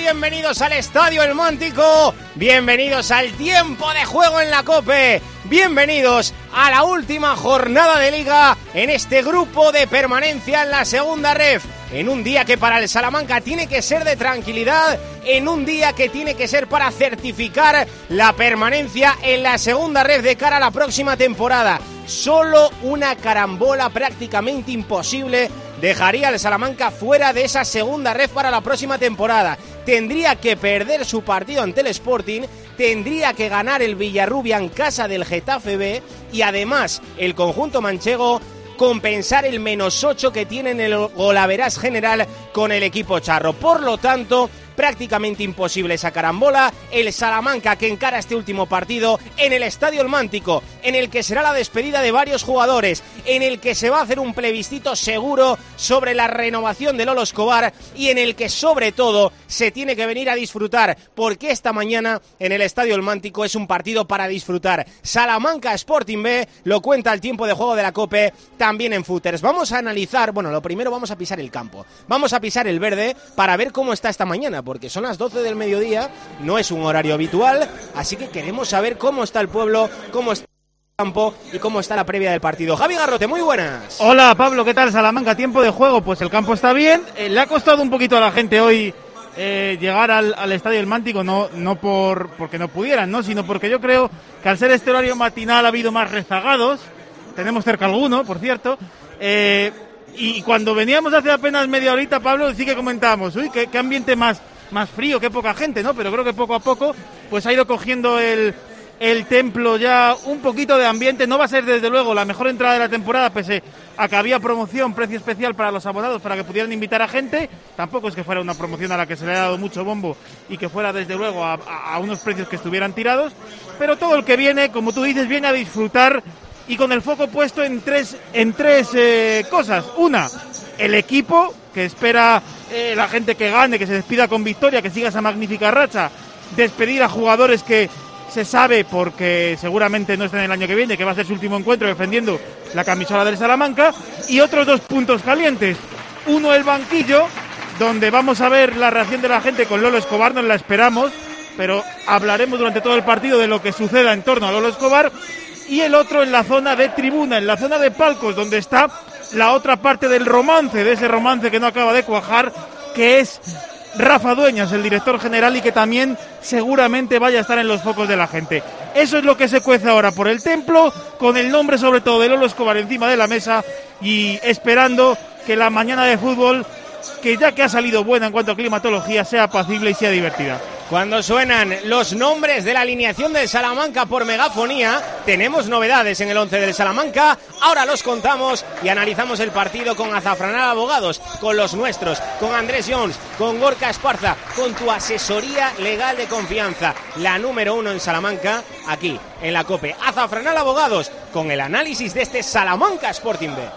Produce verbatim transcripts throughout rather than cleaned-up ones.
bienvenidos al Estadio El Mántico, bienvenidos al tiempo de juego en la COPE, bienvenidos a la última jornada de Liga en este grupo de permanencia en la segunda ref, en un día que para el Salamanca tiene que ser de tranquilidad, en un día que tiene que ser para certificar la permanencia en la segunda ref de cara a la próxima temporada. Solo una carambola prácticamente imposible dejaría al Salamanca fuera de esa segunda ref para la próxima temporada. Tendría que perder su partido ante el Sporting, tendría que ganar el Villarrubia en casa del Getafe B y además el conjunto manchego compensar el menos ocho que tiene en el golaverás general con el equipo charro. Por lo tanto, prácticamente imposible esa carambola. El Salamanca que encara este último partido en el Estadio El Mántico, en el que será la despedida de varios jugadores, en el que se va a hacer un plebiscito seguro sobre la renovación de Lolo Escobar y en el que sobre todo se tiene que venir a disfrutar, porque esta mañana en el Estadio El Mántico es un partido para disfrutar. Salamanca Sporting B, lo cuenta el tiempo de juego de la COPE, también en Footers. Vamos a analizar, bueno, lo primero vamos a pisar el campo, vamos a pisar el verde para ver cómo está esta mañana, porque son las doce del mediodía, no es un horario habitual, así que queremos saber cómo está el pueblo, cómo está el campo y cómo está la previa del partido. Javi Garrote, muy buenas. Hola Pablo, ¿qué tal? Salamanca, tiempo de juego, pues el campo está bien, eh, le ha costado un poquito a la gente hoy eh, llegar al, al Estadio El Mántico, no, no por porque no pudieran, ¿no? Sino porque yo creo que al ser este horario matinal ha habido más rezagados, tenemos cerca alguno, por cierto, eh, y cuando veníamos hace apenas media horita, Pablo, sí que comentábamos, uy, qué, qué ambiente más más frío, qué poca gente, ¿no? Pero creo que poco a poco pues ha ido cogiendo el, el templo ya un poquito de ambiente. No va a ser desde luego la mejor entrada de la temporada, pese a que había promoción, precio especial para los abonados para que pudieran invitar a gente. Tampoco es que fuera una promoción a la que se le ha dado mucho bombo y que fuera desde luego a, a, a unos precios que estuvieran tirados, pero todo el que viene, como tú dices, viene a disfrutar y con el foco puesto en tres, en tres eh, cosas. Una, el equipo, que espera eh, la gente que gane, que se despida con victoria, que siga esa magnífica racha, despedir a jugadores que se sabe, porque seguramente no estén el año que viene, que va a ser su último encuentro defendiendo la camisola del Salamanca, y otros dos puntos calientes. Uno, el banquillo, donde vamos a ver la reacción de la gente con Lolo Escobar, nos la esperamos, pero hablaremos durante todo el partido de lo que suceda en torno a Lolo Escobar. Y el otro en la zona de tribuna, en la zona de palcos, donde está la otra parte del romance, de ese romance que no acaba de cuajar, que es Rafa Dueñas, el director general, y que también seguramente vaya a estar en los focos de la gente. Eso es lo que se cuece ahora por el templo, con el nombre sobre todo de Lolo Escobar encima de la mesa y esperando que la mañana de fútbol, que ya que ha salido buena en cuanto a climatología, sea apacible y sea divertida. Cuando suenan los nombres de la alineación del Salamanca por megafonía, tenemos novedades en el once del Salamanca. Ahora los contamos y analizamos el partido con Azafranal Abogados, con los nuestros, con Andrés Jones, con Gorka Esparza, con tu asesoría legal de confianza, la número uno en Salamanca, aquí en la COPE. Azafranal Abogados, con el análisis de este Salamanca Sporting B.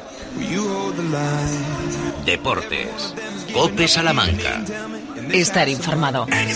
Deportes, COPE Salamanca. Estar informado. Aaron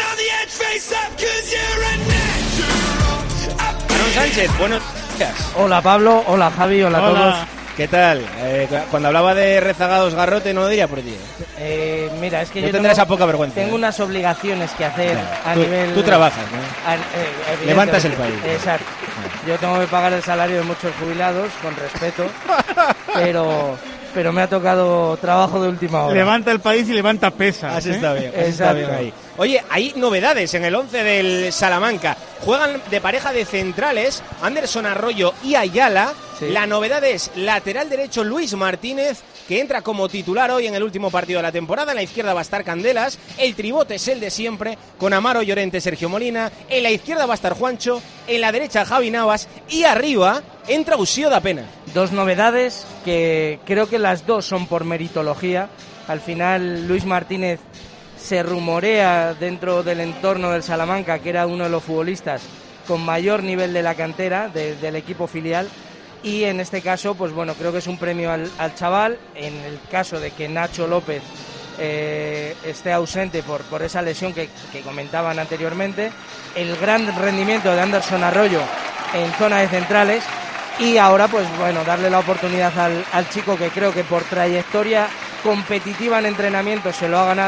Sánchez, buenos días. Hola Pablo, hola Javi, hola, hola. a todos. ¿Qué tal? Eh, cuando hablaba de rezagados Garrote no lo diría por ti. Eh, mira, es que yo, yo tendré tengo, esa poca vergüenza. Tengo ¿eh? unas obligaciones que hacer Claro. a tú, nivel... Tú trabajas, ¿no? A, eh, Levantas el país. Exacto. Yo tengo que pagar el salario de muchos jubilados, con respeto, pero... pero me ha tocado trabajo de última hora. Levanta el país y levanta pesas. Así ¿eh? está bien, así está bien ahí. Oye, hay novedades en el once del Salamanca. Juegan de pareja de centrales Anderson Arroyo y Ayala. Sí. La novedad es lateral derecho Luis Martínez, que entra como titular hoy en el último partido de la temporada. En la izquierda va a estar Candelas. El tribote es el de siempre, con Amaro Llorente, Sergio Molina. En la izquierda va a estar Juancho. En la derecha Javi Navas. Y arriba entra Uxío da Pena. Dos novedades que creo que las dos son por meritología. Al final Luis Martínez se rumorea dentro del entorno del Salamanca que era uno de los futbolistas con mayor nivel de la cantera, de, del equipo filial. Y en este caso, pues bueno, creo que es un premio al, al chaval. En el caso de que Nacho López eh, esté ausente por, por esa lesión que, que comentaban anteriormente, el gran rendimiento de Anderson Arroyo en zona de centrales, y ahora pues bueno, darle la oportunidad al, al chico, que creo que por trayectoria competitiva en entrenamiento se lo ha ganado,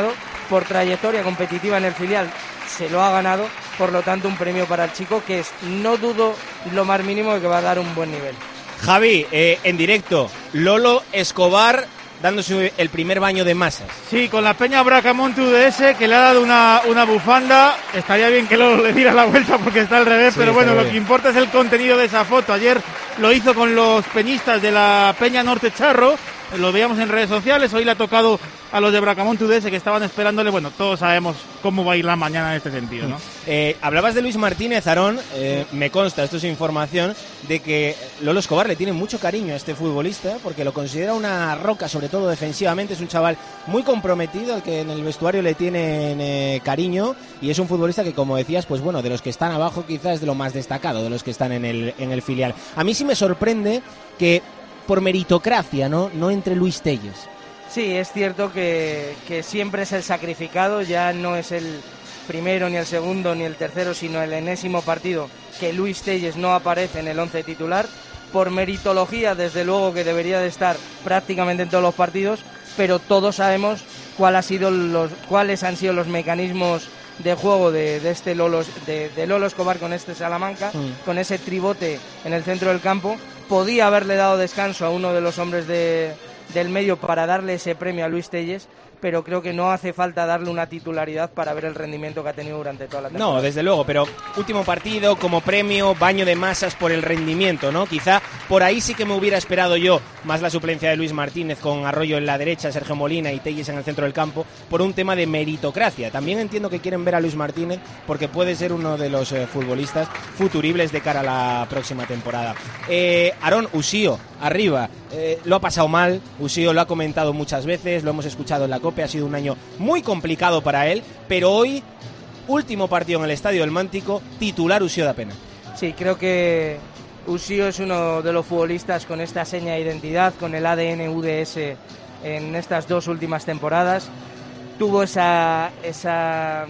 por trayectoria competitiva en el filial se lo ha ganado, por lo tanto un premio para el chico que es, no dudo lo más mínimo de que va a dar un buen nivel. Javi, eh, en directo, Lolo Escobar dándose el primer baño de masas. Sí, con la Peña Bracamonte U D S, que le ha dado una, una bufanda. Estaría bien que Lolo le diera la vuelta porque está al revés, sí, pero bueno, lo bien. Que importa es el contenido de esa foto. Ayer lo hizo con los peñistas de la Peña Norte Charro, lo veíamos en redes sociales, hoy le ha tocado a los de Bracamonte U D S que estaban esperándole. Bueno, todos sabemos cómo va a ir la mañana en este sentido, ¿no? Eh, hablabas de Luis Martínez, Aarón, eh, me consta, esto es información, de que Lolo Escobar le tiene mucho cariño a este futbolista porque lo considera una roca, sobre todo defensivamente. Es un chaval muy comprometido al que en el vestuario le tienen eh, cariño, y es un futbolista que, como decías, pues bueno, de los que están abajo quizás es de lo más destacado, de los que están en el, en el filial. A mí sí me sorprende que por meritocracia, ¿no? No entre Luis Telles. Sí, es cierto que, que siempre es el sacrificado, ya no es el primero, ni el segundo, ni el tercero, sino el enésimo partido que Luis Telles no aparece en el once titular. Por meritología, desde luego que debería de estar prácticamente en todos los partidos, pero todos sabemos cuál ha sido los, cuáles han sido los mecanismos de juego de, de este Lolo, de, de Lolo Escobar con este Salamanca, mm. con ese tribote en el centro del campo. Podía haberle dado descanso a uno de los hombres de, del medio para darle ese premio a Luis Telles, pero creo que no hace falta darle una titularidad para ver el rendimiento que ha tenido durante toda la temporada. No, desde luego, pero último partido como premio, baño de masas por el rendimiento, ¿no? Quizá por ahí sí que me hubiera esperado yo más la suplencia de Luis Martínez con Arroyo en la derecha, Sergio Molina y Telles en el centro del campo, por un tema de meritocracia. También entiendo que quieren ver a Luis Martínez porque puede ser uno de los eh, futbolistas futuribles de cara a la próxima temporada. Eh, Aarón, Ushio, arriba, eh, lo ha pasado mal, Ushio lo ha comentado muchas veces, lo hemos escuchado en la COPE, ha sido un año muy complicado para él, pero hoy, último partido en el Estadio del Mántico, titular Ushio da pena. Sí, creo que Ushio es uno de los futbolistas con esta seña de identidad, con el A D N U D S en estas dos últimas temporadas. Tuvo esa, esa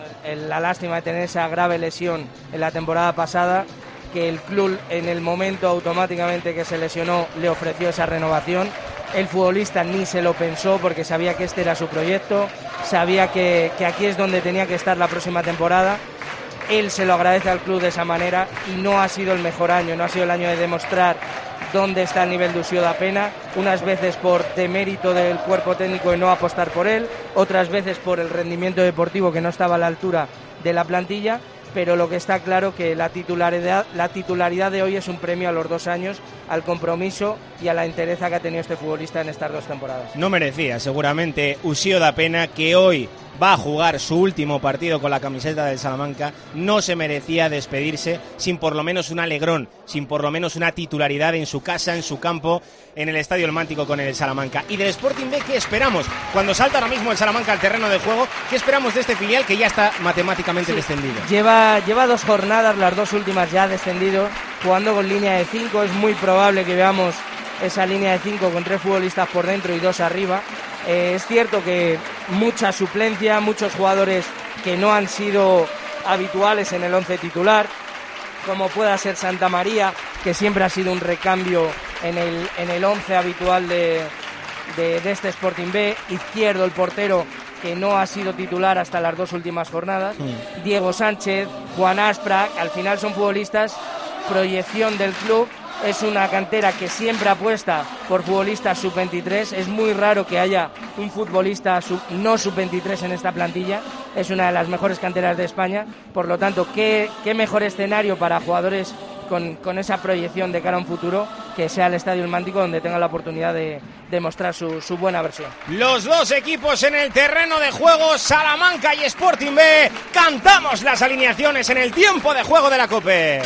la lástima de tener esa grave lesión en la temporada pasada, que el club en el momento automáticamente que se lesionó le ofreció esa renovación. El futbolista ni se lo pensó porque sabía que este era su proyecto, sabía que, que aquí es donde tenía que estar la próxima temporada. Él se lo agradece al club de esa manera y no ha sido el mejor año, no ha sido el año de demostrar dónde está el nivel de Ushio da pena, unas veces por demérito del cuerpo técnico y no apostar por él, otras veces por el rendimiento deportivo que no estaba a la altura de la plantilla, pero lo que está claro que la titularidad, la titularidad de hoy es un premio a los dos años, al compromiso y a la entereza que ha tenido este futbolista en estas dos temporadas. No merecía seguramente Ushio da pena que hoy va a jugar su último partido con la camiseta del Salamanca, no se merecía despedirse sin por lo menos un alegrón, sin por lo menos una titularidad en su casa, en su campo, en el Estadio El Mántico con el Salamanca. Y del Sporting B, ¿qué esperamos? Cuando salta ahora mismo el Salamanca al terreno de juego, ¿qué esperamos de este filial que ya está matemáticamente sí, descendido? Lleva, lleva dos jornadas, las dos últimas ya descendido, jugando con línea de cinco, es muy probable que veamos esa línea de cinco con tres futbolistas por dentro y dos arriba. Eh, es cierto que mucha suplencia, muchos jugadores que no han sido habituales en el once titular, como pueda ser Santa María, que siempre ha sido un recambio en el, en el once habitual de, de, de este Sporting B. Izquierdo, el portero, que no ha sido titular hasta las dos últimas jornadas. Mm. Diego Sánchez, Juan Aspra, al final son futbolistas, proyección del club. Es una cantera que siempre apuesta por futbolistas sub veintitrés. Es muy raro que haya un futbolista sub, no sub veintitrés en esta plantilla. Es una de las mejores canteras de España. Por lo tanto, qué, qué mejor escenario para jugadores con, con esa proyección de cara a un futuro que sea el Estadio El Mántico, donde tenga la oportunidad de demostrar su, su buena versión. Los dos equipos en el terreno de juego, Salamanca y Sporting B. Cantamos las alineaciones en el tiempo de juego de la COPE.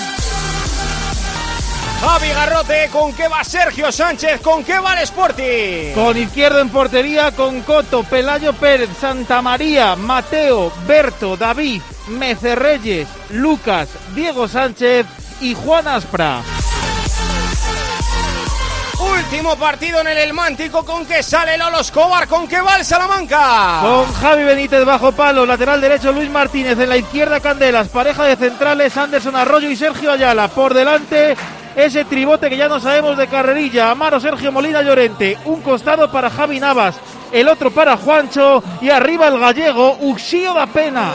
Javi Garrote, ¿con qué va Sergio Sánchez? ¿Con qué va el Sporting? Con Izquierdo en portería, con Coto, Pelayo Pérez, Santa María, Mateo, Berto, David, Mecerreyes, Lucas, Diego Sánchez y Juan Aspra. Último partido en el El Mántico, ¿con qué sale Lolo Escobar? ¿Con qué va el Salamanca? Con Javi Benítez bajo palo, lateral derecho Luis Martínez, en la izquierda Candelas, pareja de centrales Anderson Arroyo y Sergio Ayala, por delante ese tribote que ya no sabemos de carrerilla, Amaro, Sergio Molina, Llorente, un costado para Javi Navas, el otro para Juancho y arriba el gallego Uxío da Pena.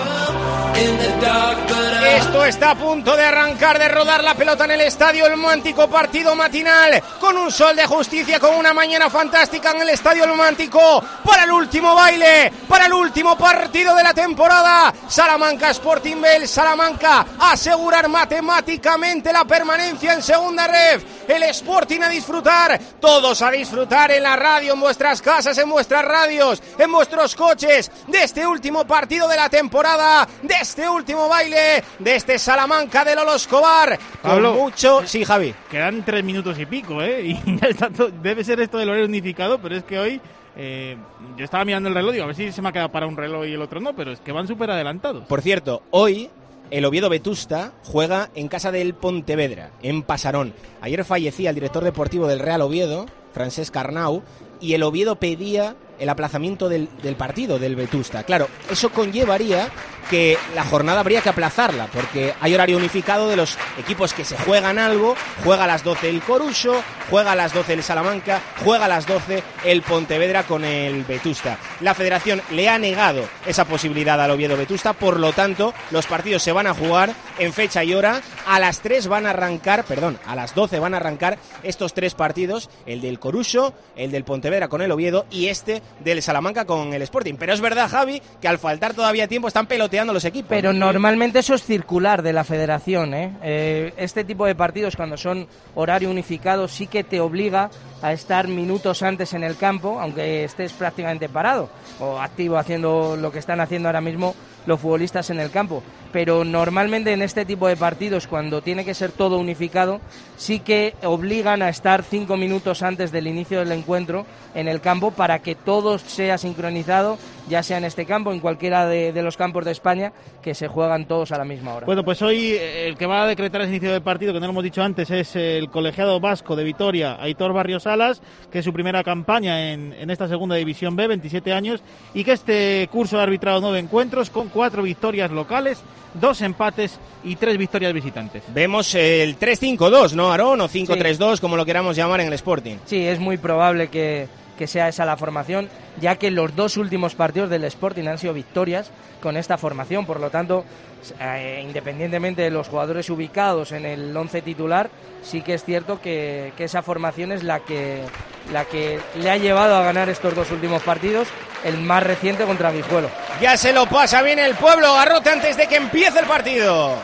Esto está a punto de arrancar, de rodar la pelota en el Estadio El Mántico, partido matinal, con un sol de justicia, con una mañana fantástica en el Estadio El Mántico, para el último baile, para el último partido de la temporada. Salamanca Sporting B, el Salamanca asegurar matemáticamente la permanencia en segunda ref, el Sporting a disfrutar, todos a disfrutar en la radio, en vuestras casas, en vuestras radios, en vuestros coches, de este último partido de la temporada, de este último baile, de este Salamanca de Lolo Escobar. Pablo, con mucho... Sí, Javi. Quedan tres minutos y pico, ¿eh? Y ya está todo... Debe ser esto del horario unificado, pero es que hoy... Eh, yo estaba mirando el reloj, digo, a ver si se me ha quedado para un reloj y el otro no, pero es que van súper adelantados. Por cierto, hoy el Oviedo Vetusta juega en casa del Pontevedra, en Pasarón. Ayer fallecía el director deportivo del Real Oviedo, Francesc Arnau, y el Oviedo pedía el aplazamiento del, del partido del Vetusta. Claro, eso conllevaría que la jornada habría que aplazarla, porque hay horario unificado de los equipos que se juegan algo. Juega a las doce el Coruso, juega a las doce el Salamanca, juega a las doce el Pontevedra con el Vetusta. La Federación le ha negado esa posibilidad al Oviedo Vetusta, por lo tanto, los partidos se van a jugar en fecha y hora. A las tres van a arrancar, perdón, a las doce van a arrancar estos tres partidos, el del Coruso, el del Pontevedra con el Oviedo y este del Salamanca con el Sporting. Pero es verdad, Javi, que al faltar todavía tiempo están peloteando los equipos. Pero normalmente eso es circular de la federación, ¿eh? Eh, este tipo de partidos, cuando son horario unificado, sí que te obliga a estar minutos antes en el campo, aunque estés prácticamente parado o activo haciendo lo que están haciendo ahora mismo los futbolistas en el campo. Pero normalmente en este tipo de partidos, cuando tiene que ser todo unificado, sí que obligan a estar cinco minutos antes del inicio del encuentro en el campo para que todo sea sincronizado, ya sea en este campo, en cualquiera de, de los campos de España, que se juegan todos a la misma hora. Bueno, pues hoy el que va a decretar ese inicio del partido, que no lo hemos dicho antes, es el colegiado vasco de Vitoria, Aitor Barriosalas, que es su primera campaña en, en esta segunda división B, veintisiete años, y que este curso ha arbitrado nueve encuentros con cuatro victorias locales, dos empates y tres victorias visitantes. Vemos el tres cinco dos, ¿no, Aarón? O cinco tres dos, sí, como lo queramos llamar en el Sporting. Sí, es muy probable que, que sea esa la formación, ya que los dos últimos partidos del Sporting han sido victorias con esta formación. Por lo tanto, eh, independientemente de los jugadores ubicados en el once titular, sí que es cierto que, que esa formación es la que, la que le ha llevado a ganar estos dos últimos partidos, el más reciente contra Guijuelo. Ya se lo pasa bien el Pueblo, garrote antes de que empiece el partido.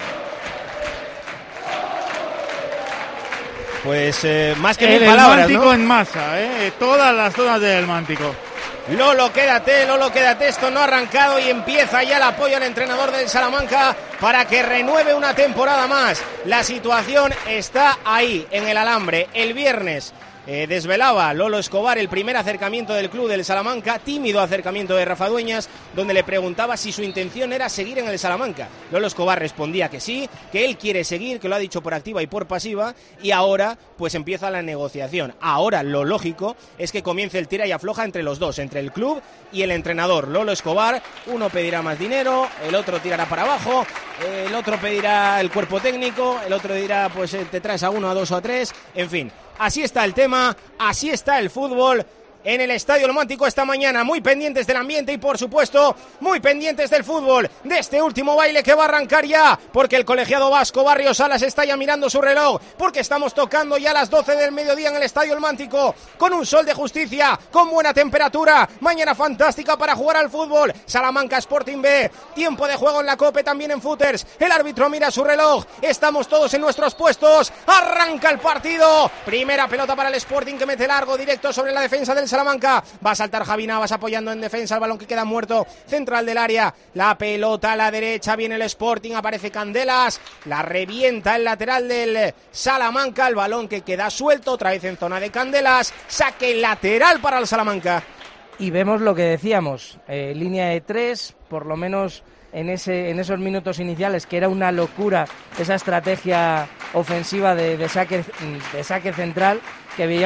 Pues eh, más que mil palabras, el Mántico, ¿no? En masa, ¿eh? Todas las zonas del Mántico. Lolo, quédate, Lolo, quédate, esto no ha arrancado y empieza ya el apoyo al entrenador del Salamanca para que renueve una temporada más. La situación está ahí, en el alambre. El viernes eh, desvelaba Lolo Escobar el primer acercamiento del club del Salamanca, tímido acercamiento de Rafa Dueñas, donde le preguntaba si su intención era seguir en el Salamanca. Lolo Escobar respondía que sí, que él quiere seguir, que lo ha dicho por activa y por pasiva, y ahora pues empieza la negociación. Ahora lo lógico es que comience el tira y afloja entre los dos, entre el club y el entrenador Lolo Escobar. Uno pedirá más dinero, el otro tirará para abajo, el otro pedirá el cuerpo técnico, el otro dirá pues te traes a uno, a dos o a tres, en fin. Así está el tema, así está el fútbol en el Estadio El Mántico esta mañana, muy pendientes del ambiente y por supuesto muy pendientes del fútbol, de este último baile que va a arrancar ya, porque el colegiado vasco Barriosalas está ya mirando su reloj, porque estamos tocando ya las doce del mediodía en el Estadio El Mántico, con un sol de justicia, con buena temperatura, mañana fantástica para jugar al fútbol. Salamanca Sporting B, tiempo de juego en la COPE, también en footers, el árbitro mira su reloj, estamos todos en nuestros puestos, arranca el partido, primera pelota para el Sporting que mete largo, directo sobre la defensa del Salamanca, va a saltar Javi Navas apoyando en defensa, el balón que queda muerto, central del área, la pelota a la derecha, viene el Sporting, aparece Candelas, la revienta el lateral del Salamanca, el balón que queda suelto, otra vez en zona de Candelas, saque lateral para el Salamanca. Y vemos lo que decíamos, eh, línea de tres, por lo menos en ese en esos minutos iniciales, que era una locura esa estrategia ofensiva de, de, saque, de saque central, que veíamos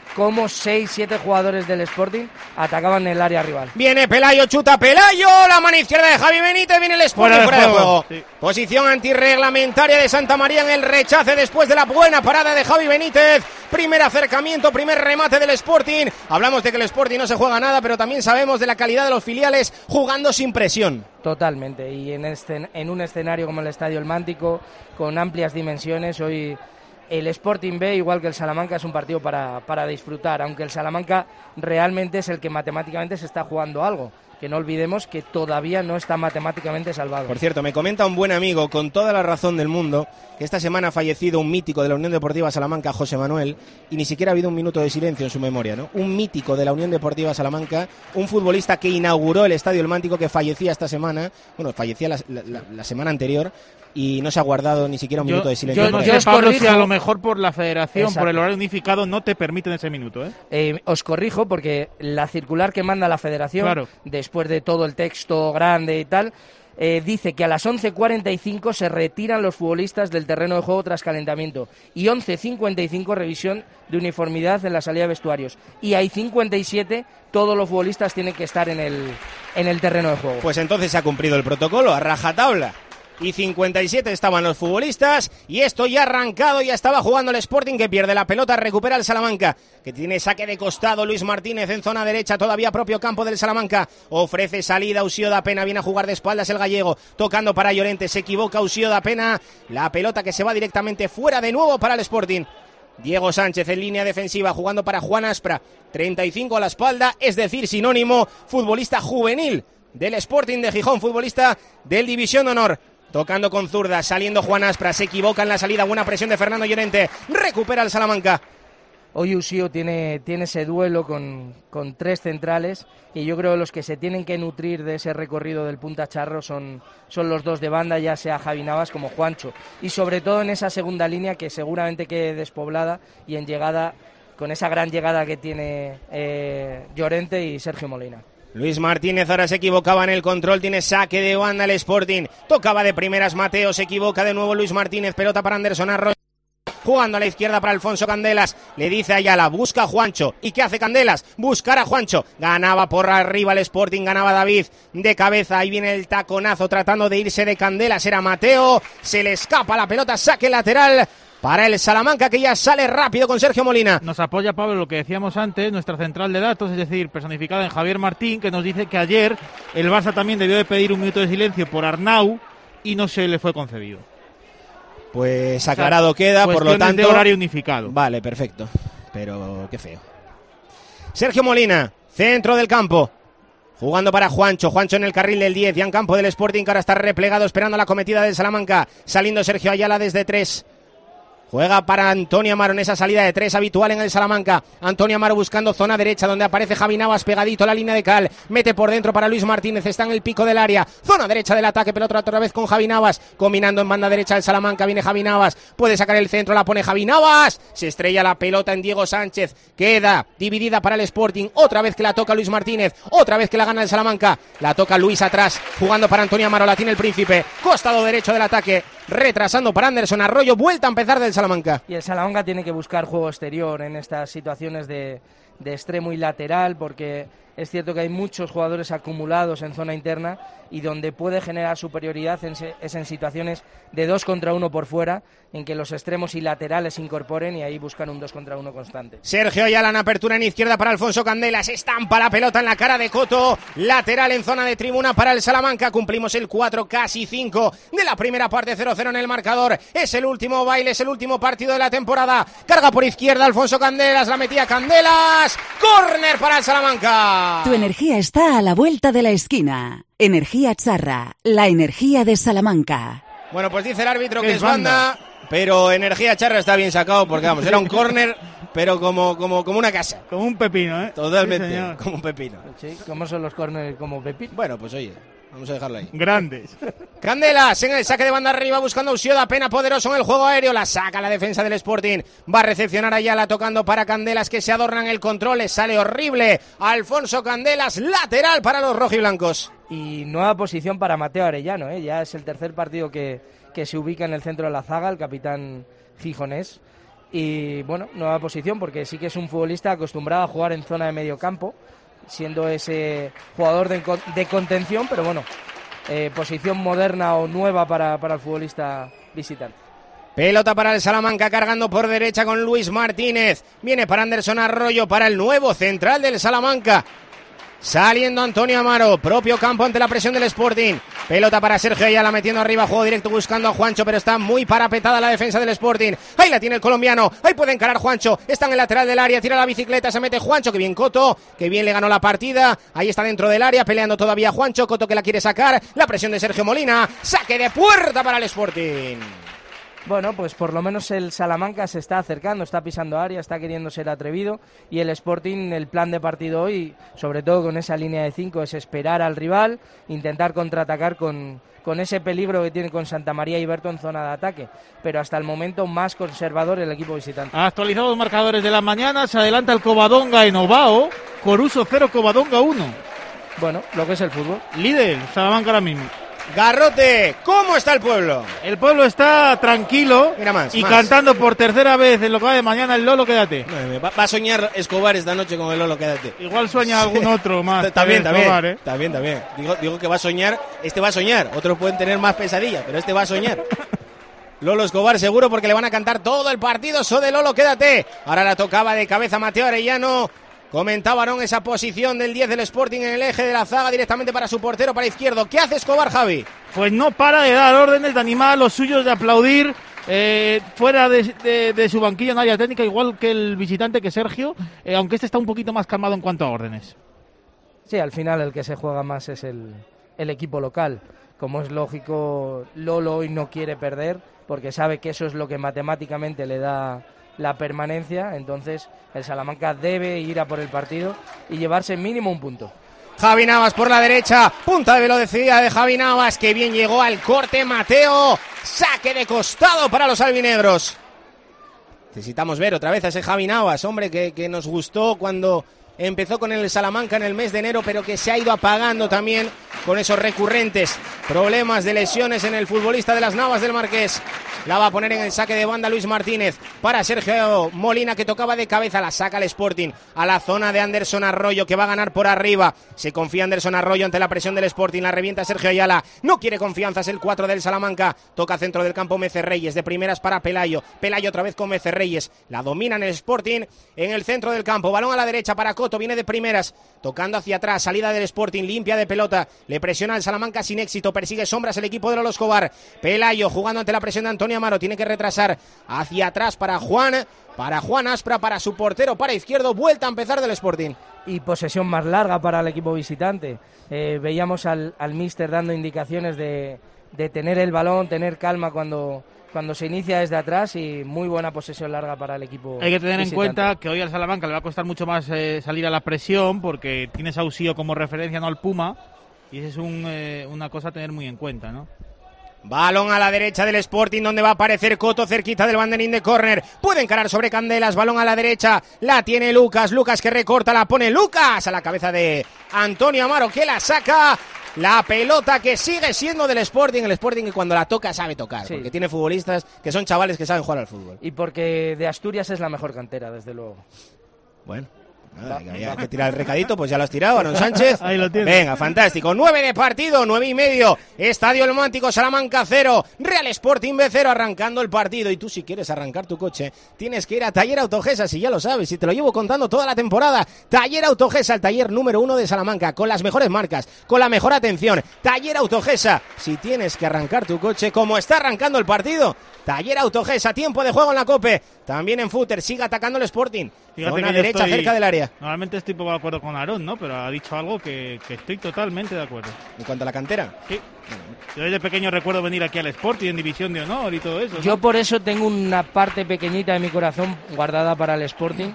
cómo seis siete jugadores del Sporting atacaban el área rival. Viene Pelayo, chuta Pelayo, la mano izquierda de Javi Benítez, viene el Sporting fuera, fuera de juego. De juego. Sí. Posición antirreglamentaria de Santa María en el rechace después de la buena parada de Javi Benítez. Primer acercamiento, primer remate del Sporting. Hablamos de que el Sporting no se juega nada, pero también sabemos de la calidad de los filiales jugando sin presión. Totalmente, y en, este, en un escenario como el Estadio El Mántico, con amplias dimensiones, hoy el Sporting B, igual que el Salamanca, es un partido para, para disfrutar, aunque el Salamanca realmente es el que matemáticamente se está jugando algo, que no olvidemos que todavía no está matemáticamente salvado. Por cierto, me comenta un buen amigo, con toda la razón del mundo, que esta semana ha fallecido un mítico de la Unión Deportiva Salamanca, José Manuel, y ni siquiera ha habido un minuto de silencio en su memoria, ¿no? Un mítico de la Unión Deportiva Salamanca, un futbolista que inauguró el Estadio El Mántico, que fallecía esta semana, bueno, fallecía la, la, la semana anterior, y no se ha guardado ni siquiera un yo, minuto de silencio. Yo no sé, Pablo, si a lo mejor por la federación, exacto, por el horario unificado, no te permiten ese minuto, ¿eh? Eh, os corrijo, porque la circular que manda la federación, claro, después de todo el texto grande y tal, eh, dice que a las once cuarenta y cinco se retiran los futbolistas del terreno de juego tras calentamiento, y once cincuenta y cinco revisión de uniformidad en la salida de vestuarios, y hay cincuenta y siete todos los futbolistas tienen que estar en el, en el terreno de juego. Pues entonces se ha cumplido el protocolo a rajatabla. Y cincuenta y siete estaban los futbolistas, y esto ya ha arrancado, ya estaba jugando el Sporting, que pierde la pelota, recupera el Salamanca, que tiene saque de costado. Luis Martínez en zona derecha, todavía propio campo del Salamanca, ofrece salida, Usió da Pena, viene a jugar de espaldas el gallego, tocando para Llorente, se equivoca Usió da Pena, la pelota que se va directamente fuera de nuevo para el Sporting. Diego Sánchez en línea defensiva, jugando para Juan Aspra, treinta y cinco a la espalda, es decir, sinónimo, futbolista juvenil del Sporting de Gijón, futbolista del División de Honor. Tocando con zurda, saliendo Juan Aspra, se equivoca en la salida, buena presión de Fernando Llorente, recupera el Salamanca. Hoy Usió tiene, tiene ese duelo con, con tres centrales, y yo creo que los que se tienen que nutrir de ese recorrido del Punta Charro son, son los dos de banda, ya sea Javi Navas como Juancho, y sobre todo en esa segunda línea que seguramente quede despoblada, y en llegada, con esa gran llegada que tiene eh, Llorente y Sergio Molina. Luis Martínez ahora se equivocaba en el control, tiene saque de banda el Sporting, tocaba de primeras Mateo, se equivoca de nuevo Luis Martínez, pelota para Anderson Arroyo, jugando a la izquierda para Alfonso Candelas, le dice a Ayala, busca a Juancho, ¿y qué hace Candelas? Buscar a Juancho, ganaba por arriba el Sporting, ganaba David de cabeza, ahí viene el taconazo tratando de irse de Candelas, era Mateo, se le escapa la pelota, saque lateral para el Salamanca, que ya sale rápido con Sergio Molina. Nos apoya, Pablo, lo que decíamos antes, nuestra central de datos, es decir, personificada en Javier Martín, que nos dice que ayer el Barça también debió de pedir un minuto de silencio por Arnau y no se le fue concedido. Pues aclarado, o sea, queda, por lo tanto... de horario unificado. Vale, perfecto, pero qué feo. Sergio Molina, centro del campo, jugando para Juancho, Juancho en el carril del diez, ya en campo del Sporting, que ahora está replegado esperando la cometida del Salamanca, saliendo Sergio Ayala desde tres. Juega para Antonio Amaro en esa salida de tres habitual en el Salamanca. Antonio Amaro buscando zona derecha, donde aparece Javi Navas pegadito a la línea de cal. Mete por dentro para Luis Martínez, está en el pico del área. Zona derecha del ataque, pero otra, otra vez con Javi Navas. Combinando en banda derecha el Salamanca, viene Javi Navas. Puede sacar el centro, la pone Javi Navas. Se estrella la pelota en Diego Sánchez. Queda dividida para el Sporting. Otra vez que la toca Luis Martínez. Otra vez que la gana el Salamanca. La toca Luis atrás, jugando para Antonio Amaro. La tiene el Príncipe. Costado derecho del ataque, retrasando para Anderson Arroyo. Vuelta a empezar del Salamanca. Y el Salamanca tiene que buscar juego exterior en estas situaciones de, de extremo y lateral, porque es cierto que hay muchos jugadores acumulados en zona interna, y donde puede generar superioridad en se, es en situaciones de dos contra uno por fuera, en que los extremos y laterales se incorporen y ahí buscan un dos contra uno constante. Sergio Ayala en apertura en izquierda para Alfonso Candelas, estampa la pelota en la cara de Coto, lateral en zona de tribuna para el Salamanca. Cumplimos el cuatro, casi cinco de la primera parte, cero cero en el marcador. Es el último baile, es el último partido de la temporada. Carga por izquierda Alfonso Candelas, la metía Candelas, córner para el Salamanca. Tu energía está a la vuelta de la esquina. Energía Charra, la energía de Salamanca. Bueno, pues dice el árbitro que es banda, pero Energía Charra está bien sacado, porque vamos, era un córner, pero como, como, como una casa. Como un pepino, ¿eh? Totalmente, sí, como un pepino. Sí, ¿cómo son los córneres como pepino? Bueno, pues oye, vamos a dejarlo ahí. Grandes. Candelas en el saque de banda arriba, buscando a Usió da Pena, poderoso en el juego aéreo, la saca la defensa del Sporting, va a recepcionar Ayala, tocando para Candelas, que se adorna en el control, le sale horrible Alfonso Candelas, lateral para los rojiblancos. Y nueva posición para Mateo Arellano, ¿eh? Ya es el tercer partido que, que se ubica en el centro de la zaga, el capitán gijonés. y bueno, nueva posición, porque sí que es un futbolista acostumbrado a jugar en zona de medio campo, siendo ese jugador de, de contención, pero bueno, eh, posición moderna o nueva para, para el futbolista visitante. Pelota para el Salamanca, cargando por derecha con Luis Martínez. Viene para Anderson Arroyo, para el nuevo central del Salamanca. Saliendo Antonio Amaro, propio campo ante la presión del Sporting. Pelota para Sergio Ayala, metiendo arriba, juego directo buscando a Juancho, pero está muy parapetada la defensa del Sporting. Ahí la tiene el colombiano, ahí puede encarar Juancho, está en el lateral del área, tira la bicicleta, se mete Juancho, que bien Coto, que bien le ganó la partida. Ahí está dentro del área, peleando todavía Juancho, Coto que la quiere sacar, la presión de Sergio Molina, saque de puerta para el Sporting. Bueno, pues por lo menos el Salamanca se está acercando, está pisando área, está queriendo ser atrevido, y el Sporting, el plan de partido hoy, sobre todo con esa línea de cinco, es esperar al rival, intentar contraatacar con, con ese peligro que tiene con Santa María y Berto en zona de ataque, pero hasta el momento más conservador el equipo visitante. Actualizados los marcadores de la mañana, se adelanta el Covadonga en Ovao, Coruso cero, Covadonga uno. Bueno, lo que es el fútbol. Líder, Salamanca ahora mismo. Garrote, ¿cómo está el pueblo? El pueblo está tranquilo. Mira más, y más. cantando por tercera vez en lo que va de mañana el Lolo, quédate. No, va, va a soñar Escobar esta noche con el Lolo, quédate. Igual sueña algún otro más. También, también, Escobar, ¿eh? también, también. Digo, digo que va a soñar, este va a soñar. Otros pueden tener más pesadillas, pero este va a soñar. Lolo Escobar seguro, porque le van a cantar todo el partido. So de Lolo, quédate. Ahora la tocaba de cabeza Mateo Arellano. Comentaba Aarón esa posición del diez del Sporting en el eje de la zaga, directamente para su portero, para izquierdo. ¿Qué hace Escobar, Javi? Pues no para de dar órdenes, de animar a los suyos, de aplaudir. Eh, fuera de, de, de su banquillo en área técnica, igual que el visitante, que Sergio, eh, aunque este está un poquito más calmado en cuanto a órdenes. Sí, al final el que se juega más es el, el equipo local. Como es lógico, Lolo hoy no quiere perder, porque sabe que eso es lo que matemáticamente le da la permanencia. Entonces el Salamanca debe ir a por el partido y llevarse mínimo un punto. Javi Navas por la derecha, punta de velocidad de Javi Navas, que bien llegó al corte Mateo, saque de costado para los albinegros. Necesitamos ver otra vez a ese Javi Navas, hombre, que, que nos gustó cuando empezó con el Salamanca en el mes de enero, pero que se ha ido apagando también con esos recurrentes problemas de lesiones en el futbolista de las Navas del Marqués. La va a poner en el saque de banda Luis Martínez para Sergio Molina, que tocaba de cabeza, la saca el Sporting a la zona de Anderson Arroyo, que va a ganar por arriba. Se confía Anderson Arroyo ante la presión del Sporting, la revienta Sergio Ayala, no quiere confianza, es el cuatro del Salamanca, toca centro del campo Mecerreyes, de primeras para Pelayo, Pelayo otra vez con Mecerreyes, la domina en el Sporting en el centro del campo, balón a la derecha para Coto, viene de primeras, tocando hacia atrás, salida del Sporting, limpia de pelota, le presiona al Salamanca sin éxito, persigue sombras el equipo de Lolo Escobar. Pelayo jugando ante la presión de Antonio Amaro, tiene que retrasar hacia atrás para Juan, para Juan Aspra, para su portero, para izquierdo, vuelta a empezar del Sporting. Y posesión más larga para el equipo visitante. Eh, veíamos al, al míster dando indicaciones de, de tener el balón, tener calma cuando, cuando se inicia desde atrás, y muy buena posesión larga para el equipo. Hay que tener visitante. en cuenta que hoy al Salamanca le va a costar mucho más eh, salir a la presión, porque tienes a Usío como referencia, no al Puma, y esa es un, eh, una cosa a tener muy en cuenta, ¿no? Balón a la derecha del Sporting, donde va a aparecer Coto cerquita del banderín de córner. Puede encarar sobre Candelas, balón a la derecha, la tiene Lucas, Lucas que recorta, la pone Lucas a la cabeza de Antonio Amaro, que la saca. La pelota que sigue siendo del Sporting, el Sporting que cuando la toca sabe tocar, sí, porque tiene futbolistas que son chavales que saben jugar al fútbol. Y porque de Asturias es la mejor cantera, desde luego. Bueno. Nada, hay que tirar el recadito, pues ya lo has tirado, Aaron Sánchez. Ahí lo tienes. Venga, fantástico. Nueve de partido, nueve y medio. Estadio El Mántico, Salamanca cero, Real Sporting B cero, arrancando el partido. Y tú, si quieres arrancar tu coche, tienes que ir a Taller Autogesa, si ya lo sabes, y te lo llevo contando toda la temporada. Taller Autogesa, el taller número uno de Salamanca, con las mejores marcas, con la mejor atención. Taller Autogesa, si tienes que arrancar tu coche, como está arrancando el partido. Taller Autogesa, tiempo de juego en la COPE. También en footer, sigue atacando el Sporting. Fíjate Zona que derecha, estoy, cerca del área. Normalmente estoy poco de acuerdo con Aarón, ¿no? Pero ha dicho algo que, que estoy totalmente de acuerdo. En cuanto a la cantera. Sí. Yo desde pequeño recuerdo venir aquí al Sporting en División de Honor y todo eso, ¿no? Yo por eso tengo una parte pequeñita de mi corazón guardada para el Sporting,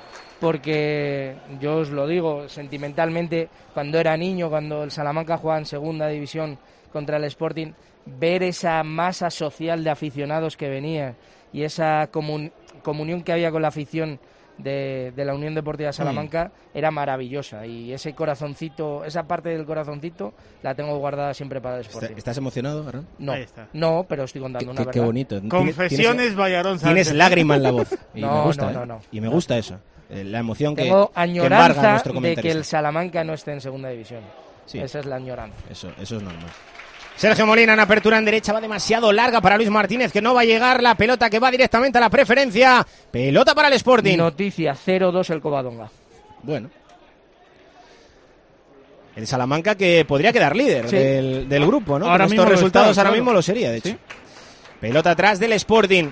porque yo os lo digo, sentimentalmente, cuando era niño, cuando el Salamanca jugaba en segunda división contra el Sporting, ver esa masa social de aficionados que venía y esa comun- comunión que había con la afición de, de la Unión Deportiva Salamanca mm. era maravillosa, y ese corazoncito, esa parte del corazoncito la tengo guardada siempre para el Sporting. ¿Estás emocionado, Garrón? No, no, pero estoy contando qué, una qué, verdad. Qué bonito. Confesiones Vallarón Sánchez. Tienes lágrima en la voz. Y no, me gusta, no, ¿eh? no, no. Y me gusta eso. La emoción que, tengo añoranza que embarga a nuestro de comentarista. que el Salamanca no esté en segunda división. Sí. Esa es la añoranza. Eso, eso es normal. Sergio Molina en apertura en derecha, va demasiado larga para Luis Martínez, que no va a llegar. La pelota que va directamente a la preferencia. Pelota para el Sporting. Noticia, cero dos el Covadonga. Bueno. El Salamanca que podría quedar líder sí. del, del grupo, ¿no? Ahora Con mismo estos resultados está, ahora claro. mismo lo sería, de hecho. ¿Sí? Pelota atrás del Sporting.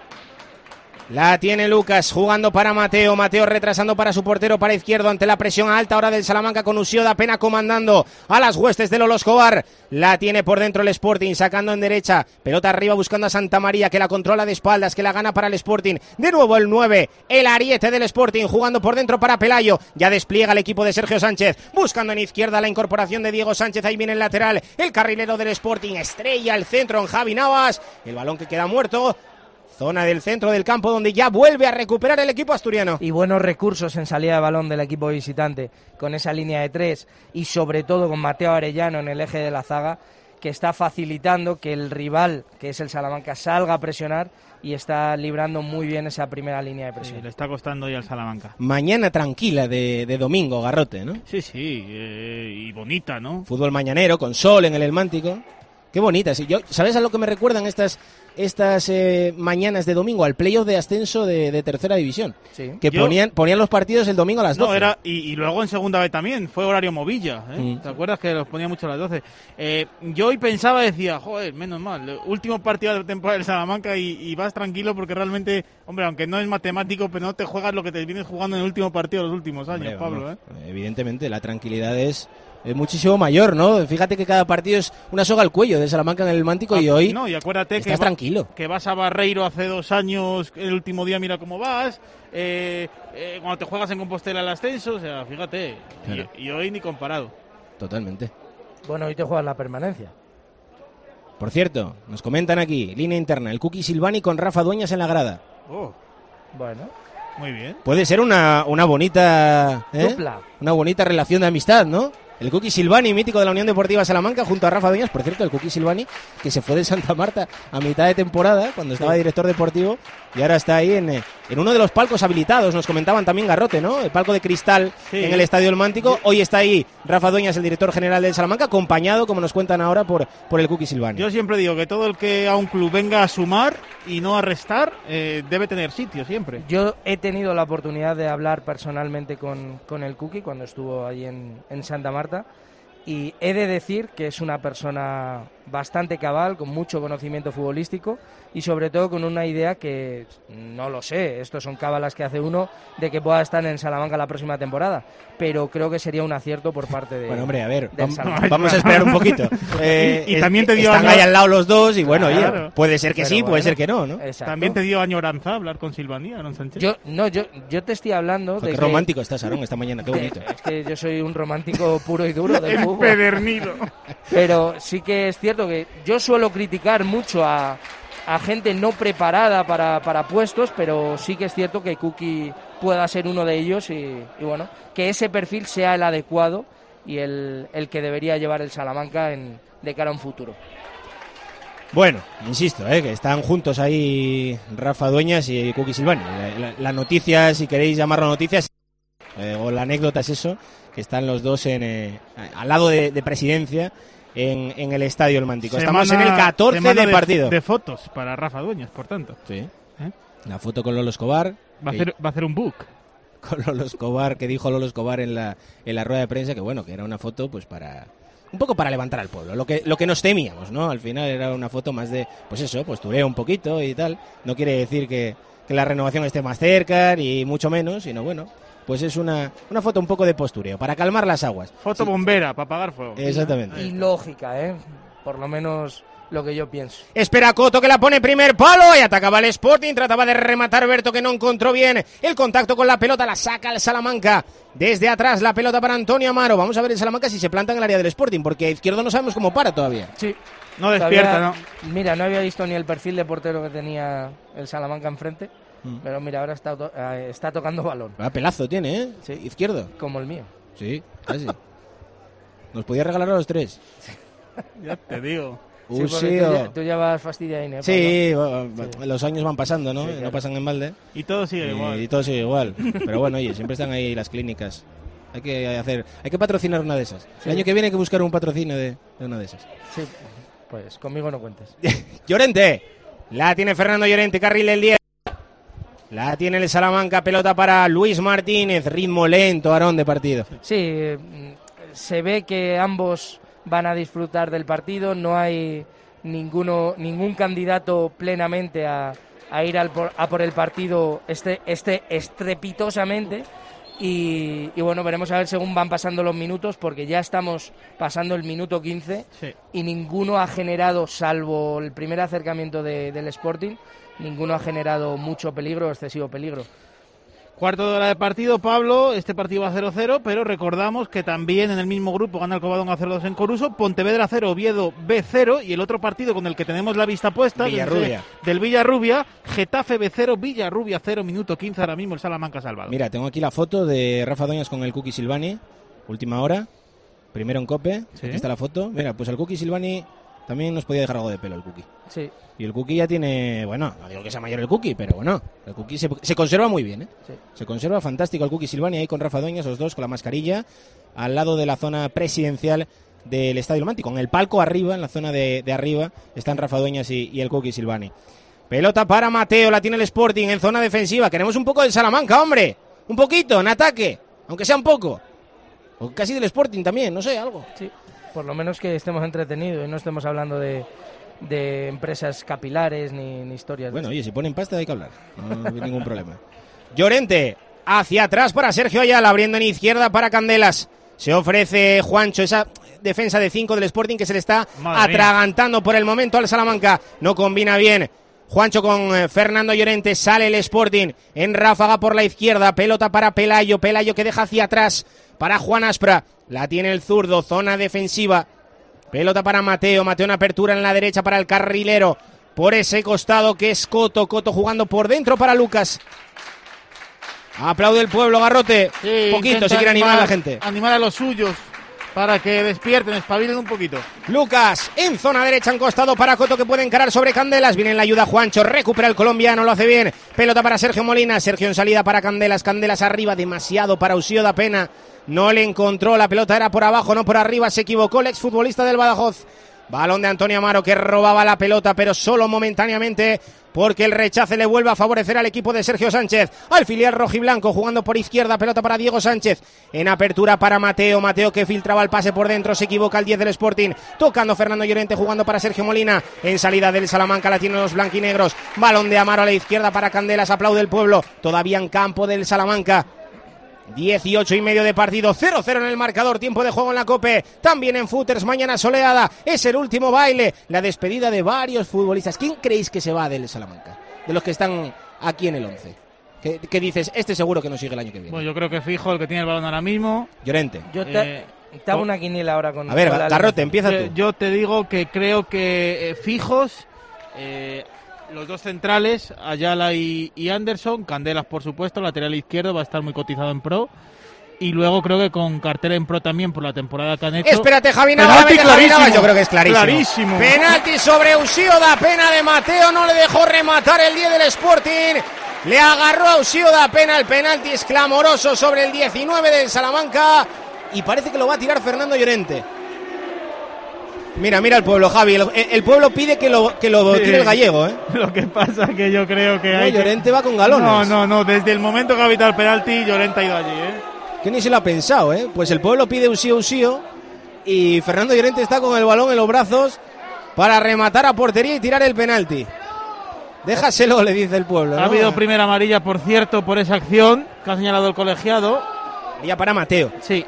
La tiene Lucas jugando para Mateo, Mateo retrasando para su portero para izquierdo ante la presión a alta hora del Salamanca con Usioda apenas comandando a las huestes de Lolo Escobar. La tiene por dentro el Sporting, sacando en derecha, pelota arriba buscando a Santa María, que la controla de espaldas, que la gana para el Sporting. De nuevo el nueve, el ariete del Sporting, jugando por dentro para Pelayo. Ya despliega el equipo de Sergio Sánchez, buscando en izquierda la incorporación de Diego Sánchez. Ahí viene el lateral, el carrilero del Sporting, estrella el centro en Javi Navas, el balón que queda muerto. Zona del centro del campo donde ya vuelve a recuperar el equipo asturiano. Y buenos recursos en salida de balón del equipo visitante, con esa línea de tres y sobre todo con Mateo Arellano en el eje de la zaga, que está facilitando que el rival, que es el Salamanca, salga a presionar y está librando muy bien esa primera línea de presión. Sí, le está costando ya al Salamanca. Mañana tranquila de, de domingo, Garrote, ¿no? Sí, sí, eh, y bonita, ¿no? Fútbol mañanero, con sol en el Elmántico. Qué bonita. Sí, yo, ¿sabes a lo que me recuerdan estas... estas eh, mañanas de domingo al playoff de ascenso de, de tercera división, sí. que Yo, ponían ponían los partidos el domingo a las doce. No, era, y, y luego en segunda vez también, fue horario Movilla, ¿eh? Mm. ¿Te acuerdas que los ponía mucho a las doce? Eh, yo hoy pensaba, decía, joder, menos mal, último partido de temporada del Salamanca y, y vas tranquilo porque realmente, hombre, aunque no es matemático, pero no te juegas lo que te vienes jugando en el último partido de los últimos años, hombre, Pablo, vamos, ¿eh? Evidentemente, la tranquilidad es... es muchísimo mayor, ¿no? Fíjate que cada partido es una soga al cuello de Salamanca en el Mántico ah, y hoy no, y acuérdate estás que tranquilo. Va, que vas a Barreiro hace dos años, el último día mira cómo vas, eh, eh, cuando te juegas en Compostela el ascenso, o sea, fíjate, claro. y, y hoy ni comparado. Totalmente. Bueno, hoy te juegas la permanencia. Por cierto, nos comentan aquí, línea interna, el Cookie Silvani con Rafa Dueñas en la grada. Oh. Bueno. Muy bien. Puede ser una, una bonita... ¿eh? Dupla. Una bonita relación de amistad, ¿no? El Cookie Silvani, mítico de la Unión Deportiva Salamanca, junto a Rafa Dueñas. Por cierto, el Cookie Silvani, que se fue de Santa Marta a mitad de temporada, cuando estaba sí. director deportivo, y ahora está ahí en, en uno de los palcos habilitados. Nos comentaban también Garrote, ¿no? El palco de cristal sí. en el Estadio El Mántico. Hoy está ahí Rafa Dueñas, el director general del Salamanca, acompañado, como nos cuentan ahora, por, por el Cookie Silvani. Yo siempre digo que todo el que a un club venga a sumar y no a restar, eh, debe tener sitio siempre. Yo he tenido la oportunidad de hablar personalmente con, con el Cookie cuando estuvo ahí en, en Santa Marta. Y he de decir que es una persona bastante cabal, con mucho conocimiento futbolístico y sobre todo con una idea que, no lo sé, estos son cábalas que hace uno, de que pueda estar en Salamanca la próxima temporada, pero creo que sería un acierto por parte de... Bueno, hombre, a ver, vamos, Salamanca. vamos a esperar un poquito. Eh, y, y también te dio... Están ahí al lado los dos y bueno, claro. oye, puede ser que pero sí, bueno, puede ser que no, ¿no? Exacto. También te dio añoranza hablar con Silvania, ¿no, Sánchez? Yo, no, yo, yo te estoy hablando Joder, de qué que... romántico estás, Aarón, esta mañana, qué bonito. Es que yo soy un romántico puro y duro del fútbol. Empedernido. Pero sí que es cierto que yo suelo criticar mucho a, a gente no preparada para, para puestos, pero sí que es cierto que Cookie pueda ser uno de ellos y, y bueno, que ese perfil sea el adecuado y el, el que debería llevar el Salamanca en, de cara a un futuro. Bueno, insisto, ¿eh? que están juntos ahí Rafa Dueñas y Cookie Silvani. La, la, la noticia, si queréis llamarlo noticias, eh, o la anécdota es eso, que están los dos en eh, al lado de, de presidencia en, en el Estadio El Mántico. Semana, Estamos en el catorce de, de partido. De fotos para Rafa Dueñas, por tanto. Sí. ¿Eh? La foto con Lolo Escobar. Va a, hacer, va a hacer un book. Con Lolo Escobar, que dijo Lolo Escobar en la, en la rueda de prensa, que bueno, que era una foto pues para... un poco para levantar al pueblo, lo que lo que nos temíamos, ¿no? Al final era una foto más de, pues eso, postureo un poquito y tal. No quiere decir que, que la renovación esté más cerca, ni mucho menos, sino bueno, pues es una, una foto un poco de postureo, para calmar las aguas. Foto sí. bombera, para apagar fuego. Exactamente. Y lógica, ¿eh? Por lo menos lo que yo pienso. Espera Coto, que la pone primer palo y atacaba el Sporting, trataba de rematar Berto, que no encontró bien el contacto con la pelota, la saca el Salamanca. Desde atrás la pelota para Antonio Amaro. Vamos a ver el Salamanca si se planta en el área del Sporting, porque a izquierdo no sabemos cómo para todavía. Sí. No despierta, todavía, ¿no? Mira, no había visto ni el perfil de portero que tenía el Salamanca enfrente. Mm. Pero mira, ahora está, to eh, está tocando balón. Ah, pelazo tiene, ¿eh? Sí. Izquierdo. Como el mío. Sí, casi. Nos podía regalar a los tres. Ya te digo. Sí, tú, ya, tú ya vas fastidiado, ¿eh? Sí, sí, los años van pasando, ¿no? Sí, claro. No pasan en balde. Y todo sigue y, igual. Y todo sigue igual. Pero bueno, oye, siempre están ahí las clínicas. Hay que hacer, hay que patrocinar una de esas. Sí. El año que viene hay que buscar un patrocinio de, de una de esas. Sí, pues conmigo no cuentes. Llorente, la tiene Fernando Llorente, carril del diez. La tiene el Salamanca, pelota para Luis Martínez, ritmo lento, Aarón, de partido. Sí, se ve que ambos van a disfrutar del partido, no hay ninguno, ningún candidato plenamente a, a ir al por, a por el partido este, este estrepitosamente y, y bueno, veremos a ver según van pasando los minutos, porque ya estamos pasando el minuto quince sí. Y ninguno ha generado, salvo el primer acercamiento de, del Sporting, ninguno ha generado mucho peligro, excesivo peligro. Cuarto de hora de partido, Pablo. Este partido va cero cero, pero recordamos que también en el mismo grupo gana el Covadonga cero dos en Coruso, Pontevedra cero, Oviedo B cero, y el otro partido con el que tenemos la vista puesta Villarrubia. del Villarrubia, Getafe B cero, Villarrubia cero, minuto quince, ahora mismo el Salamanca salvado. Mira, tengo aquí la foto de Rafa Doñas con el Cookie Silvani, última hora, primero en Cope, ¿sí? Aquí está la foto. Mira, pues el Cookie Silvani también nos podía dejar algo de pelo, el Cookie. Sí. Y el Cookie ya tiene, bueno, no digo que sea mayor el Cookie, pero bueno, el Cookie se, se conserva muy bien, ¿eh? Sí. Se conserva fantástico el Cookie Silvani ahí con Rafa Doñas, los dos con la mascarilla, al lado de la zona presidencial del Estadio Mántico. En el palco arriba, en la zona de, de arriba, están Rafa Doñas y, y el Cookie Silvani. Pelota para Mateo, la tiene el Sporting en zona defensiva. Queremos un poco del Salamanca, hombre. Un poquito, en ataque, aunque sea un poco. O casi del Sporting también, no sé, algo. Sí, por lo menos que estemos entretenidos y no estemos hablando de... de empresas capilares ni, ni historias. Bueno, oye, si ponen pasta hay que hablar, no hay ningún problema. Llorente, hacia atrás para Sergio Ayala, abriendo en izquierda para Candelas. Se ofrece Juancho, esa defensa de cinco del Sporting que se le está Madre atragantando mía. Por el momento al Salamanca. No combina bien Juancho con eh, Fernando Llorente, sale el Sporting en ráfaga por la izquierda, pelota para Pelayo, Pelayo que deja hacia atrás para Juan Aspra, la tiene el zurdo, zona defensiva. Pelota para Mateo, Mateo en apertura en la derecha para el carrilero, por ese costado que es Coto, Coto jugando por dentro para Lucas. Aplaude el pueblo, Garrote, sí, poquito si quiere animar, animar a la gente. Animar a los suyos para que despierten, espabilen un poquito. Lucas en zona derecha, en costado para Coto que puede encarar sobre Candelas, viene en la ayuda Juancho, recupera el colombiano, lo hace bien. Pelota para Sergio Molina, Sergio en salida para Candelas, Candelas arriba, demasiado para Usío da Pena. No le encontró, la pelota era por abajo, no por arriba, se equivocó el exfutbolista del Badajoz. Balón de Antonio Amaro que robaba la pelota, pero solo momentáneamente, porque el rechace le vuelve a favorecer al equipo de Sergio Sánchez. Al filial rojiblanco jugando por izquierda, pelota para Diego Sánchez. En apertura para Mateo, Mateo que filtraba el pase por dentro, se equivoca el diez del Sporting. Tocando Fernando Llorente, jugando para Sergio Molina. En salida del Salamanca la tienen los blanquinegros. Balón de Amaro a la izquierda para Candelas, aplaude el pueblo. Todavía en campo del Salamanca. dieciocho y medio de partido, cero cero en el marcador, tiempo de juego en la Cope, también en Footers, mañana soleada, es el último baile, la despedida de varios futbolistas. ¿Quién creéis que se va del Salamanca? De los que están aquí en el once. ¿Qué, qué dices? Este seguro que no sigue el año que viene. Bueno, yo creo que fijo el que tiene el balón ahora mismo. Llorente. Yo te, eh, te hago una quiniela ahora con... A ver, con Garrote, empieza tú. Yo te digo que creo que eh, fijos... Eh, los dos centrales, Ayala y, y Anderson, Candelas por supuesto, lateral izquierdo va a estar muy cotizado en pro, y luego creo que con cartera en pro también por la temporada que han hecho. Espérate, Javi Navas, yo creo que es clarísimo. clarísimo. Penalti sobre Usío da Pena de Mateo, no le dejó rematar el diez del Sporting, le agarró a Usío da Pena, el penalti es clamoroso sobre el diecinueve del Salamanca, y parece que lo va a tirar Fernando Llorente. Mira, mira el pueblo, Javi. El, el pueblo pide que lo, que lo sí, tire el gallego, ¿eh? Lo que pasa que yo creo que no, hay... Llorente que... va con galones. No, no, no. Desde el momento que ha evitado el penalti, Llorente ha ido allí, ¿eh? Que ni se lo ha pensado, ¿eh? Pues el pueblo pide Usío, Usío. Y Fernando Llorente está con el balón en los brazos para rematar a portería y tirar el penalti. Déjaselo, le dice el pueblo, ¿no? Ha habido primera amarilla, por cierto, por esa acción que ha señalado el colegiado. Ya para Mateo. Sí.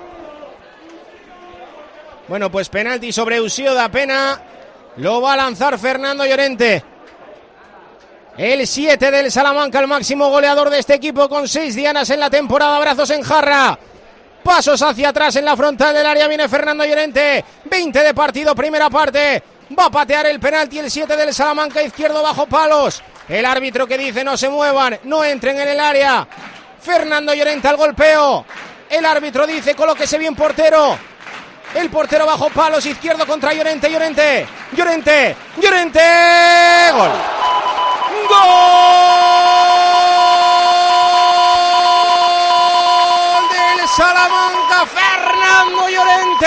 Bueno, pues penalti sobre Usío da Pena. Lo va a lanzar Fernando Llorente. El siete del Salamanca, el máximo goleador de este equipo con seis dianas en la temporada. Brazos en jarra. Pasos hacia atrás en la frontal del área. Viene Fernando Llorente. veinte de partido, primera parte. Va a patear el penalti el siete del Salamanca, izquierdo bajo palos. El árbitro que dice no se muevan, no entren en el área. Fernando Llorente al golpeo. El árbitro dice colóquese bien portero. El portero bajo palos, izquierdo contra Llorente, Llorente, Llorente, Llorente. Gol. Gol del Salamanca, Fernando Llorente.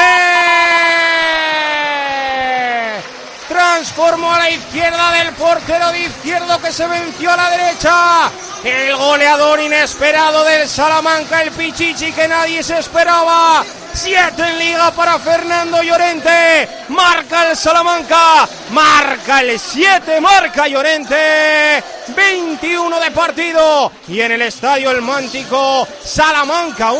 Transformó a la izquierda del portero de izquierdo que se venció a la derecha. El goleador inesperado del Salamanca, el Pichichi que nadie se esperaba. Siete en liga para Fernando Llorente. Marca el Salamanca. Marca el siete, marca Llorente. veintiuno de partido. Y en el estadio El Mántico, Salamanca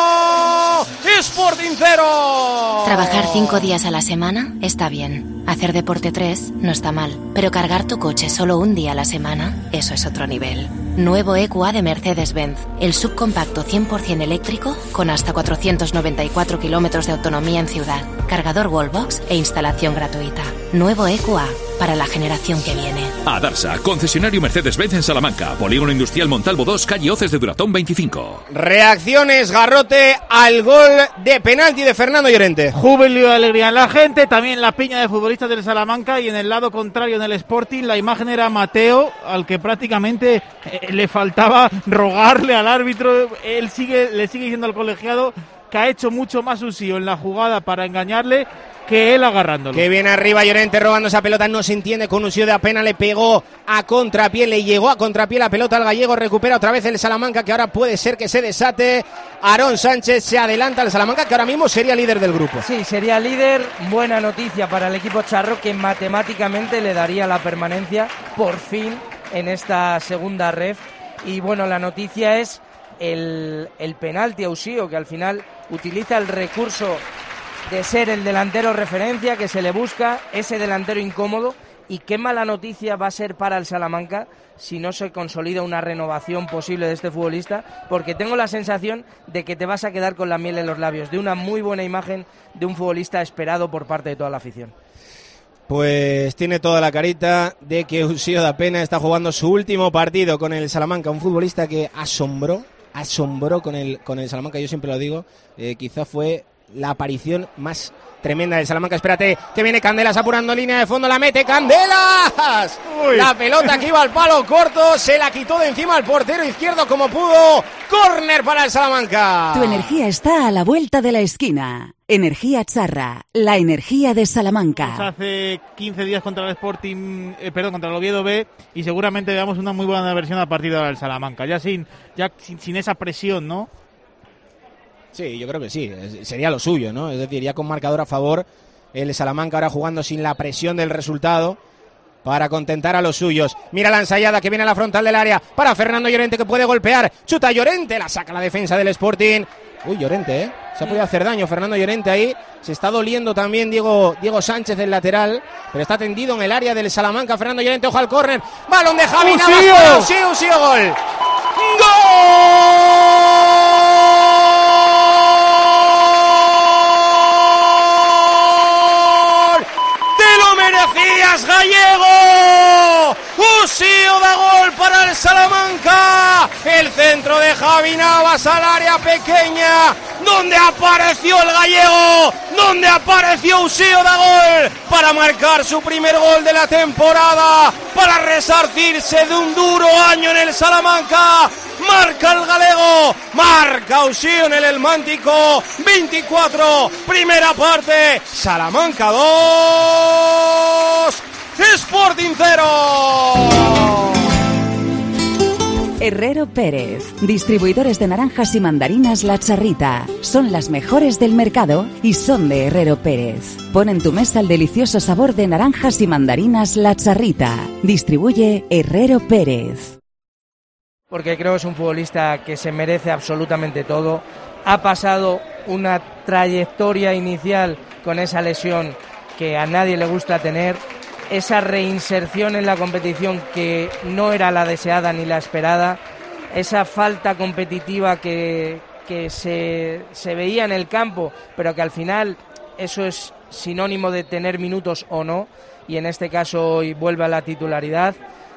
uno, Sporting cero. Trabajar cinco días a la semana está bien. Hacer deporte tres no está mal. Pero cargar tu coche solo un día a la semana, eso es otro nivel. Nuevo E Q A de Mercedes-Benz. El subcompacto cien por ciento eléctrico con hasta cuatrocientos noventa y cuatro kilómetros de autonomía en ciudad. Cargador Wallbox e instalación gratuita. Nuevo E Q A para la generación que viene. Adarsa, concesionario Mercedes-Benz en Salamanca. Polígono Industrial Montalvo dos, calle Hoces de Duratón veinticinco. Reacciones, Garrote, al gol de penalti de Fernando Llorente. Júbilo y alegría en la gente, también la piña de futbolistas del Salamanca, y en el lado contrario, en el Sporting, la imagen era Mateo, al que prácticamente eh, le faltaba rogarle al árbitro. Él sigue, le sigue diciendo al colegiado que ha hecho mucho más Usío en la jugada para engañarle que él agarrándolo. Que viene arriba Llorente robando esa pelota, no se entiende con Usío, de apenas le pegó a contrapié, le llegó a contrapié la pelota al gallego, recupera otra vez el Salamanca, que ahora puede ser que se desate. Aarón Sánchez se adelanta al Salamanca, que ahora mismo sería líder del grupo. Sí, sería líder. Buena noticia para el equipo charro, que matemáticamente le daría la permanencia por fin en esta segunda ref. Y bueno, la noticia es el, el penalti a Usío, que al final utiliza el recurso de ser el delantero referencia, que se le busca ese delantero incómodo. Y qué mala noticia va a ser para el Salamanca si no se consolida una renovación posible de este futbolista, porque tengo la sensación de que te vas a quedar con la miel en los labios de una muy buena imagen de un futbolista esperado por parte de toda la afición. Pues tiene toda la carita de que Usío da Pena está jugando su último partido con el Salamanca, un futbolista que asombró, asombró con el, con el Salamanca, yo siempre lo digo, eh, quizá fue la aparición más tremenda del Salamanca. Espérate, que viene Candelas apurando línea de fondo, la mete Candelas. Uy. La pelota que iba al palo corto, se la quitó de encima al portero izquierdo como pudo. Córner para el Salamanca. Tu energía está a la vuelta de la esquina. Energía Charra, la energía de Salamanca. Hace quince días contra el Sporting, eh, perdón, contra el Oviedo B, y seguramente veamos una muy buena versión a partir del Salamanca, ya sin, ya sin, sin esa presión, ¿no? Sí, yo creo que sí, sería lo suyo, ¿no? Es decir, ya con marcador a favor, el Salamanca ahora jugando sin la presión del resultado para contentar a los suyos. Mira la ensayada que viene a la frontal del área para Fernando Llorente, que puede golpear. Chuta Llorente, la saca la defensa del Sporting. Uy, Llorente, ¿eh? Se ha podido hacer daño Fernando Llorente ahí. Se está doliendo también Diego, Diego Sánchez, el lateral, pero está tendido en el área del Salamanca. Fernando Llorente, ojo al córner. Balón de Javi Navas. Sí, sí, gol. ¡Gol! Gallego, Usío da gol para el Salamanca. El centro de Javi Navas al área pequeña, donde apareció el gallego, donde apareció Usío, da gol para marcar su primer gol de la temporada, para resarcirse de un duro año en el Salamanca. Marca el galego, marca Usío en el El Mántico. Veinticuatro, primera parte, Salamanca dos, Sporting cero. Herrero Pérez, distribuidores de naranjas y mandarinas La Charrita. Son las mejores del mercado y son de Herrero Pérez. Pon en tu mesa el delicioso sabor de naranjas y mandarinas La Charrita. Distribuye Herrero Pérez. Porque creo que es un futbolista que se merece absolutamente todo. Ha pasado una trayectoria inicial con esa lesión que a nadie le gusta tener, esa reinserción en la competición que no era la deseada ni la esperada, esa falta competitiva que, que se, se veía en el campo, pero que al final eso es sinónimo de tener minutos o no, y en este caso hoy vuelve a la titularidad.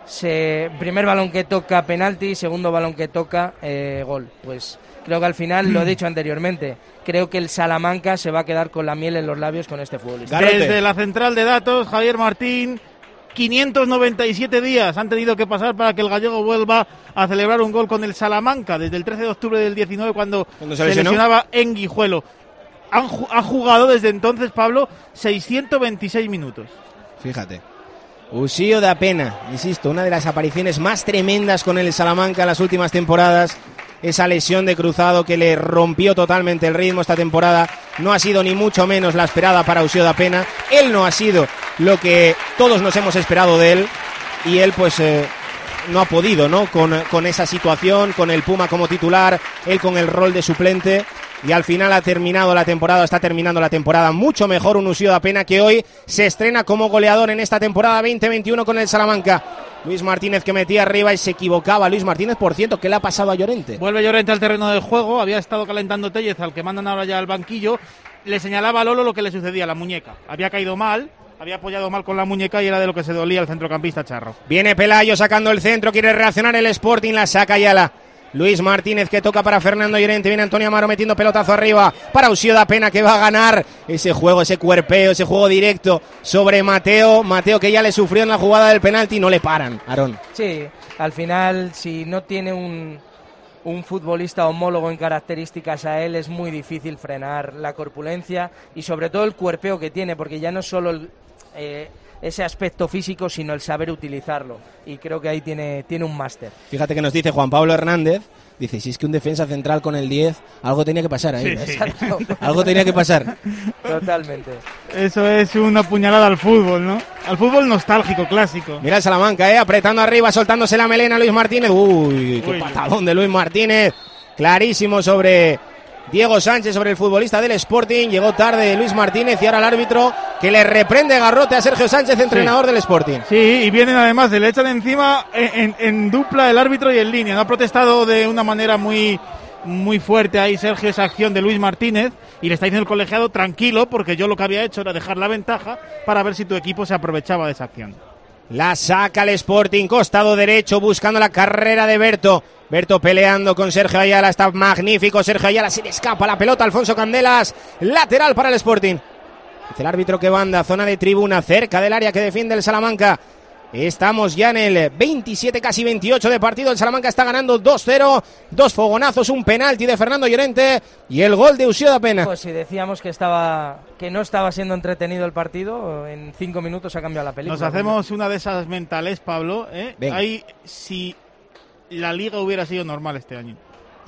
se, primer balón que toca penalti, segundo balón que toca eh, gol. Pues creo que al final, lo he dicho anteriormente, creo que el Salamanca se va a quedar con la miel en los labios con este futbolista. Desde la central de datos, Javier Martín, quinientos noventa y siete días han tenido que pasar para que el gallego vuelva a celebrar un gol con el Salamanca, desde el trece de octubre del diecinueve, cuando, cuando se, se lesionaba en Guijuelo. Han, ha jugado desde entonces, Pablo, seiscientos veintiséis minutos. Fíjate. Ushio da Pena, insisto, una de las apariciones más tremendas con el Salamanca en las últimas temporadas. Esa lesión de cruzado que le rompió totalmente el ritmo esta temporada no ha sido ni mucho menos la esperada para Ushio da Pena. Él no ha sido lo que todos nos hemos esperado de él y él pues eh, no ha podido, ¿no? Con, con esa situación, con el Puma como titular, él con el rol de suplente. Y al final ha terminado la temporada, está terminando la temporada mucho mejor un Ushio da Pena, que hoy se estrena como goleador en esta temporada veinte veintiuno con el Salamanca. Luis Martínez que metía arriba y se equivocaba. Luis Martínez, por cierto, ¿qué le ha pasado a Llorente? Vuelve Llorente al terreno del juego, había estado calentando Tellez, al que mandan ahora ya al banquillo. Le señalaba a Lolo lo que le sucedía a la muñeca. Había caído mal, había apoyado mal con la muñeca y era de lo que se dolía el centrocampista charro. Viene Pelayo sacando el centro, quiere reaccionar el Sporting, la saca Ayala. Luis Martínez que toca para Fernando Llorente, viene Antonio Amaro metiendo pelotazo arriba para Ushio da Pena, que va a ganar ese juego, ese cuerpeo, ese juego directo sobre Mateo, Mateo que ya le sufrió en la jugada del penalti, no le paran, Aarón. Sí, al final si no tiene un, un futbolista homólogo en características a él es muy difícil frenar la corpulencia y sobre todo el cuerpeo que tiene, porque ya no es solo el... Eh, ese aspecto físico, sino el saber utilizarlo. Y creo que ahí tiene, tiene un máster. Fíjate que nos dice Juan Pablo Hernández, dice, si es que un defensa central con el diez, algo tenía que pasar ahí. Sí, sí. Algo tenía que pasar. Totalmente. Eso es una puñalada al fútbol, ¿no? Al fútbol nostálgico, clásico. Mira el Salamanca, ¿eh? Apretando arriba, soltándose la melena Luis Martínez. Uy, qué Uy, patadón de Luis Martínez. Clarísimo sobre Diego Sánchez, sobre el futbolista del Sporting. Llegó tarde Luis Martínez y ahora el árbitro que le reprende garrote a Sergio Sánchez, entrenador sí. del Sporting. Sí, y vienen además, se le echan encima en, en, en dupla el árbitro y en línea. No ha protestado de una manera muy, muy fuerte ahí Sergio esa acción de Luis Martínez y le está diciendo el colegiado tranquilo, porque yo lo que había hecho era dejar la ventaja para ver si tu equipo se aprovechaba de esa acción. La saca el Sporting, costado derecho, buscando la carrera de Berto. Berto peleando con Sergio Ayala, está magnífico Sergio Ayala, se le escapa la pelota a Alfonso Candelas, lateral para el Sporting. Dice el árbitro que banda, zona de tribuna, cerca del área que defiende el Salamanca. Estamos ya en el veintisiete, casi veintiocho de partido, el Salamanca está ganando dos cero, dos fogonazos, un penalti de Fernando Llorente y el gol de Ushio da Pena. Pues si decíamos que estaba que no estaba siendo entretenido el partido, en cinco minutos ha cambiado la película. Nos hacemos una de esas mentales, Pablo, ¿eh? Ahí, si la Liga hubiera sido normal este año.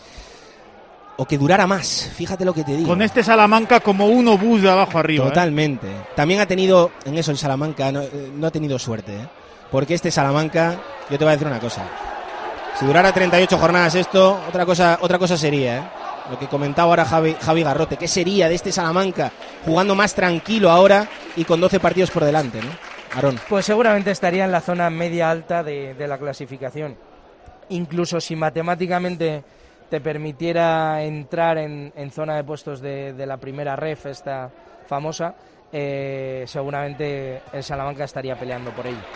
O que durara más, fíjate lo que te digo. Con este Salamanca como un obús de abajo arriba. Totalmente. ¿eh? También ha tenido, en eso el Salamanca, no, no ha tenido suerte, ¿eh? Porque este Salamanca, yo te voy a decir una cosa. Si durara treinta y ocho jornadas esto, otra cosa otra cosa sería, ¿eh? Lo que comentaba ahora Javi, Javi Garrote. ¿Qué sería de este Salamanca jugando más tranquilo ahora y con doce partidos por delante, ¿no? Aarón. Pues seguramente estaría en la zona media-alta de, de la clasificación. Incluso si matemáticamente te permitiera entrar en, en zona de puestos de, de la primera ref, esta famosa, eh, seguramente el Salamanca estaría peleando por ello.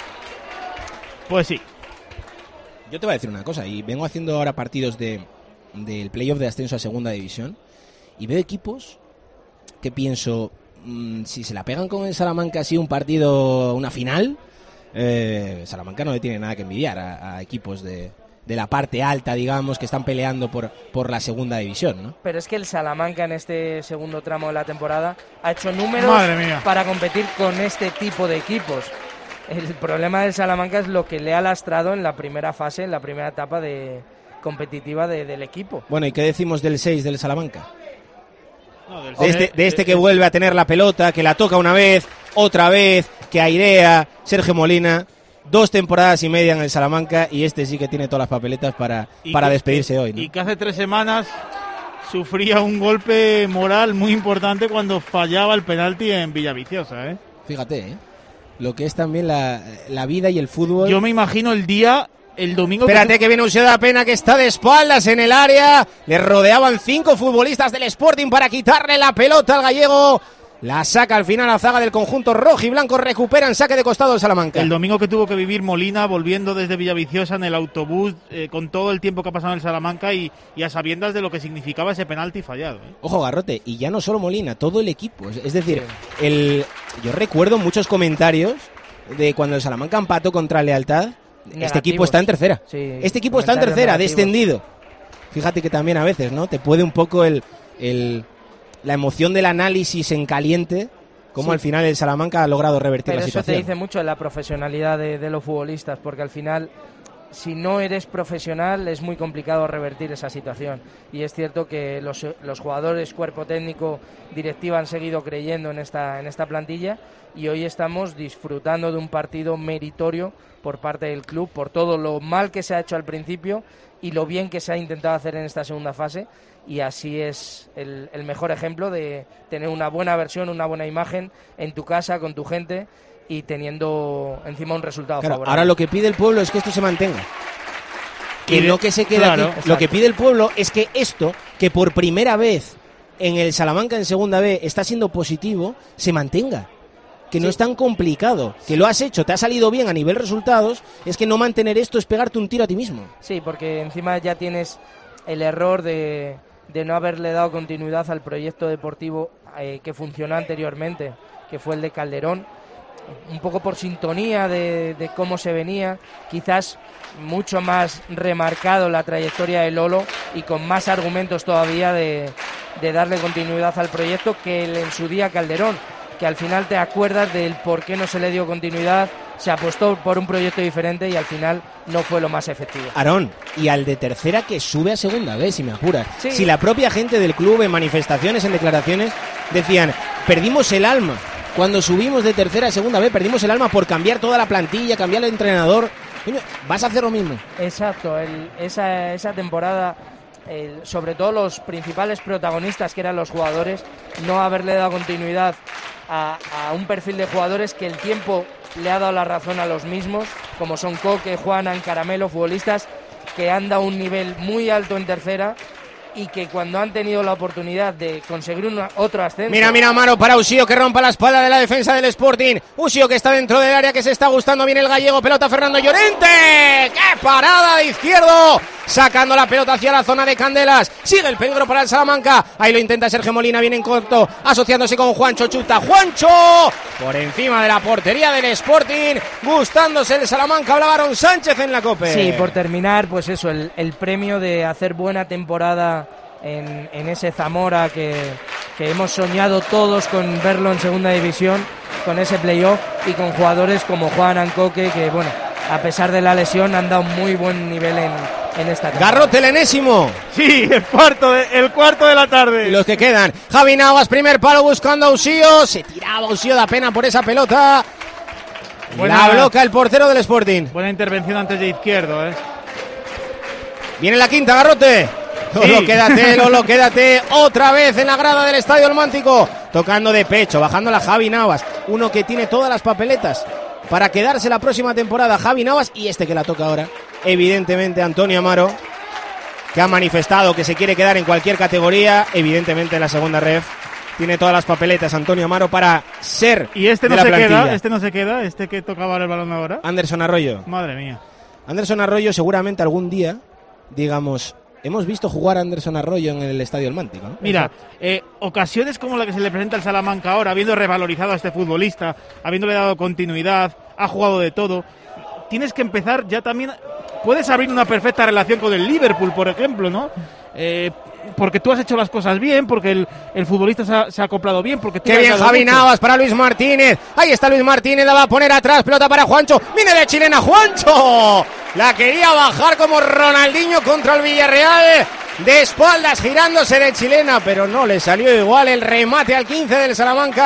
Pues sí. Yo te voy a decir una cosa, y vengo haciendo ahora partidos de del playoff de ascenso a segunda división, y veo equipos que pienso, mmm, si se la pegan con el Salamanca así un partido, una final, eh, Salamanca no le tiene nada que envidiar a, a equipos de, de la parte alta, digamos, que están peleando por, por la segunda división, ¿no? Pero es que el Salamanca en este segundo tramo de la temporada ha hecho números para competir con este tipo de equipos. El problema del Salamanca es lo que le ha lastrado en la primera fase, en la primera etapa de competitiva de, del equipo. Bueno, ¿y qué decimos del seis del Salamanca? No, del de, este, de este que vuelve a tener la pelota, que la toca una vez, otra vez, que airea, Sergio Molina, dos temporadas y media en el Salamanca, y este sí que tiene todas las papeletas para, para que, despedirse hoy, ¿no? Y que hace tres semanas sufría un golpe moral muy importante cuando fallaba el penalti en Villaviciosa, ¿eh? Fíjate, ¿eh? Lo que es también la, la vida y el fútbol. Yo me imagino el día, el domingo... Espérate que, que viene Ushio da Pena, que está de espaldas en el área. Le rodeaban cinco futbolistas del Sporting para quitarle la pelota al gallego. La saca al final la zaga del conjunto rojo y blanco, recupera en saque de costado el Salamanca. El domingo que tuvo que vivir Molina volviendo desde Villaviciosa en el autobús, eh, con todo el tiempo que ha pasado en el Salamanca y, y a sabiendas de lo que significaba ese penalti fallado. ¿eh? Ojo, Garrote, y ya no solo Molina, todo el equipo. Es decir, sí. el, yo recuerdo muchos comentarios de cuando el Salamanca empató contra Lealtad. Negativos. Este equipo está en tercera. Sí, este equipo está en tercera, negativos. Descendido. Fíjate que también a veces, ¿no? Te puede un poco el... el la emoción del análisis en caliente, como sí. al final el Salamanca ha logrado revertir Pero la situación. Eso te dice mucho de la profesionalidad de, de los futbolistas, porque al final, si no eres profesional, es muy complicado revertir esa situación. Y es cierto que los, los jugadores, cuerpo técnico, directiva han seguido creyendo en esta, en esta plantilla, y hoy estamos disfrutando de un partido meritorio por parte del club, por todo lo mal que se ha hecho al principio y lo bien que se ha intentado hacer en esta segunda fase. Y así es el, el mejor ejemplo de tener una buena versión, una buena imagen en tu casa, con tu gente y teniendo encima un resultado claro, favorable. Ahora lo que pide el pueblo es que esto se mantenga. Que de, no que se quede claro, aquí. Exacto. Lo que pide el pueblo es que esto, que por primera vez en el Salamanca en segunda B está siendo positivo, se mantenga. Que sí. no es tan complicado, que lo has hecho, te ha salido bien a nivel resultados, es que no mantener esto es pegarte un tiro a ti mismo. Sí, porque encima ya tienes el error de... de no haberle dado continuidad al proyecto deportivo eh, que funcionó anteriormente, que fue el de Calderón, un poco por sintonía de, de cómo se venía, quizás mucho más remarcado la trayectoria de Lolo y con más argumentos todavía de, de darle continuidad al proyecto que el, en su día Calderón, que al final te acuerdas del por qué no se le dio continuidad, se apostó por un proyecto diferente y al final no fue lo más efectivo. Aarón, y al de tercera que sube a segunda vez, si me apuras. Sí. Si la propia gente del club en manifestaciones, en declaraciones, decían, perdimos el alma. Cuando subimos de tercera a segunda vez, perdimos el alma por cambiar toda la plantilla, cambiar el entrenador. Coño, vas a hacer lo mismo. Exacto, el, esa, esa temporada, el, sobre todo los principales protagonistas que eran los jugadores, no haberle dado continuidad a, a un perfil de jugadores que el tiempo le ha dado la razón a los mismos, como son Coque, Juanan, Caramelo, futbolistas que han dado un nivel muy alto en tercera y que cuando han tenido la oportunidad de conseguir una, otro ascenso... Mira, mira, Amaro para Usío, que rompa la espalda de la defensa del Sporting. Usío que está dentro del área, que se está gustando bien el gallego. Pelota Fernando Llorente. ¡Qué parada de izquierdo! Sacando la pelota hacia la zona de Candelas. Sigue el peligro para el Salamanca. Ahí lo intenta Sergio Molina, bien en corto, asociándose con Juancho. Chuta Juancho por encima de la portería del Sporting. Gustándose el Salamanca. Hablaba Aaron Sánchez en la COPE. Sí, por terminar, pues eso, el, el premio de hacer buena temporada en, en ese Zamora que, que hemos soñado todos con verlo en segunda división, con ese playoff y con jugadores como Juan Ancoque, que bueno, a pesar de la lesión han dado muy buen nivel en, en esta temporada. Garrote, el enésimo. Sí, el cuarto de, el cuarto de la tarde. Y los que quedan. Javi Navas, primer palo buscando a Usío. Se tiraba Usío, da pena por esa pelota. Buena, la bloca el portero del Sporting. Buena intervención antes de Izquierdo, ¿eh? Viene la quinta, Garrote. Sí. Lolo, quédate, Lolo, quédate. Otra vez en la grada del Estadio El Mántico. Tocando de pecho, bajando la Javi Navas. Uno que tiene todas las papeletas para quedarse la próxima temporada, Javi Navas. Y este que la toca ahora, evidentemente Antonio Amaro, que ha manifestado que se quiere quedar en cualquier categoría. Evidentemente en la segunda ref tiene todas las papeletas Antonio Amaro para ser. Y este de no la se plantilla. queda, este no se queda, este que tocaba el balón ahora. Anderson Arroyo. Madre mía. Anderson Arroyo seguramente algún día, digamos, hemos visto jugar a Anderson Arroyo en el Estadio El Mántico, ¿no? Mira, eh, ocasiones como la que se le presenta al Salamanca ahora, habiendo revalorizado a este futbolista, habiéndole dado continuidad, ha jugado de todo, tienes que empezar ya también, puedes abrir una perfecta relación con el Liverpool, por ejemplo, ¿no? Eh, porque tú has hecho las cosas bien, porque el, el futbolista se ha, se ha acoplado bien, porque tú... ¡Qué bien Javi mucho. Navas para Luis Martínez! Ahí está Luis Martínez, la va a poner atrás, pelota para Juancho, viene de chilena Juancho, la quería bajar como Ronaldinho contra el Villarreal, de espaldas girándose de chilena, pero no le salió igual el remate al quince del Salamanca.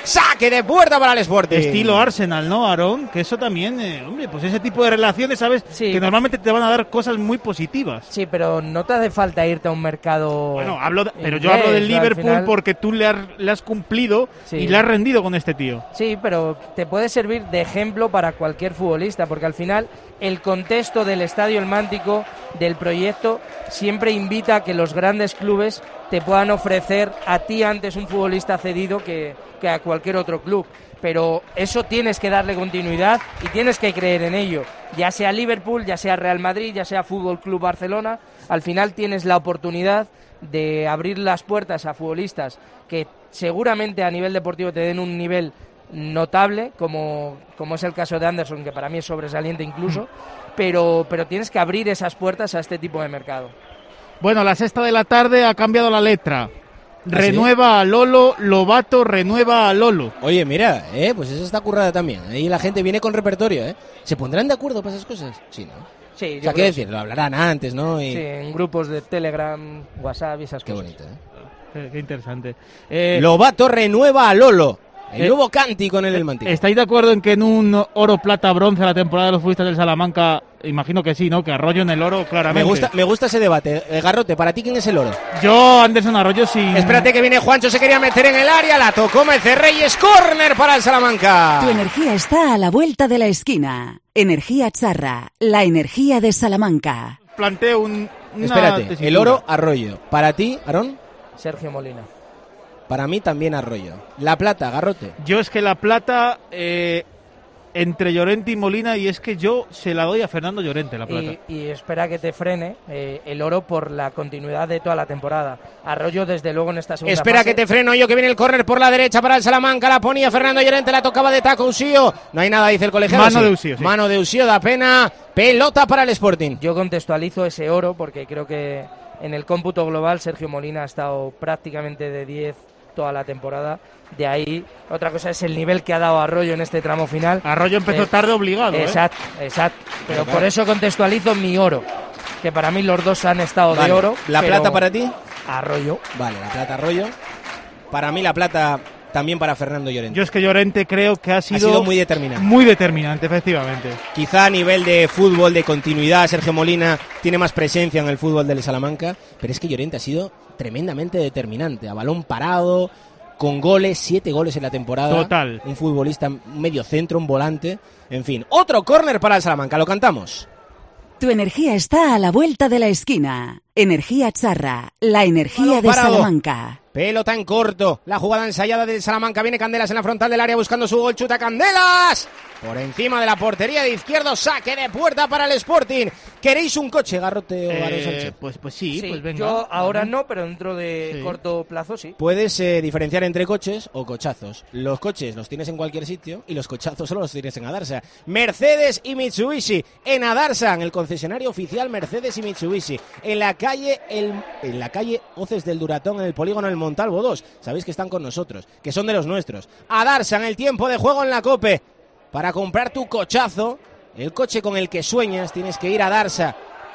saque de puerta para el Sporting. Estilo Arsenal, ¿no, Aarón? Que eso también, eh, hombre, pues ese tipo de relaciones, ¿sabes? Sí. Que normalmente te van a dar cosas muy positivas. Sí, pero no te hace falta irte a un mercado. Bueno, hablo de, pero yo hablo del Liverpool final... porque tú le has, le has cumplido sí. y le has rendido con este tío. Sí, pero te puede servir de ejemplo para cualquier futbolista, porque al final el contexto del Estadio El Mántico, del proyecto, siempre invita a que los grandes clubes te puedan ofrecer a ti antes un futbolista cedido que, que a cualquier otro club. Pero eso tienes que darle continuidad y tienes que creer en ello. Ya sea Liverpool, ya sea Real Madrid, ya sea Fútbol Club Barcelona, al final tienes la oportunidad de abrir las puertas a futbolistas que seguramente a nivel deportivo te den un nivel notable, como, como es el caso de Anderson, que para mí es sobresaliente incluso, pero, pero tienes que abrir esas puertas a este tipo de mercado. Bueno, la sexta de la tarde ha cambiado la letra. Renueva ¿Ah, sí? a Lolo, Lobato renueva a Lolo. Oye, mira, eh, pues esa está currada también. Ahí la gente viene con repertorio, ¿eh? ¿Se pondrán de acuerdo para esas cosas? Sí, ¿no? Sí, o sea, ¿qué decir? Lo hablarán antes, ¿no? Y... Sí, en grupos de Telegram, WhatsApp y esas qué cosas. Qué bonito, ¿eh? Qué, qué interesante. Eh, Lobato renueva a Lolo. El eh, nuevo cántico en el Mántico. ¿Estáis de acuerdo en que en un oro, plata, bronce la temporada de los futbolistas del Salamanca, imagino que sí, ¿no? Que Arroyo en el oro, claramente. Me gusta, me gusta ese debate. Eh, Garrote, ¿para ti quién es el oro? Yo, Anderson Arroyo, sí. Espérate que viene Juancho, se quería meter en el área, la tocó Mecerreyes, córner para el Salamanca. Tu energía está a la vuelta de la esquina. Energía Charra, la energía de Salamanca. Planteo un... Espérate, tesitura. El oro, Arroyo. ¿Para ti, Aarón? Sergio Molina. Para mí también Arroyo. La plata, Garrote. Yo es que la plata eh, entre Llorente y Molina, y es que yo se la doy a Fernando Llorente, la plata. Y, y espera que te frene eh, el oro por la continuidad de toda la temporada. Arroyo, desde luego, en esta segunda Espera fase... que te freno yo, que viene el córner por la derecha para el Salamanca. La ponía Fernando Llorente, la tocaba de taco Usío. No hay nada, dice el colegiado. Mano sí. de Usío, sí. Mano de Usío, da pena. Pelota para el Sporting. Yo contextualizo ese oro porque creo que en el cómputo global Sergio Molina ha estado prácticamente de diez toda la temporada. De ahí, otra cosa es el nivel que ha dado Arroyo en este tramo final. Arroyo empezó eh, tarde obligado. Exacto, ¿eh? exacto. Pero por eso contextualizo mi oro, que para mí los dos han estado vale. de oro. ¿La plata para ti? Arroyo. Vale, la plata Arroyo. Para mí la plata también para Fernando Llorente. Yo es que Llorente creo que ha sido, ha sido muy determinante. Muy determinante, efectivamente. Quizá a nivel de fútbol, de continuidad, Sergio Molina tiene más presencia en el fútbol del Salamanca, pero es que Llorente ha sido tremendamente determinante. A balón parado, con goles, siete goles en la temporada. Total. Un futbolista, un medio centro, un volante. En fin, otro córner para el Salamanca, lo cantamos. Tu energía está a la vuelta de la esquina. Energía Charra, la energía de Salamanca. Pelota en corto, la jugada ensayada del Salamanca, viene Candelas en la frontal del área buscando su gol, chuta Candelas, por encima de la portería de izquierdo, saque de puerta para el Sporting. ¿Queréis un coche, Garrote o eh, Aaron Sánchez? Pues, pues sí, sí, pues venga. Yo ahora no, pero dentro de sí. corto plazo sí. Puedes eh, diferenciar entre coches o cochazos. Los coches los tienes en cualquier sitio y los cochazos solo los tienes en Adarsa. Mercedes y Mitsubishi en Adarsa, en el concesionario oficial Mercedes y Mitsubishi, en la calle el, en la calle Hoces del Duratón, en el polígono El Montalvo dos. Sabéis que están con nosotros, que son de los nuestros. Adarsa en el tiempo de juego en la COPE. Para comprar tu cochazo, el coche con el que sueñas, tienes que ir a Adarsa.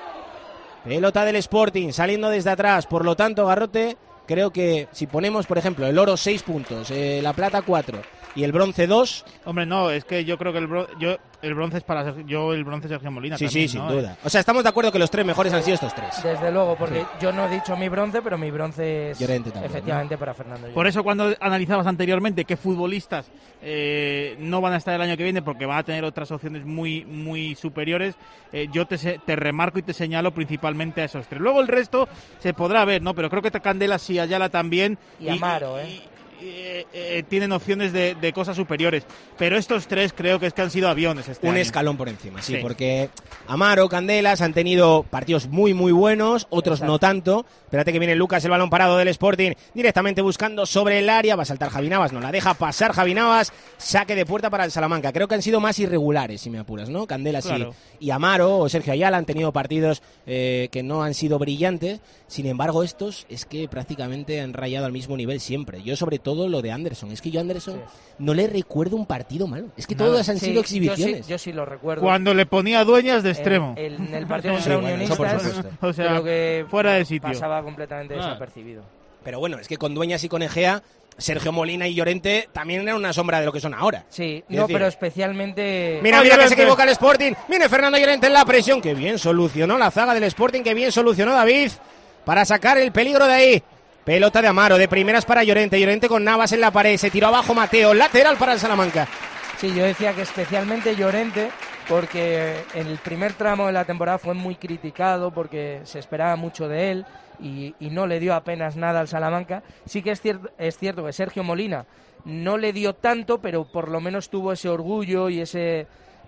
Pelota del Sporting, saliendo desde atrás. Por lo tanto, Garrote, creo que si ponemos, por ejemplo, el oro seis puntos, eh, la plata cuatro y el bronce dos... Hombre, no, es que yo creo que el, bro- yo, el bronce es para Sergio, yo el bronce Sergio Molina. Sí, también, sí, ¿no? sin duda. O sea, estamos de acuerdo que los tres mejores han sido estos tres. Desde luego, porque sí. yo no he dicho mi bronce, pero mi bronce es Llorente también, efectivamente ¿no? para Fernando Llorente. Por eso cuando analizabas anteriormente qué futbolistas eh, no van a estar el año que viene porque van a tener otras opciones muy muy superiores, eh, yo te, te remarco y te señalo principalmente a esos tres. Luego el resto se podrá ver, ¿no? Pero creo que Candela sí, Ayala también. Y, y Amaro, ¿eh? Y, Eh, eh, tienen opciones de, de cosas superiores, pero estos tres creo que es que han sido aviones este un año. escalón por encima, sí, sí, porque Amaro, Candelas han tenido partidos muy muy buenos, otros Exacto. no tanto. Espérate que viene Lucas, el balón parado del Sporting, directamente buscando sobre el área, va a saltar Javi Navas, no la deja pasar Javi Navas, saque de puerta para el Salamanca. Creo que han sido más irregulares, si me apuras, ¿no? Candelas claro. y, y Amaro o Sergio Ayala han tenido partidos eh, que no han sido brillantes, sin embargo estos es que prácticamente han rayado al mismo nivel siempre. Yo sobre todo lo de Anderson, es que yo a Anderson sí. no le recuerdo un partido malo, es que Nada. todos han sí, sido exhibiciones. Yo sí, yo sí lo recuerdo. Cuando le ponía Dueñas de extremo. En, en el partido contra sí, Unionistas, bueno, o sea, creo que fuera de sitio. pasaba completamente ah. desapercibido. Pero bueno, es que con Dueñas y con Egea Sergio Molina y Llorente también eran una sombra de lo que son ahora. Sí, Es no, decir, pero especialmente... Mira, mira que se equivoca el Sporting. Viene Fernando Llorente en la presión. Que bien solucionó la zaga del Sporting. Que bien solucionó David para sacar el peligro de ahí. Pelota de Amaro, de primeras para Llorente. Llorente con Navas en la pared. Se tiró abajo Mateo. Lateral para el Salamanca. Sí, yo decía que especialmente Llorente, porque en el primer tramo de la temporada fue muy criticado porque se esperaba mucho de él y, y no le dio apenas nada al Salamanca. Sí que es cierto, es cierto que Sergio Molina no le dio tanto, pero por lo menos tuvo ese orgullo y ese...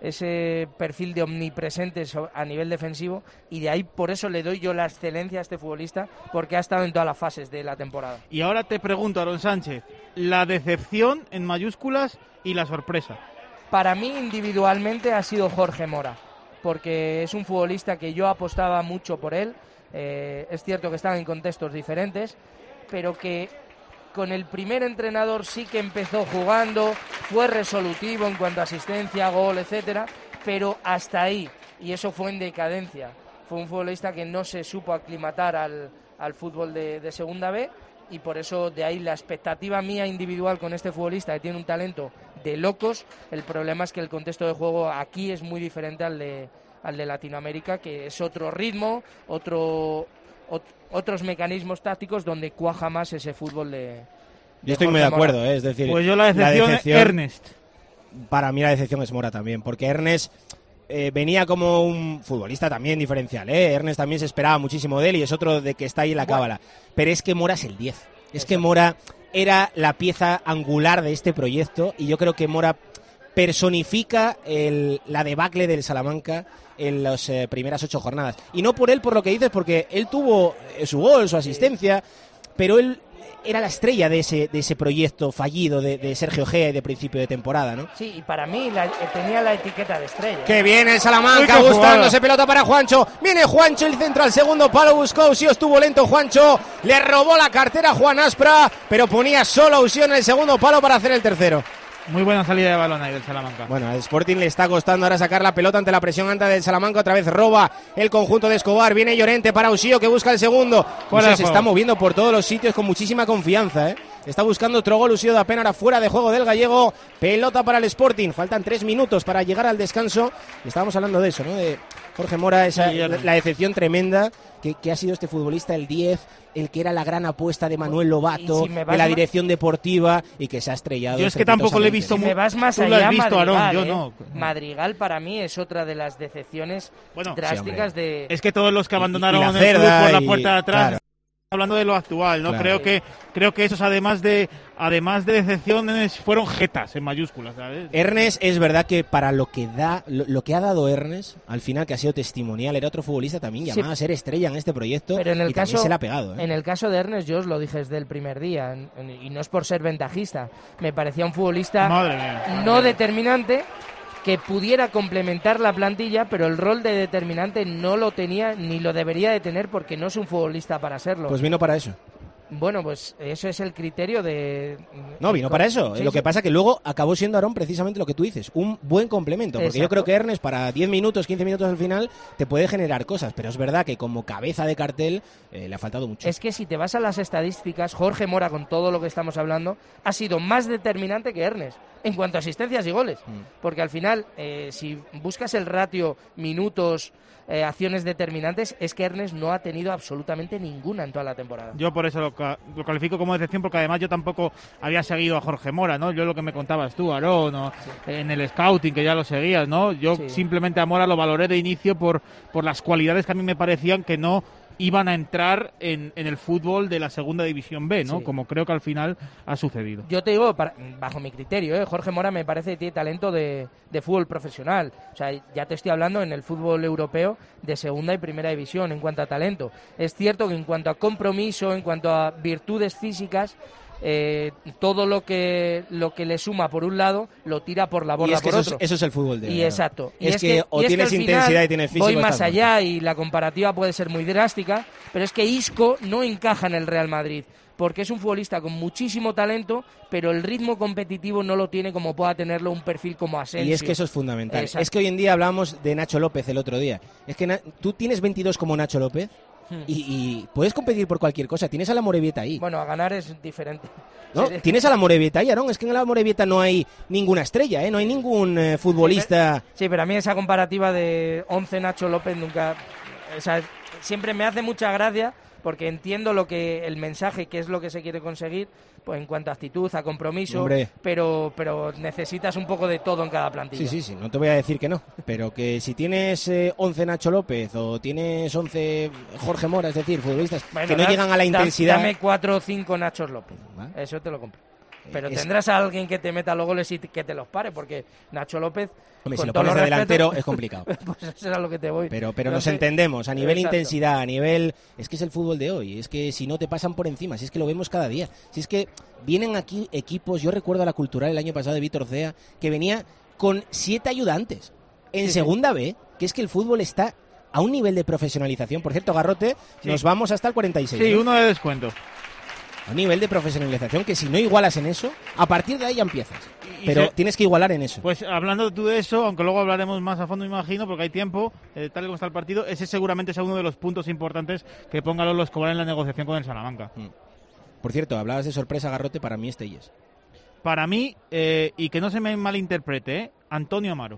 ese perfil de omnipresente a nivel defensivo, y de ahí por eso le doy yo la excelencia a este futbolista, porque ha estado en todas las fases de la temporada. Y ahora te pregunto, Aaron Sánchez, la decepción en mayúsculas y la sorpresa. Para mí individualmente ha sido Jorge Mora, porque es un futbolista que yo apostaba mucho por él. Eh, es cierto que están en contextos diferentes, pero que con el primer entrenador sí que empezó jugando, fue resolutivo en cuanto a asistencia, gol, etcétera, pero hasta ahí, y eso fue en decadencia. Fue un futbolista que no se supo aclimatar al, al fútbol de, de Segunda B, y por eso de ahí la expectativa mía individual con este futbolista, que tiene un talento de locos. El problema es que el contexto de juego aquí es muy diferente al de, al de Latinoamérica, que es otro ritmo, otro... Ot- otros mecanismos tácticos donde cuaja más ese fútbol de, de Yo estoy Jorge muy de Mora. acuerdo, ¿eh? Es decir, Pues yo la decepción, la decepción Ernest. Para mí la decepción es Mora también, porque Ernest eh, venía como un futbolista también diferencial, ¿eh? Ernest también se esperaba muchísimo de él y es otro de que está ahí en la cábala. Pero es que Mora es el diez. Es que Mora era la pieza angular de este proyecto y yo creo que Mora personifica el, la debacle del Salamanca en las eh, primeras ocho jornadas. Y no por él, por lo que dices, porque él tuvo eh, su gol, su asistencia, pero él era la estrella de ese de ese proyecto fallido de, de Sergio Gea y de principio de temporada, ¿no? Sí, y para mí la, tenía la etiqueta de estrella. Que viene el Salamanca, Uy, gustándose, pelota para Juancho. Viene Juancho, el centro al segundo palo, buscó Usío, estuvo lento Juancho, le robó la cartera a Juan Aspra, pero ponía solo a Usío en el segundo palo para hacer el tercero. Muy buena salida de balón ahí del Salamanca. Bueno, al Sporting le está costando ahora sacar la pelota ante la presión alta del Salamanca. Otra vez roba el conjunto de Escobar. Viene Llorente para Usío, que busca el segundo. Usío se está moviendo por todos los sitios con muchísima confianza, ¿eh? Está buscando otro gol. Usío da pena ahora fuera de juego del gallego. Pelota para el Sporting. Faltan tres minutos para llegar al descanso. Y estábamos hablando de eso, ¿no? De Jorge Mora, esa, sí, la, la decepción tremenda que, que ha sido este futbolista, el diez, el que era la gran apuesta de Manuel Lobato, si de la más... dirección deportiva, y que se ha estrellado. Yo es que tampoco le he visto si muy... me vas más Tú allá, lo has visto, Madrigal, Aarón, yo ¿eh? no. Madrigal para mí es otra de las decepciones bueno, drásticas sí, de... Es que todos los que abandonaron y, y el club por la puerta y, de atrás... Claro. Hablando de lo actual, ¿no? Claro. Creo que creo que esos además de además de decepciones fueron jetas en mayúsculas, ¿sabes? Ernest es verdad que para lo que da lo, lo que ha dado Ernest, al final que ha sido testimonial, era otro futbolista también llamado sí. a ser estrella en este proyecto, pero en el y caso, también se le ha pegado, ¿eh? En el caso de Ernest, yo os lo dije desde el primer día, en, en, y no es por ser ventajista, me parecía un futbolista Madre mía, no determinante, que pudiera complementar la plantilla, pero el rol de determinante no lo tenía ni lo debería de tener porque no es un futbolista para serlo. Pues vino para eso. Bueno, pues eso es el criterio de... No, vino para eso. Sí, lo que sí. pasa que luego acabó siendo, Aarón, precisamente lo que tú dices, un buen complemento. Porque Exacto. yo creo que Ernest para diez minutos, quince minutos al final te puede generar cosas, pero es verdad que como cabeza de cartel eh, le ha faltado mucho. Es que si te vas a las estadísticas, Jorge Mora, con todo lo que estamos hablando, ha sido más determinante que Ernest en cuanto a asistencias y goles. Mm. Porque al final, eh, si buscas el ratio minutos... Eh, acciones determinantes, es que Ernest no ha tenido absolutamente ninguna en toda la temporada. Yo por eso lo, lo califico como decepción, porque además yo tampoco había seguido a Jorge Mora, ¿no? Yo lo que me contabas tú, Aarón, o sí. en el scouting, que ya lo seguías, ¿no? Yo sí. simplemente a Mora lo valoré de inicio por, por las cualidades que a mí me parecían que no iban a entrar en, en el fútbol de la segunda división B, ¿no? Sí. Como creo que al final ha sucedido. Yo te digo, para, bajo mi criterio, ¿eh? Jorge Mora me parece que tiene talento de, de fútbol profesional. O sea, ya te estoy hablando en el fútbol europeo de segunda y primera división en cuanto a talento. Es cierto que en cuanto a compromiso, en cuanto a virtudes físicas, Eh, todo lo que lo que le suma por un lado lo tira por la borda y es que por eso otro. Es, eso es el fútbol de y exacto y es, es que, que o y tienes es que intensidad y tienes físico. Voy más allá y la comparativa puede ser muy drástica, pero es que Isco no encaja en el Real Madrid porque es un futbolista con muchísimo talento, pero el ritmo competitivo no lo tiene como pueda tenerlo un perfil como Asensio. Y es que eso es fundamental. Exacto. Es que hoy en día hablábamos de Nacho López el otro día. Es que na- tú tienes veintidós como Nacho López y, y puedes competir por cualquier cosa. Tienes a la Morevieta ahí. Bueno, a ganar es diferente. ¿No? Tienes a la Morevieta ahí, Aarón. Es que en la Morevieta no hay ninguna estrella, ¿eh? No hay ningún eh, futbolista... Sí pero, sí, pero a mí esa comparativa de once Nacho López nunca... O sea, siempre me hace mucha gracia porque entiendo lo que el mensaje, que es lo que se quiere conseguir, pues en cuanto a actitud, a compromiso, Hombre. pero pero necesitas un poco de todo en cada plantilla. Sí, sí, sí, no te voy a decir que no, pero que si tienes eh, once Nacho López o tienes once Jorge Mora, es decir, futbolistas bueno, que no da, llegan a la da, intensidad... Dame cuatro o cinco Nachos López, ¿va? Eso te lo compro. Pero es... tendrás a alguien que te meta los goles y que te los pare, porque Nacho López... Hombre, si lo pones de delantero es complicado. Pues eso es a lo que te voy. Pero, pero no nos sé. entendemos, a nivel Exacto. intensidad, a nivel... Es que es el fútbol de hoy, es que si no te pasan por encima, si es que lo vemos cada día. Si es que vienen aquí equipos, yo recuerdo a la Cultural el año pasado de Víctor Cea, que venía con siete ayudantes en sí, segunda sí. B, que es que el fútbol está a un nivel de profesionalización. Por cierto, Garrote, sí. nos vamos hasta el cuarenta y seis. Sí, ¿no? uno de descuento. A un nivel de profesionalización que si no igualas en eso, a partir de ahí ya empiezas. Y Pero se... tienes que igualar en eso. Pues hablando tú de eso, aunque luego hablaremos más a fondo, imagino, porque hay tiempo, eh, tal y como está el partido, ese seguramente sea uno de los puntos importantes que ponga Lolo Escobar en la negociación con el Salamanca. Mm. Por cierto, hablabas de sorpresa, Garrote, para mí este es. Para mí, eh, y que no se me malinterprete, ¿eh? Antonio Amaro.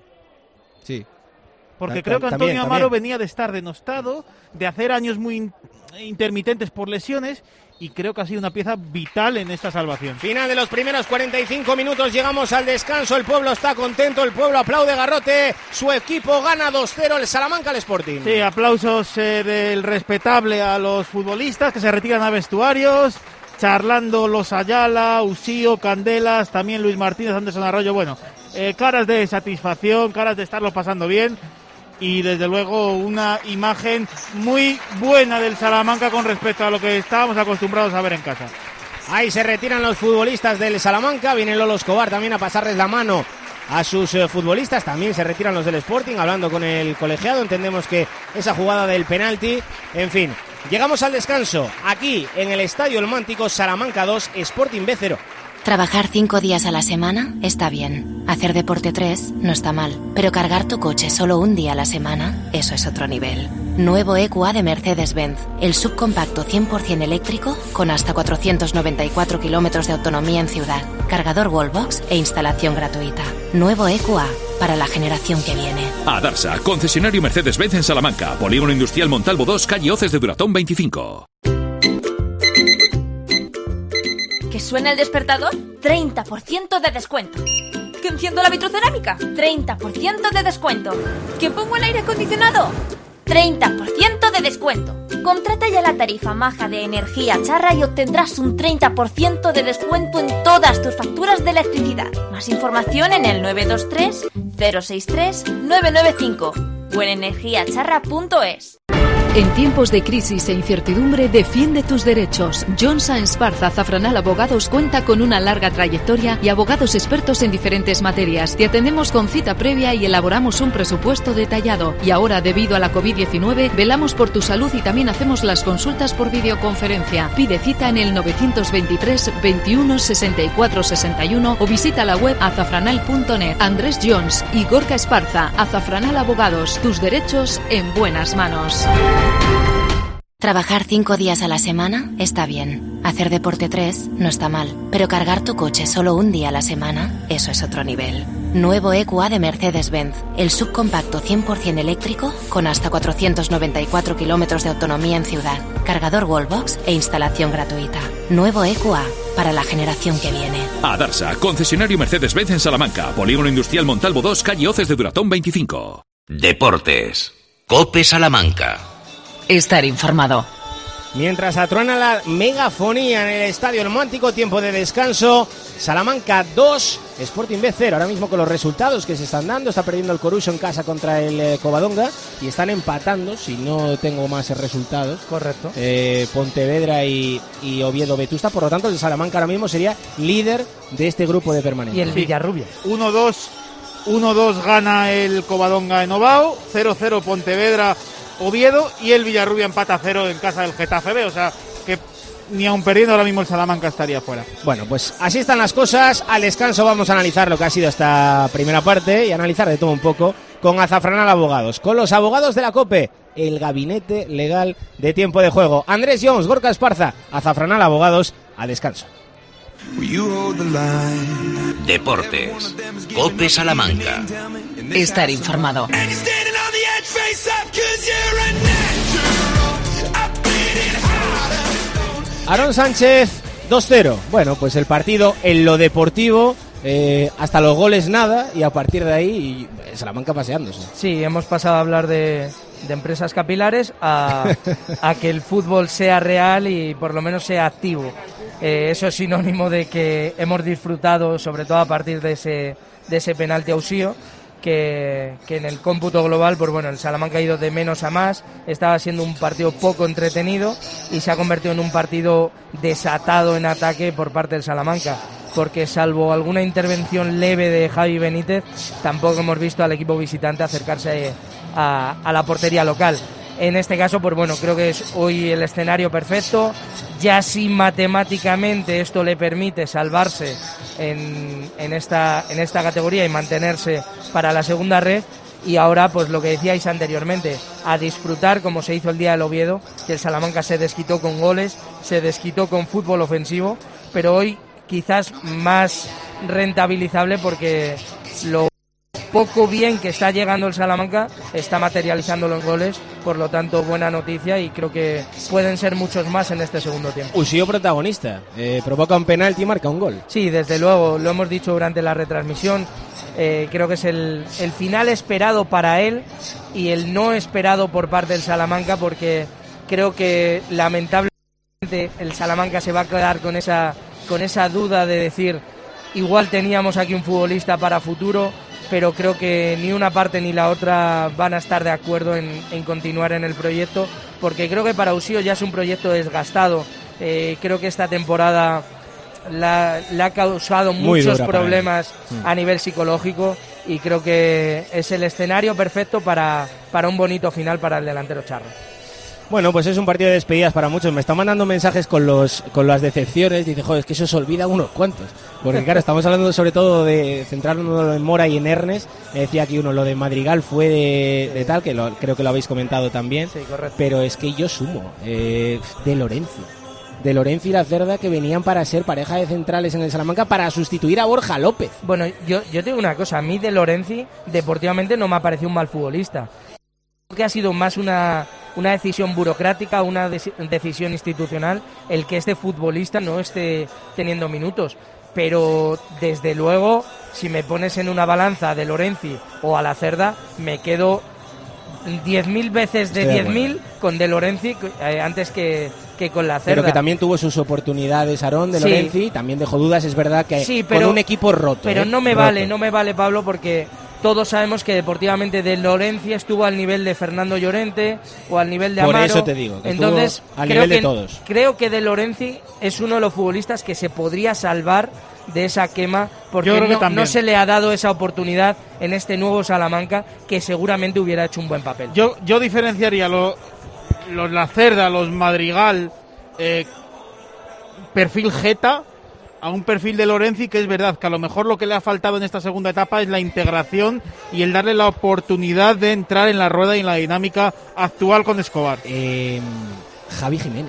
Sí. Porque Ta- creo que también, Antonio Amaro también. venía de estar denostado, de hacer años muy in- intermitentes por lesiones, y creo que ha sido una pieza vital en esta salvación. Final de los primeros cuarenta y cinco minutos, llegamos al descanso, el pueblo está contento, el pueblo aplaude, Garrote, su equipo gana dos cero, el Salamanca al Sporting. Sí, aplausos eh, del respetable a los futbolistas que se retiran a vestuarios, charlando los Ayala, Usío, Candelas, también Luis Martínez, Anderson Arroyo, bueno, eh, caras de satisfacción, caras de estarlo pasando bien. Y desde luego una imagen muy buena del Salamanca con respecto a lo que estábamos acostumbrados a ver en casa. Ahí se retiran los futbolistas del Salamanca, viene Lolo Escobar también a pasarles la mano a sus eh, futbolistas, también se retiran los del Sporting, hablando con el colegiado, entendemos que esa jugada del penalti, en fin, llegamos al descanso, aquí en el Estadio El Mántico, Salamanca dos, Sporting B cero. Trabajar cinco días a la semana está bien. Hacer deporte tres no está mal. Pero cargar tu coche solo un día a la semana, eso es otro nivel. Nuevo E Q A de Mercedes-Benz. El subcompacto cien por ciento eléctrico con hasta cuatrocientos noventa y cuatro kilómetros de autonomía en ciudad. Cargador Wallbox e instalación gratuita. Nuevo E Q A para la generación que viene. Adarsa, concesionario Mercedes-Benz en Salamanca. Polígono Industrial Montalvo dos, calle Hoces de Duratón veinticinco. ¿Que suena el despertador? treinta por ciento de descuento. ¿Que enciendo la vitrocerámica? treinta por ciento de descuento. ¿Que pongo el aire acondicionado? treinta por ciento de descuento. Contrata ya la tarifa maja de Energía Charra y obtendrás un treinta por ciento de descuento en todas tus facturas de electricidad. Más información en el nueve dos tres, cero seis tres, nueve nueve cinco o en energía charra punto es. En tiempos de crisis e incertidumbre, defiende tus derechos. John Sáenz Barza Azafranal Abogados cuenta con una larga trayectoria y abogados expertos en diferentes materias. Te atendemos con cita previa y elaboramos un presupuesto detallado. Y ahora, debido a la covid diecinueve, velamos por tu salud y también hacemos las consultas por videoconferencia. Pide cita en el novecientos veintitrés, veintiuno, sesenta y cuatro, sesenta y uno o visita la web azafranal punto net. Andrés Jones y Gorka Esparza, Azafranal Abogados. Tus derechos en buenas manos. Trabajar cinco días a la semana está bien. Hacer deporte tres no está mal. Pero cargar tu coche solo un día a la semana, eso es otro nivel. Nuevo E Q A de Mercedes-Benz. El subcompacto cien por ciento eléctrico con hasta cuatrocientos noventa y cuatro kilómetros de autonomía en ciudad. Cargador Wallbox e instalación gratuita. Nuevo E Q A para la generación que viene. Adarsa, concesionario Mercedes-Benz en Salamanca. Polígono Industrial Montalvo dos, calle Hoces de Duratón veinticinco. Deportes. COPE Salamanca. Estar informado. Mientras atruena la megafonía en el Estadio El Mántico, tiempo de descanso, Salamanca dos, Sporting B cero, ahora mismo con los resultados que se están dando, está perdiendo el Coruso en casa contra el eh, Covadonga y están empatando, si no tengo más resultados. Correcto. Eh, Pontevedra y, y Oviedo Vetusta, por lo tanto el Salamanca ahora mismo sería líder de este grupo de permanencia. Y el Villarrubia. uno dos, uno dos gana el Covadonga en Ovao, cero cero Pontevedra Oviedo y el Villarrubia empata a cero en casa del Getafe B, o sea que ni aun perdiendo ahora mismo el Salamanca estaría fuera. Bueno, pues así están las cosas. Al descanso vamos a analizar lo que ha sido esta primera parte y analizar de todo un poco con Azafranal Abogados, con los abogados de la COPE. el gabinete legal de Tiempo de Juego. Andrés Jones, Gorka Esparza, Azafranal Abogados, a descanso. Deportes. COPE Salamanca. Estar informado. Aarón Sánchez, dos cero. Bueno, pues el partido en lo deportivo, eh, hasta los goles nada, y a partir de ahí Salamanca paseándose. Sí, hemos pasado a hablar de, de empresas capilares a, a que el fútbol sea real y por lo menos sea activo. Eh, eso es sinónimo de que hemos disfrutado, sobre todo a partir de ese, de ese penalti a Usío, que, que en el cómputo global, pues bueno, el Salamanca ha ido de menos a más, estaba siendo un partido poco entretenido y se ha convertido en un partido desatado en ataque por parte del Salamanca, porque salvo alguna intervención leve de Javi Benítez, tampoco hemos visto al equipo visitante acercarse a, a la portería local. En este caso, pues bueno, creo que es hoy el escenario perfecto. Ya si matemáticamente esto le permite salvarse en, en, esta, en esta categoría y mantenerse para la segunda red. Y ahora, pues lo que decíais anteriormente, a disfrutar como se hizo el día del Oviedo, que el Salamanca se desquitó con goles, se desquitó con fútbol ofensivo, pero hoy quizás más rentabilizable porque lo poco bien que está llegando el Salamanca está materializando los goles, por lo tanto buena noticia y creo que pueden ser muchos más en este segundo tiempo. Usío protagonista, eh, provoca un penalti y marca un gol. Sí, desde luego, lo hemos dicho durante la retransmisión, eh, creo que es el, el final esperado para él y el no esperado por parte del Salamanca, porque creo que lamentablemente el Salamanca se va a quedar con esa, con esa duda de decir, igual teníamos aquí un futbolista para futuro, pero creo que ni una parte ni la otra van a estar de acuerdo en, en continuar en el proyecto, porque creo que para Usío ya es un proyecto desgastado. Eh, creo que esta temporada la, le ha causado Muy muchos problemas a nivel psicológico y creo que es el escenario perfecto para, para un bonito final para el delantero charro. Bueno, pues es un partido de despedidas para muchos. Me están mandando mensajes con los con las decepciones. Dice, joder, es que eso se olvida unos cuantos. Porque claro, estamos hablando sobre todo de centrarnos en Mora y en Ernest. Me decía aquí uno, lo de Madrigal fue de, de tal, que lo, creo que lo habéis comentado también. Sí, correcto. Pero es que yo sumo eh, de Lorenzi. De Lorenzi y la Cerda, que venían para ser pareja de centrales en el Salamanca para sustituir a Borja López. Bueno, yo, yo te digo una cosa. A mí de Lorenzi, deportivamente, no me ha parecido un mal futbolista. Creo que ha sido más una... una decisión burocrática, una de- decisión institucional, el que este futbolista no esté teniendo minutos. Pero, desde luego, si me pones en una balanza de Lorenzi o a la Cerda, me quedo diez mil veces de diez mil con De Lorenzi eh, antes que, que con la Cerda. Pero que también tuvo sus oportunidades, Aarón, de Sí. Lorenzi, también dejó dudas, es verdad que Sí, pero- con un equipo roto. Pero ¿eh? no me Roto. vale, no me vale, Pablo, porque todos sabemos que deportivamente De Lorenzi estuvo al nivel de Fernando Llorente o al nivel de Por Amaro. eso te digo, que Entonces, estuvo al creo nivel de que, todos. creo que De Lorenzi es uno de los futbolistas que se podría salvar de esa quema, porque Yo creo que no, también. no se le ha dado esa oportunidad en este nuevo Salamanca, que seguramente hubiera hecho un buen papel. Yo, yo diferenciaría lo- los La Cerda, los Madrigal, eh, perfil Jeta, a un perfil de Lorenzi, que es verdad que a lo mejor lo que le ha faltado en esta segunda etapa es la integración y el darle la oportunidad de entrar en la rueda y en la dinámica actual con Escobar. Eh, Javi Jiménez,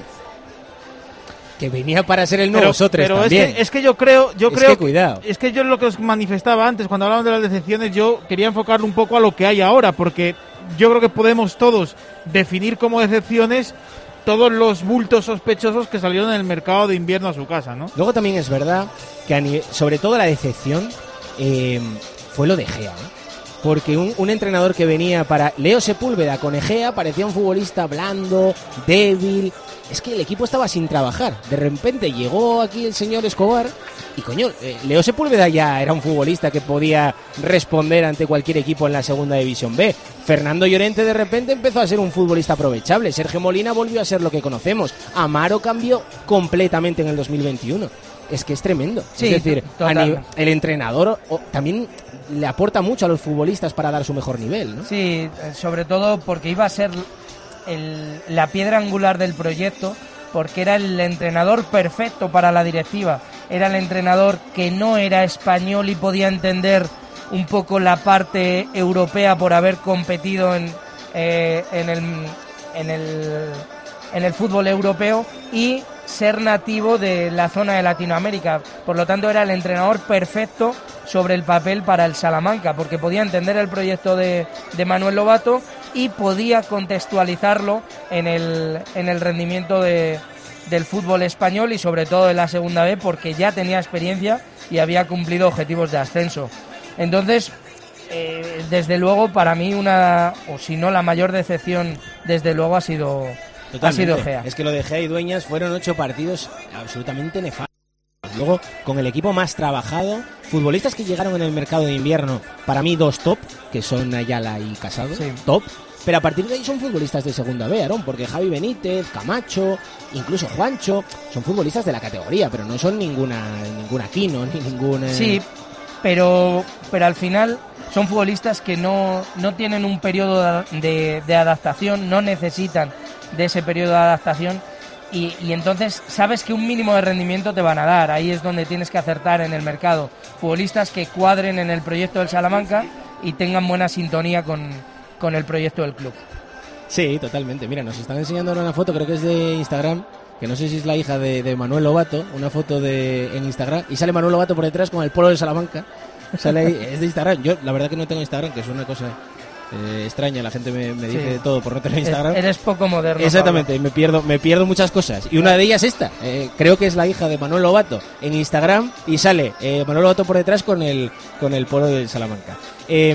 que venía para ser el nuevo Pero, Sotres pero es, también. que, es que yo creo, yo Es creo que cuidado. es que yo lo que os manifestaba antes cuando hablábamos de las decepciones, yo quería enfocarlo un poco a lo que hay ahora, porque yo creo que podemos todos definir como decepciones todos los bultos sospechosos que salieron en el mercado de invierno a su casa, ¿no? Luego también es verdad que a nivel- sobre todo la decepción eh, fue lo de Egea, ¿eh? Porque un, un entrenador que venía para Leo Sepúlveda con Egea parecía un futbolista blando, débil. Es que el equipo estaba sin trabajar. De repente llegó aquí el señor Escobar y, coño, eh, Leo Sepúlveda ya era un futbolista que podía responder ante cualquier equipo en la segunda división B. Fernando Llorente de repente empezó a ser un futbolista aprovechable. Sergio Molina volvió a ser lo que conocemos. Amaro cambió completamente en el dos mil veintiuno. Es que es tremendo. Sí, es decir, a total. ni- el entrenador o, también le aporta mucho a los futbolistas para dar su mejor nivel, ¿no? Sí, eh, sobre todo porque iba a ser el- la piedra angular del proyecto, porque era el entrenador perfecto para la directiva. Era el entrenador que no era español y podía entender un poco la parte europea por haber competido en, eh, en el en el en el fútbol europeo y ser nativo de la zona de Latinoamérica. Por lo tanto, era el entrenador perfecto sobre el papel para el Salamanca, porque podía entender el proyecto de, de Manuel Lobato y podía contextualizarlo en el, en el rendimiento de, del fútbol español y sobre todo en la segunda B, porque ya tenía experiencia y había cumplido objetivos de ascenso. Entonces, eh, desde luego, para mí una, o si no la mayor decepción, desde luego ha sido... Totalmente. Ha sido Gea. Es que lo de Gea y Dueñas fueron ocho partidos absolutamente nefastos. Luego, con el equipo más trabajado, futbolistas que llegaron en el mercado de invierno, para mí dos top, que son Ayala y Casado, sí. top. Pero a partir de ahí son futbolistas de segunda B, Aarón, porque Javi Benítez, Camacho, incluso Juancho, son futbolistas de la categoría, pero no son ninguna ninguna Quino, ni ninguna... Sí, pero, pero al final son futbolistas que no, no tienen un periodo de, de adaptación, no necesitan de ese periodo de adaptación y, y entonces sabes que un mínimo de rendimiento te van a dar. Ahí es donde tienes que acertar en el mercado. Futbolistas que cuadren en el proyecto del Salamanca y tengan buena sintonía con, con el proyecto del club. Sí, totalmente. Mira, nos están enseñando ahora una foto, creo que es de Instagram, que no sé si es la hija de, de Manuel Lobato, una foto de en Instagram, y sale Manuel Lobato por detrás con el polo del Salamanca. Sale ahí, es de Instagram. Yo la verdad que no tengo Instagram, que es una cosa... Eh, extraña, la gente me, me dice sí. de todo por no tener Instagram. Eres poco moderno. Exactamente, Pablo. me pierdo me pierdo muchas cosas. Y una de ellas esta, eh, creo que es la hija de Manuel Lobato en Instagram y sale eh, Manuel Lobato por detrás con el con el polo del Salamanca. Eh,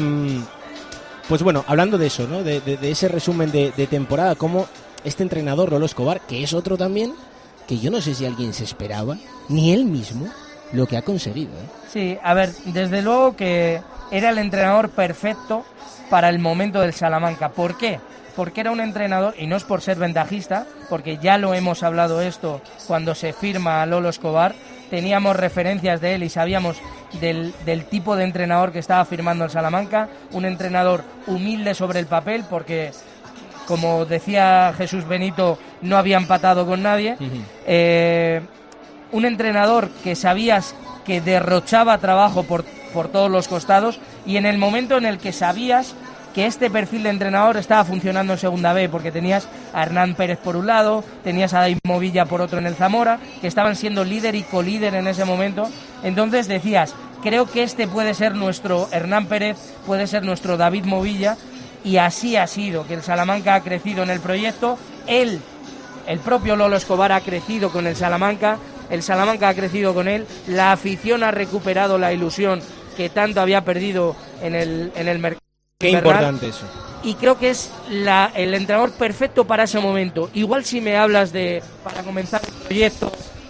pues bueno, hablando de eso, ¿no? De, de, de ese resumen de, de temporada, como este entrenador Lolo Escobar, que es otro también, que yo no sé si alguien se esperaba, ni él mismo, lo que ha conseguido. ¿eh? Sí, a ver, desde luego que era el entrenador perfecto para el momento del Salamanca. ¿Por qué? Porque era un entrenador, y no es por ser ventajista, porque ya lo hemos hablado esto cuando se firma a Lolo Escobar, teníamos referencias de él y sabíamos del, del tipo de entrenador que estaba firmando el Salamanca, un entrenador humilde sobre el papel, porque, como decía Jesús Benito, no había empatado con nadie, uh-huh. eh, un entrenador que sabías que derrochaba trabajo por, por todos los costados, y en el momento en el que sabías que este perfil de entrenador estaba funcionando en segunda B, porque tenías a Hernán Pérez por un lado, tenías a David Movilla por otro en el Zamora, que estaban siendo líder y colíder en ese momento. Entonces decías, creo que este puede ser nuestro Hernán Pérez, puede ser nuestro David Movilla, y así ha sido, que el Salamanca ha crecido en el proyecto, él, el propio Lolo Escobar ha crecido con el Salamanca, el Salamanca ha crecido con él, la afición ha recuperado la ilusión que tanto había perdido en el, en el mercado. Qué importante eso. Y creo que es la, el entrenador perfecto para ese momento. Igual si me hablas de, para comenzar el proyecto...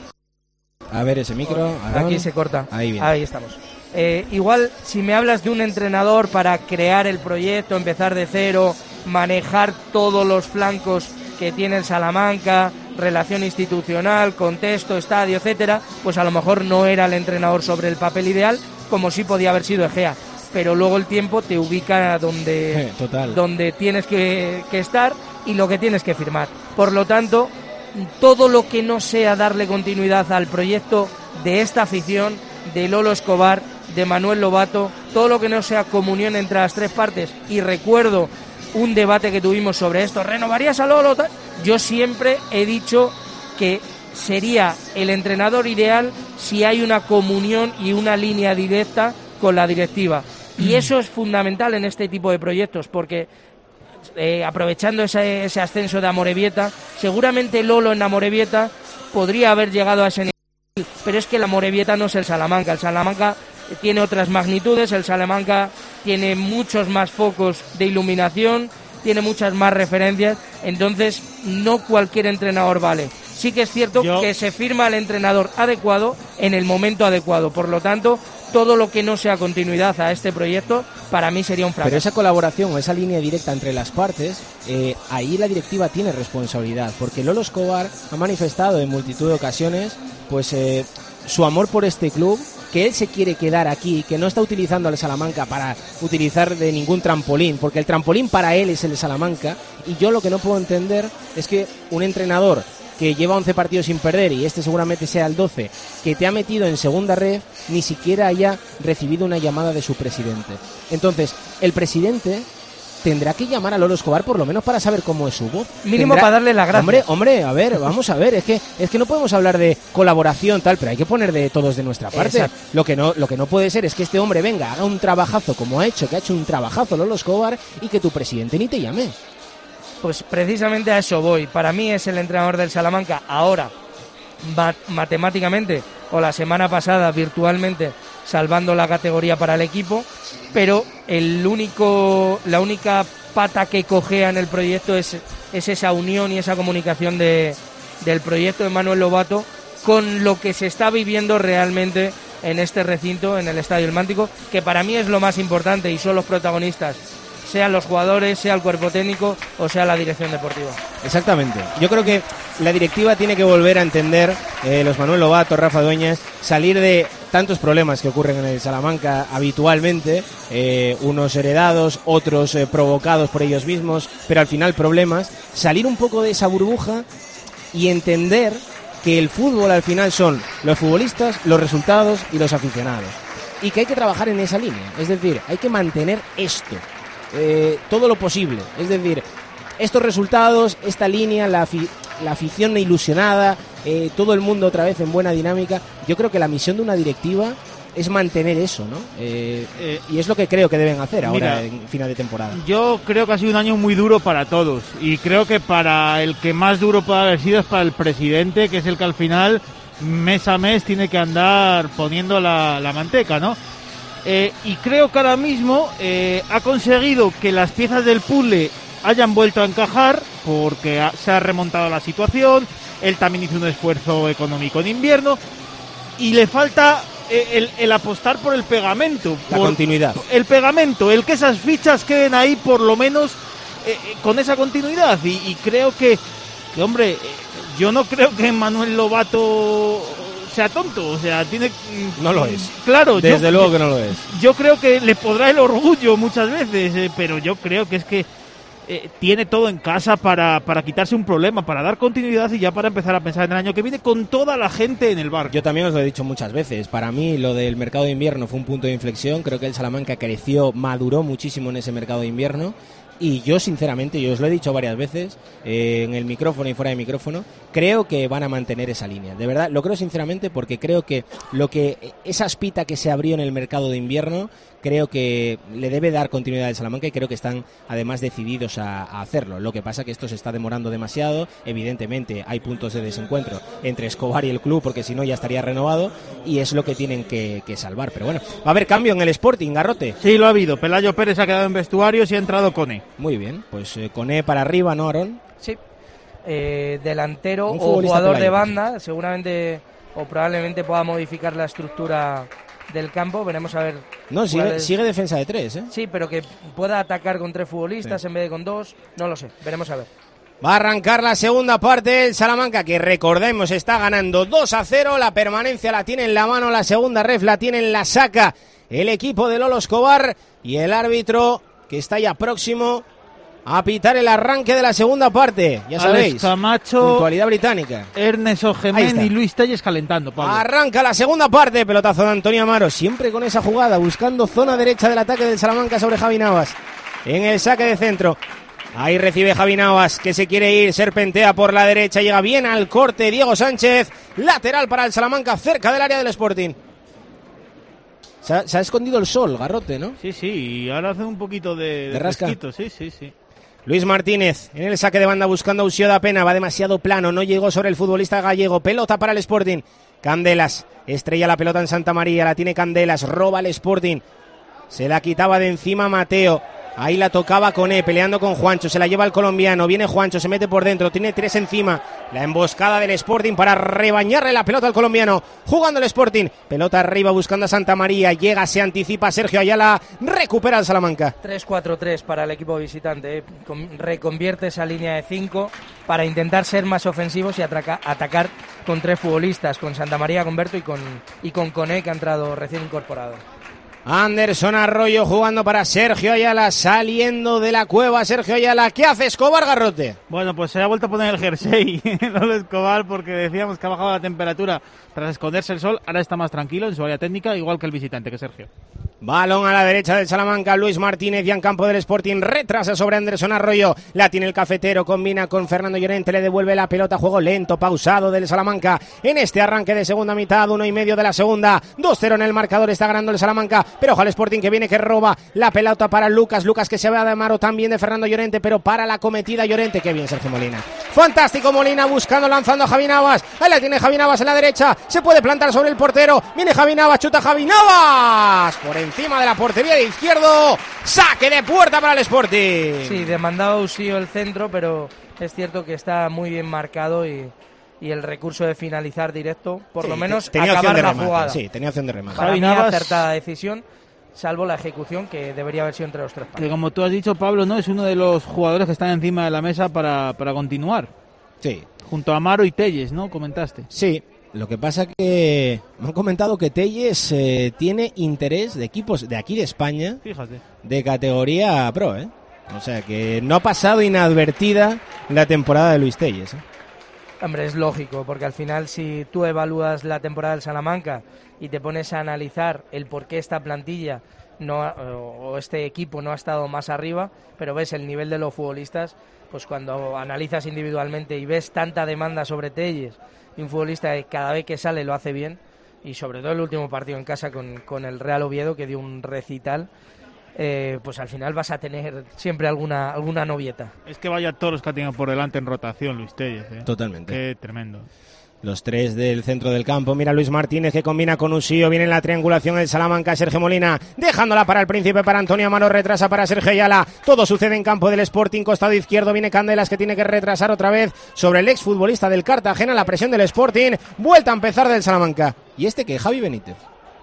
A ver ese micro. Aarón. Aquí se corta. Ahí, bien. Ahí estamos. Eh, igual si me hablas de un entrenador para crear el proyecto, empezar de cero, manejar todos los flancos que tiene el Salamanca, relación institucional, contexto, estadio, etcétera, pues a lo mejor no era el entrenador sobre el papel ideal, como sí podía haber sido Egea. Pero luego el tiempo te ubica donde, eh, total. donde tienes que, que estar y lo que tienes que firmar. Por lo tanto, todo lo que no sea darle continuidad al proyecto de esta afición, de Lolo Escobar, de Manuel Lobato, todo lo que no sea comunión entre las tres partes, y recuerdo un debate que tuvimos sobre esto, ¿renovarías a Lolo? Yo siempre he dicho que sería el entrenador ideal si hay una comunión y una línea directa con la directiva. Y eso es fundamental en este tipo de proyectos, porque eh, aprovechando ese, ese ascenso de Amorebieta, seguramente Lolo en Amorebieta podría haber llegado a ese nivel, pero es que el Amorebieta no es el Salamanca. El Salamanca tiene otras magnitudes, el Salamanca tiene muchos más focos de iluminación, tiene muchas más referencias, entonces no cualquier entrenador vale. Sí que es cierto Yo... que se firma el entrenador adecuado en el momento adecuado, por lo tanto, todo lo que no sea continuidad a este proyecto, para mí sería un fracaso. Pero esa colaboración o esa línea directa entre las partes, eh, ahí la directiva tiene responsabilidad, porque Lolo Escobar ha manifestado en multitud de ocasiones pues eh, su amor por este club, que él se quiere quedar aquí, que no está utilizando al Salamanca para utilizar de ningún trampolín, porque el trampolín para él es el Salamanca, y yo lo que no puedo entender es que un entrenador que lleva once partidos sin perder, y este seguramente sea el doce, que te ha metido en segunda red, ni siquiera haya recibido una llamada de su presidente. Entonces, el presidente tendrá que llamar a Lolo Escobar por lo menos para saber cómo es su voz. Mínimo Tendrá... para darle la gracia. Hombre, hombre, a ver, vamos a ver, es que es que no podemos hablar de colaboración tal, pero hay que poner de todos de nuestra parte. Exacto. Lo que no lo que no puede ser es que este hombre venga, haga un trabajazo como ha hecho, que ha hecho un trabajazo Lolo Escobar y que tu presidente ni te llame. Pues precisamente a eso voy. Para mí es el entrenador del Salamanca ahora, mat- matemáticamente, o la semana pasada virtualmente, salvando la categoría para el equipo, pero el único, la única pata que cojea en el proyecto es, es esa unión y esa comunicación de, del proyecto de Manuel Lobato con lo que se está viviendo realmente en este recinto, en el Estadio El Mántico, que para mí es lo más importante y son los protagonistas, sean los jugadores, sea el cuerpo técnico o sea la dirección deportiva. Exactamente. Yo creo que la directiva tiene que volver a entender, eh, los Manuel Lobato, Rafa Dueñas, salir de tantos problemas que ocurren en el Salamanca habitualmente, eh, unos heredados, otros eh, provocados por ellos mismos, pero al final problemas, salir un poco de esa burbuja y entender que el fútbol al final son los futbolistas, los resultados y los aficionados. Y que hay que trabajar en esa línea. Es decir, hay que mantener esto, eh, todo lo posible. Es decir, estos resultados, esta línea, la, afi- la afición ilusionada, eh, todo el mundo otra vez en buena dinámica. Yo creo que la misión de una directiva es mantener eso, ¿no? Eh, eh, y es lo que creo que deben hacer ahora, mira, en final de temporada. Yo creo que ha sido un año muy duro para todos y creo que para el que más duro puede haber sido es para el presidente, que es el que al final mes a mes tiene que andar poniendo la, la manteca, ¿no? Eh, y creo que ahora mismo eh, ha conseguido que las piezas del puzzle hayan vuelto a encajar porque ha, se ha remontado la situación. Él también hizo un esfuerzo económico en invierno y le falta el, el apostar por el pegamento, la por continuidad, el pegamento, el que esas fichas queden ahí por lo menos eh, con esa continuidad y, y creo que, que hombre, yo no creo que Manuel Lobato sea tonto, o sea, tiene... No lo es. Claro. Desde yo, luego que no lo es. Yo creo que le podrá el orgullo muchas veces, eh, pero yo creo que es que eh, tiene todo en casa para, para quitarse un problema, para dar continuidad y ya para empezar a pensar en el año que viene con toda la gente en el barco. Yo también os lo he dicho muchas veces. Para mí lo del mercado de invierno fue un punto de inflexión. Creo que el Salamanca creció, maduró muchísimo en ese mercado de invierno. Y yo, sinceramente, yo os lo he dicho varias veces, eh, en el micrófono y fuera de micrófono, creo que van a mantener esa línea. De verdad, lo creo sinceramente porque creo que lo que esa espita que se abrió en el mercado de invierno, creo que le debe dar continuidad al Salamanca y creo que están, además, decididos a, a hacerlo. Lo que pasa que esto se está demorando demasiado. Evidentemente, hay puntos de desencuentro entre Escobar y el club, porque si no ya estaría renovado, y es lo que tienen que, que salvar. Pero bueno, va a haber cambio en el Sporting, Garrote. Sí, lo ha habido. Pelayo Pérez ha quedado en vestuarios y ha entrado Cone. Muy bien, pues eh, Cone para arriba, ¿no, Aarón? Sí, eh, delantero Un o futbolista jugador de Pelayo. banda, seguramente o probablemente pueda modificar la estructura del campo, veremos a ver. No, sigue, es... sigue defensa de tres, ¿eh? Sí, pero que pueda atacar con tres futbolistas sí. en vez de con dos, no lo sé, veremos a ver. Va a arrancar la segunda parte el Salamanca, que recordemos está ganando dos a cero, la permanencia la tiene en la mano, la segunda ref la tiene en la saca el equipo de Lolo Escobar y el árbitro que está ya próximo a pitar el arranque de la segunda parte. Ya sabéis, Alex Camacho, puntualidad británica. Ernest Ogemén y Luis Telles calentando, Pablo. Arranca la segunda parte, pelotazo de Antonio Amaro, siempre con esa jugada, buscando zona derecha del ataque del Salamanca sobre Javi Navas. En el saque de centro, ahí recibe Javi Navas, que se quiere ir, serpentea por la derecha, llega bien al corte Diego Sánchez, lateral para el Salamanca, cerca del área del Sporting. Se ha, se ha escondido el sol, Garrote, ¿no? Sí, sí, y ahora hace un poquito de, de rasca. Resquito, sí, sí, sí. Luis Martínez en el saque de banda buscando a Usioda Pena, va demasiado plano, no llegó sobre el futbolista gallego, pelota para el Sporting. Candelas, estrella la pelota en Santa María, la tiene Candelas, roba el Sporting, se la quitaba de encima Mateo. Ahí la tocaba Cone, peleando con Juancho, se la lleva el colombiano, viene Juancho, se mete por dentro, tiene tres encima, la emboscada del Sporting para rebañarle la pelota al colombiano, jugando el Sporting, pelota arriba buscando a Santa María, llega, se anticipa Sergio Ayala, recupera el Salamanca. tres cuatro tres para el equipo visitante, ¿eh? Reconvierte esa línea de cinco para intentar ser más ofensivos y atraca, atacar con tres futbolistas, con Santa María, con Berto y con, y con Cone, que ha entrado recién incorporado. Anderson Arroyo jugando para Sergio Ayala, saliendo de la cueva. Sergio Ayala, ¿qué hace Escobar, Garrote? Bueno, pues se ha vuelto a poner el jersey Lolo Escobar, porque decíamos que ha bajado la temperatura tras esconderse el sol. Ahora está más tranquilo en su área técnica, igual que el visitante, que Sergio. Balón a la derecha del Salamanca, Luis Martínez, ya en campo del Sporting, retrasa sobre Anderson Arroyo, la tiene el cafetero, combina con Fernando Llorente, le devuelve la pelota, juego lento, pausado del Salamanca, en este arranque de segunda mitad, uno y medio de la segunda, dos cero en el marcador, está ganando el Salamanca, pero ojo al Sporting que viene, que roba la pelota para Lucas, Lucas que se va de Amaro también de Fernando Llorente, pero para la cometida Llorente, qué bien Sergio Molina, fantástico Molina, buscando, lanzando a Javi Navas, ahí la tiene Javi Navas en la derecha, se puede plantar sobre el portero, viene Javi Navas, chuta Javi Navas, por encima de la portería de izquierdo, saque de puerta para el Sporting. Sí, demandaba Usío el centro, pero es cierto que está muy bien marcado y, y el recurso de finalizar directo, por sí, lo menos tenía acabar opción de la remate, jugada. Sí, tenía opción de remate. Para Javi mí Navas, acertada decisión, salvo la ejecución que debería haber sido entre los tres palos. Que como tú has dicho, Pablo, no es uno de los jugadores que están encima de la mesa para, para continuar. Sí. Junto a Amaro y Telles, ¿no? Comentaste. Sí. Lo que pasa que me han comentado que Telles eh, tiene interés de equipos de aquí de España. Fíjate. De categoría pro, ¿eh? O sea que no ha pasado inadvertida la temporada de Luis Telles, ¿eh? Hombre, es lógico, porque al final si tú evalúas la temporada del Salamanca y te pones a analizar el por qué esta plantilla no ha, o este equipo no ha estado más arriba, pero ves el nivel de los futbolistas, pues cuando analizas individualmente y ves tanta demanda sobre Telles, un futbolista que cada vez que sale lo hace bien, y sobre todo el último partido en casa con, con el Real Oviedo, que dio un recital, eh, pues al final vas a tener siempre alguna alguna novieta. Es que vaya todos los que ha tenido por delante en rotación Luis Telles, ¿eh? Totalmente. Qué tremendo. Los tres del centro del campo. Mira Luis Martínez que combina con Usío. Viene en la triangulación el Salamanca. Sergio Molina dejándola para el Príncipe, para Antonio Amaro. Retrasa para Sergio Ayala. Todo sucede en campo del Sporting. Costado izquierdo viene Candelas que tiene que retrasar otra vez sobre el exfutbolista del Cartagena. La presión del Sporting. Vuelta a empezar del Salamanca. ¿Y este qué? Javi Benítez.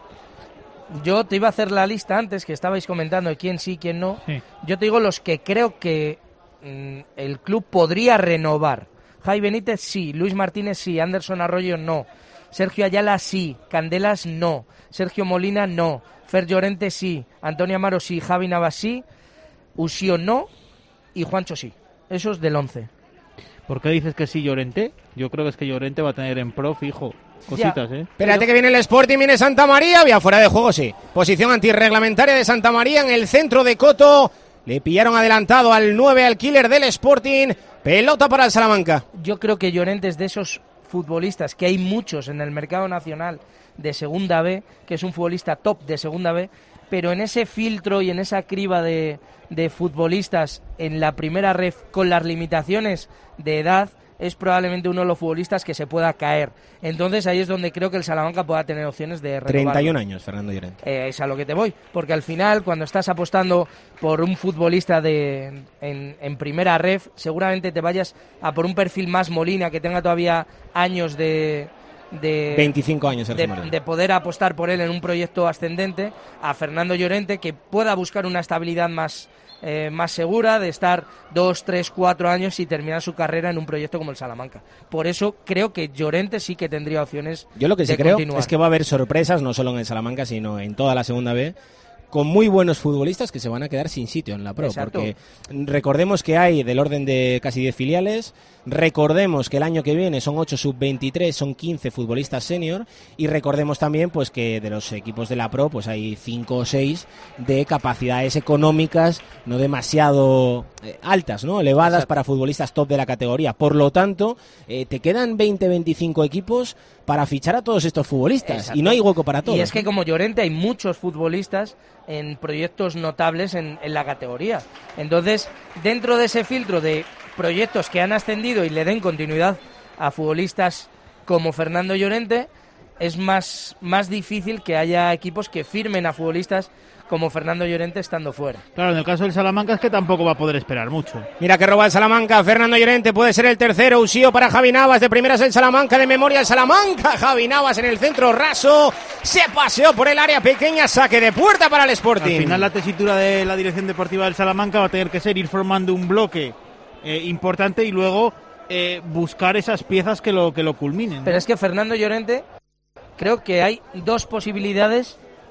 Yo te iba a hacer la lista antes que estabais comentando de quién sí, quién no. Sí. Yo te digo los que creo que mmm, el club podría renovar. Javi Benítez sí, Luis Martínez sí, Anderson Arroyo no, Sergio Ayala sí, Candelas no, Sergio Molina no, Fer Llorente sí, Antonio Amaro sí, Javi Navas sí, Usío no y Juancho sí. Esos del once. ¿Por qué dices que sí Llorente? Yo creo que es que Llorente va a tener en pro fijo cositas, ya. ¿eh? Espérate que viene el Sporting, viene Santa María, vía fuera de juego, sí. Posición antirreglamentaria de Santa María en el centro de Coto. Le pillaron adelantado al nueve, al killer del Sporting. Pelota para el Salamanca. Yo creo que Llorente es de esos futbolistas, que hay muchos en el mercado nacional de Segunda B, que es un futbolista top de Segunda B, pero en ese filtro y en esa criba de, de futbolistas en la primera ref, con las limitaciones de edad, es probablemente uno de los futbolistas que se pueda caer. Entonces ahí es donde creo que el Salamanca pueda tener opciones de renovarlo. treinta y un años, Fernando Llorente. Eh, es a lo que te voy, porque al final cuando estás apostando por un futbolista de en, en primera ref, seguramente te vayas a por un perfil más Molina, que tenga todavía años de... de veinticinco años de, de poder apostar por él en un proyecto ascendente, a Fernando Llorente, que pueda buscar una estabilidad más... Eh, más segura de estar dos, tres, cuatro años y terminar su carrera en un proyecto como el Salamanca. Por eso creo que Llorente sí que tendría opciones. Yo lo que sí de creo continuar. Es que va a haber sorpresas, no solo en el Salamanca, sino en toda la Segunda B, con muy buenos futbolistas que se van a quedar sin sitio en la Pro. Exacto. Porque recordemos que hay del orden de casi diez filiales, recordemos que el año que viene son ocho sub veintitrés, son quince futbolistas senior, y recordemos también pues que de los equipos de la Pro pues hay cinco o seis de capacidades económicas no demasiado eh, altas, ¿no? elevadas. Exacto. Para futbolistas top de la categoría. Por lo tanto, eh, te quedan veinte veinticinco equipos para fichar a todos estos futbolistas. Exacto. Y no hay hueco para todos. Y es que como Llorente hay muchos futbolistas en proyectos notables en, en la categoría. Entonces, dentro de ese filtro de proyectos que han ascendido y le den continuidad a futbolistas como Fernando Llorente, es más, más difícil que haya equipos que firmen a futbolistas como Fernando Llorente estando fuera. Claro, en el caso del Salamanca es que tampoco va a poder esperar mucho. Mira que roba el Salamanca, Fernando Llorente puede ser el tercero, Usío para Javi Navas, de primeras el Salamanca, de memoria el Salamanca, Javi Navas en el centro raso, se paseó por el área pequeña, saque de puerta para el Sporting. Al final la tesitura de la dirección deportiva del Salamanca va a tener que ser ir formando un bloque eh, importante y luego eh, buscar esas piezas que lo, que lo culminen, ¿no? Pero es que Fernando Llorente, creo que hay dos posibilidades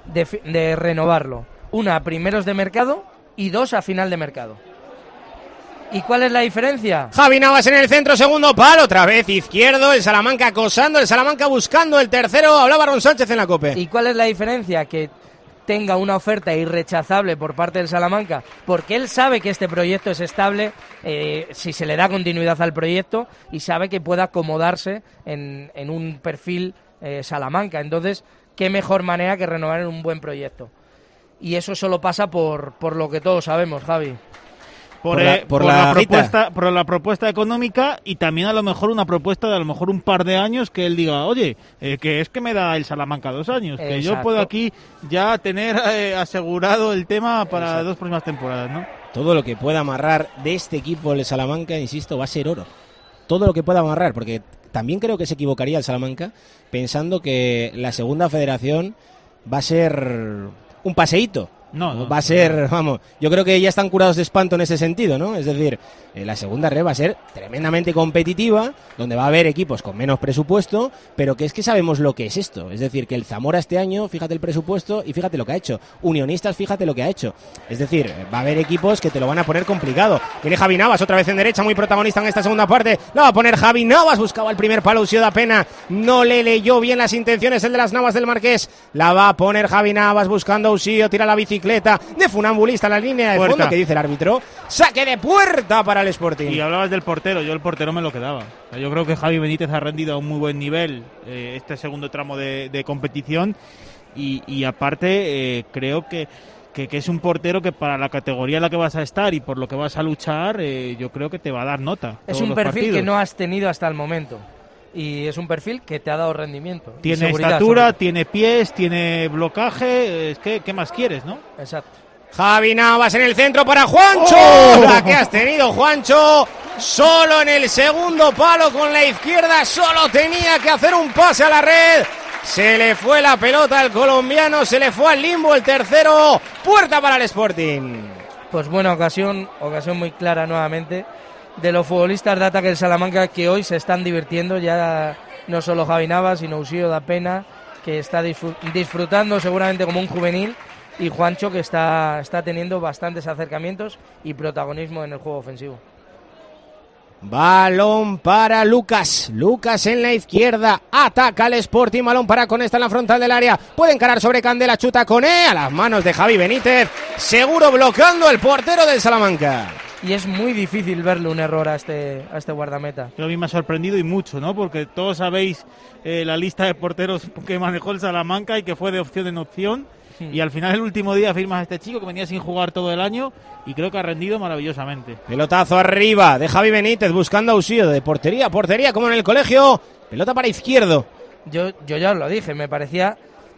de, de renovarlo. Una a primeros de mercado y dos a final de mercado. ¿Y cuál es la diferencia? Javi Navas en el centro, segundo palo, otra vez izquierdo, el Salamanca acosando, el Salamanca buscando el tercero, hablaba Aaron Sánchez en la COPE. ¿Y cuál es la diferencia? Que tenga una oferta irrechazable por parte del Salamanca, porque él sabe que este proyecto es estable, eh, si se le da continuidad al proyecto, y sabe que puede acomodarse en, en un perfil eh, Salamanca. Entonces, qué mejor manera que renovar en un buen proyecto. Y eso solo pasa por, por lo que todos sabemos, Javi. Por, por la, eh, por por la la propuesta, por la propuesta económica y también a lo mejor una propuesta de a lo mejor un par de años que él diga, oye, eh, que es que me da el Salamanca dos años, Exacto. que yo puedo aquí ya tener eh, asegurado el tema para Exacto. dos próximas temporadas, ¿no? Todo lo que pueda amarrar de este equipo el Salamanca, insisto, va a ser oro. Todo lo que pueda amarrar, porque también creo que se equivocaría el Salamanca pensando que la segunda federación va a ser un paseíto. No, no, va a ser, vamos, yo creo que ya están curados de espanto en ese sentido, ¿no? Es decir, eh, la segunda red va a ser tremendamente competitiva, donde va a haber equipos con menos presupuesto, pero que es que sabemos lo que es esto. Es decir, que el Zamora este año, fíjate el presupuesto y fíjate lo que ha hecho. Unionistas, fíjate lo que ha hecho. Es decir, va a haber equipos que te lo van a poner complicado. Viene Javi Navas otra vez en derecha, muy protagonista en esta segunda parte. La va a poner Javi Navas, buscaba el primer palo, Usió da pena, no le leyó bien las intenciones el de las Navas del Marqués. La va a poner Javi Navas buscando a Usió, tira la bicicleta de funambulista en la línea de Puerta. fondo, que dice el árbitro. Saque de puerta para el Sporting. Y hablabas del portero, yo el portero me lo quedaba. O sea, yo creo que Javi Benítez ha rendido a un muy buen nivel eh, este segundo tramo de, de competición y, y aparte eh, creo que, que, que es un portero que para la categoría en la que vas a estar y por lo que vas a luchar, eh, yo creo que te va a dar nota. Es todos un los perfil partidos. que no has tenido hasta el momento. Y es un perfil que te ha dado rendimiento. y Tiene seguridad, estatura, sobre todo. tiene pies, tiene blocaje. Es que, ¿qué más quieres, no? Exacto. Javi Navas en el centro para Juancho. ¡Oh! La que has tenido, Juancho. Solo en el segundo palo con la izquierda. Solo tenía que hacer un pase a la red. Se le fue la pelota al colombiano. Se le fue al limbo el tercero. Puerta para el Sporting. Pues buena ocasión, ocasión muy clara nuevamente de los futbolistas de ataque del Salamanca que hoy se están divirtiendo. Ya no solo Javi Navas, sino Usió da pena, que está disfrutando seguramente como un juvenil. Y Juancho, que está, está teniendo bastantes acercamientos y protagonismo en el juego ofensivo. Balón para Lucas. Lucas en la izquierda. Ataca el Sporting. Balón para Conesta en la frontal del área. Puede encarar sobre Candela. Chuta Coné a las manos de Javi Benítez. Seguro bloqueando el portero del Salamanca. Y es muy difícil verle un error a este, a este guardameta. Yo a mí me ha sorprendido y mucho, ¿no? Porque todos sabéis eh, la lista de porteros que manejó el Salamanca y que fue de opción en opción. Y al final, el último día, firmas a este chico que venía sin jugar todo el año y creo que ha rendido maravillosamente. Pelotazo arriba de Javi Benítez buscando a Usió de portería a portería como en el colegio. Pelota para izquierdo. Yo, yo ya os lo dije, me parecía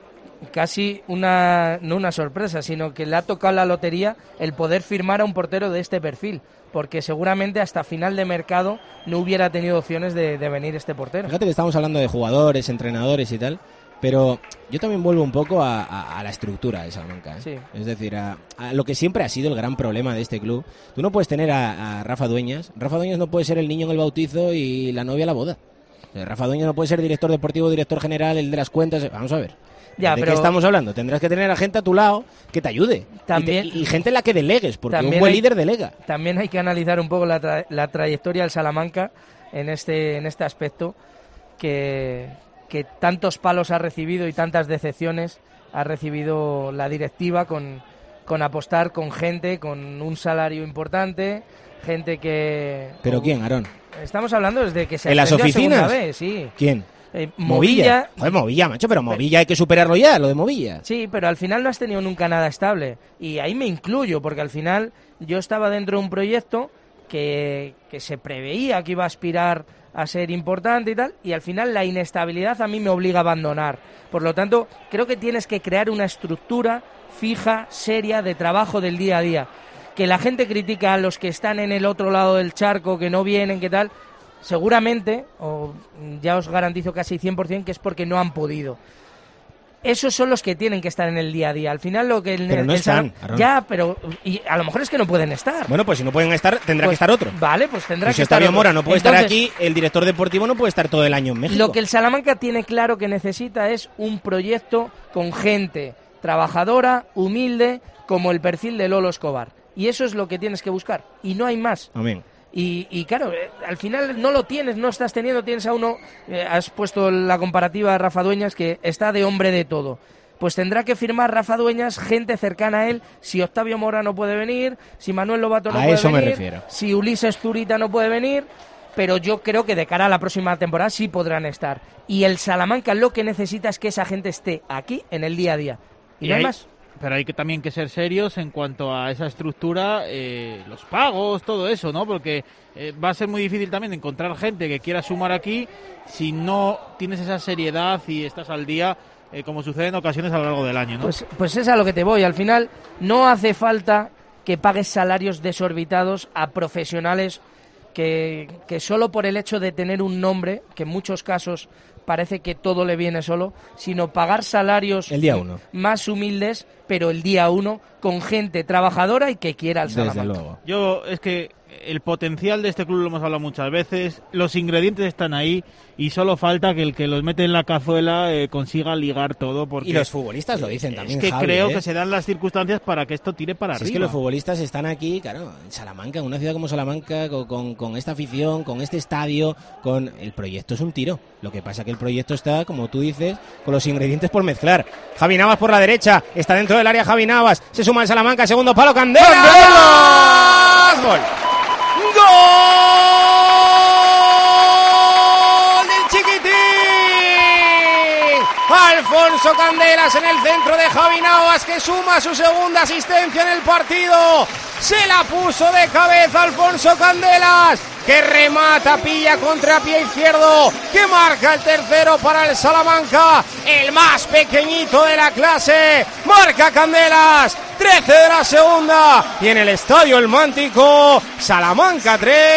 casi una, no una sorpresa, sino que le ha tocado la lotería el poder firmar a un portero de este perfil, porque seguramente hasta final de mercado no hubiera tenido opciones de, de venir este portero. Fíjate que estamos hablando de jugadores, entrenadores y tal, pero yo también vuelvo un poco a, a, a la estructura de Salamanca, ¿eh? Sí. Es decir, a, a lo que siempre ha sido el gran problema de este club. Tú no puedes tener a, a Rafa Dueñas. Rafa Dueñas no puede ser el niño en el bautizo y la novia a la boda. O sea, Rafa Dueñas no puede ser director deportivo, director general, el de las cuentas. Vamos a ver. Ya, ¿De pero qué estamos hablando? Tendrás que tener a gente a tu lado que te ayude. También, y, te, y gente en la que delegues, porque un buen hay, líder delega. También hay que analizar un poco la, tra la trayectoria del Salamanca en este, en este aspecto, que, que tantos palos ha recibido y tantas decepciones ha recibido la directiva con, con apostar con gente, con un salario importante, gente que... ¿Pero o, quién, Aarón? Estamos hablando desde que se ¿En las oficinas? Vez, sí. ¿Quién? Eh, Movilla. Movilla. Joder, Movilla, macho, pero Movilla hay que superarlo ya, lo de Movilla. Sí, pero al final no has tenido nunca nada estable. Y ahí me incluyo, porque al final yo estaba dentro de un proyecto que, que se preveía que iba a aspirar a ser importante y tal, y al final la inestabilidad a mí me obliga a abandonar. Por lo tanto, creo que tienes que crear una estructura fija, seria, de trabajo del día a día. Que la gente critica a los que están en el otro lado del charco, que no vienen, que tal... Seguramente, o ya os garantizo casi cien por ciento, que es porque no han podido. Esos son los que tienen que estar en el día a día. Al final lo que... El, pero no el, están, el, Ya, pero... Y a lo mejor es que no pueden estar. Bueno, pues si no pueden estar, tendrá pues, que estar otro. Vale, pues tendrá pues que si estar Octavio otro. Mora no puede Entonces, estar aquí, el director deportivo no puede estar todo el año en México. Lo que el Salamanca tiene claro que necesita es un proyecto con gente trabajadora, humilde, como el perfil de Lolo Escobar. Y eso es lo que tienes que buscar, y no hay más. Amén. Y, y claro, eh, al final no lo tienes, no estás teniendo, tienes a uno, eh, has puesto la comparativa a Rafa Dueñas, que está de hombre de todo. Pues tendrá que firmar Rafa Dueñas gente cercana a él, si Octavio Mora no puede venir, si Manuel Lobato no a puede eso venir, me refiero. si Ulises Zurita no puede venir, pero yo creo que de cara a la próxima temporada sí podrán estar. Y el Salamanca lo que necesita es que esa gente esté aquí en el día a día. Y, y no hay más. Pero hay que también que ser serios en cuanto a esa estructura, eh, los pagos, todo eso, ¿no? Porque eh, va a ser muy difícil también encontrar gente que quiera sumar aquí si no tienes esa seriedad y estás al día, eh, como sucede en ocasiones a lo largo del año, ¿no? Pues, pues es a lo que te voy. Al final no hace falta que pagues salarios desorbitados a profesionales que, que solo por el hecho de tener un nombre, que en muchos casos parece que todo le viene solo, sino pagar salarios el día uno. más humildes, pero el día uno, con gente trabajadora y que quiera al Salamanca. Desde luego. Yo, es que el potencial de este club lo hemos hablado muchas veces, los ingredientes están ahí y solo falta que el que los mete en la cazuela eh, consiga ligar todo. Porque y los futbolistas lo dicen también, es que Javi, creo ¿eh? que se dan las circunstancias para que esto tire para si arriba. Es que los futbolistas están aquí, claro, en Salamanca, en una ciudad como Salamanca, con, con, con esta afición, con este estadio, con el proyecto es un tiro. Lo que pasa que el proyecto está, como tú dices, con los ingredientes por mezclar. Javi Navas por la derecha, está dentro del área Javi Navas, se suma el Salamanca, segundo palo, Candela. ¡Candela! ¡Gol! ¡Gol del chiquitín! Alfonso Candelas en el centro de Javi Navas, que suma su segunda asistencia en el partido. Se la puso de cabeza Alfonso Candelas, que remata, pilla contra pie izquierdo, que marca el tercero para el Salamanca, el más pequeñito de la clase. Marca Candelas, trece de la segunda, y en el estadio El Mántico, Salamanca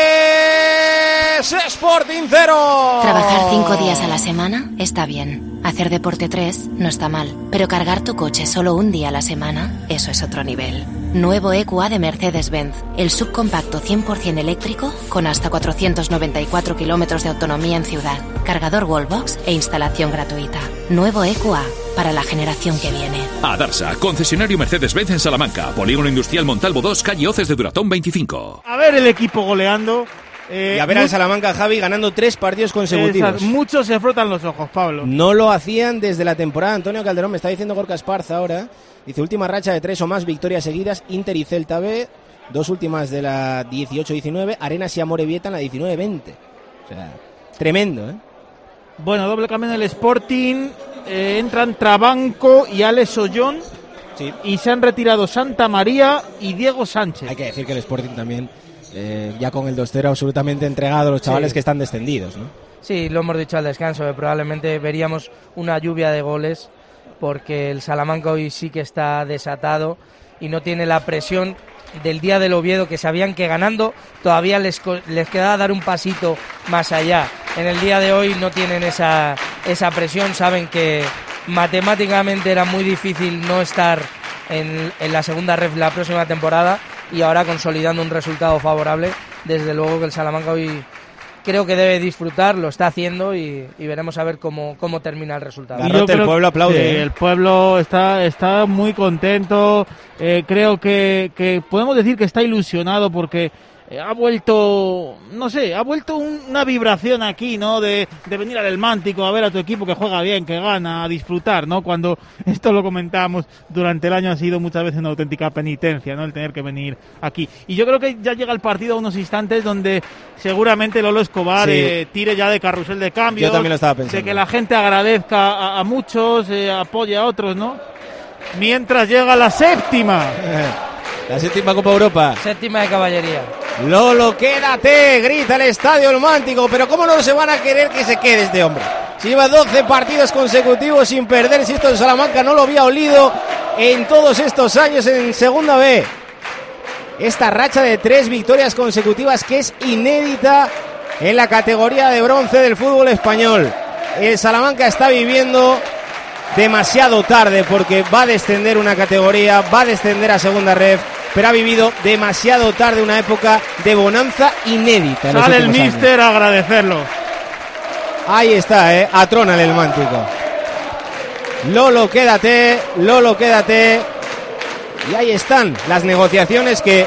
tres, Sporting cero. Trabajar cinco días a la semana está bien. Hacer deporte tres no está mal. Pero cargar tu coche solo un día a la semana, eso es otro nivel. Nuevo E Q A de Mercedes-Benz. El subcompacto cien por ciento eléctrico con hasta cuatrocientos noventa y cuatro kilómetros de autonomía en ciudad. Cargador Wallbox e instalación gratuita. Nuevo E Q A para la generación que viene. Adarsa, concesionario Mercedes-Benz en Salamanca. Polígono Industrial Montalvo dos, calle Hoces de Duratón veinticinco. A ver el equipo goleando. Eh, y a ver al Salamanca, Javi, ganando tres partidos consecutivos. Esas, muchos se frotan los ojos, Pablo. No lo hacían desde la temporada. Antonio Calderón, me está diciendo Gorka Esparza ahora. Dice, última racha de tres o más victorias seguidas, Inter y Celta B. Dos últimas de la dieciocho diecinueve, Arenas y Amorebieta en la diecinueve veinte. O sea, tremendo, ¿eh? Bueno, doble cambio en el Sporting. Eh, entran Trabanco y Alex Ollón. Sí. Y se han retirado Santa María y Diego Sánchez. Hay que decir que el Sporting también, eh, ya con el dos cero absolutamente entregado, los chavales sí. que están descendidos, ¿no? Sí, lo hemos dicho al descanso, que probablemente veríamos una lluvia de goles, porque el Salamanca hoy sí que está desatado y no tiene la presión del día del Oviedo, que sabían que ganando todavía les, les quedaba dar un pasito más allá. En el día de hoy no tienen esa, esa presión, saben que matemáticamente era muy difícil no estar en, en la segunda ref la próxima temporada, y ahora consolidando un resultado favorable, desde luego que el Salamanca hoy creo que debe disfrutar, lo está haciendo, y, y veremos a ver cómo, cómo termina el resultado. Garrote, el pueblo aplaude. Sí, el pueblo está, está muy contento, eh, creo que, que podemos decir que está ilusionado porque eh, ha vuelto, no sé, ha vuelto un, una vibración aquí, ¿no? De, de venir al El Mántico a ver a tu equipo que juega bien, que gana, a disfrutar, ¿no? Cuando esto lo comentábamos durante el año, ha sido muchas veces una auténtica penitencia, ¿no? El tener que venir aquí. Y yo creo que ya llega el partido a unos instantes donde seguramente Lolo Escobar sí. eh, tire ya de carrusel de cambios. Yo también lo estaba pensando. De que la gente agradezca a, a muchos, eh, apoye a otros, ¿no? Mientras llega la séptima. La séptima Copa Europa. Séptima de caballería. Lolo, quédate, grita el estadio El Mántico. Pero ¿cómo no se van a querer que se quede este hombre? Si lleva doce partidos consecutivos sin perder, si esto en Salamanca no lo había olido en todos estos años en Segunda B. Esta racha de tres victorias consecutivas que es inédita en la categoría de bronce del fútbol español. El Salamanca está viviendo demasiado tarde, porque va a descender una categoría, va a descender a segunda ref, pero ha vivido demasiado tarde una época de bonanza inédita. Sale el míster a agradecerlo. Ahí está, eh, atrona el Mántico. Lolo, quédate, Lolo, quédate. Y ahí están las negociaciones que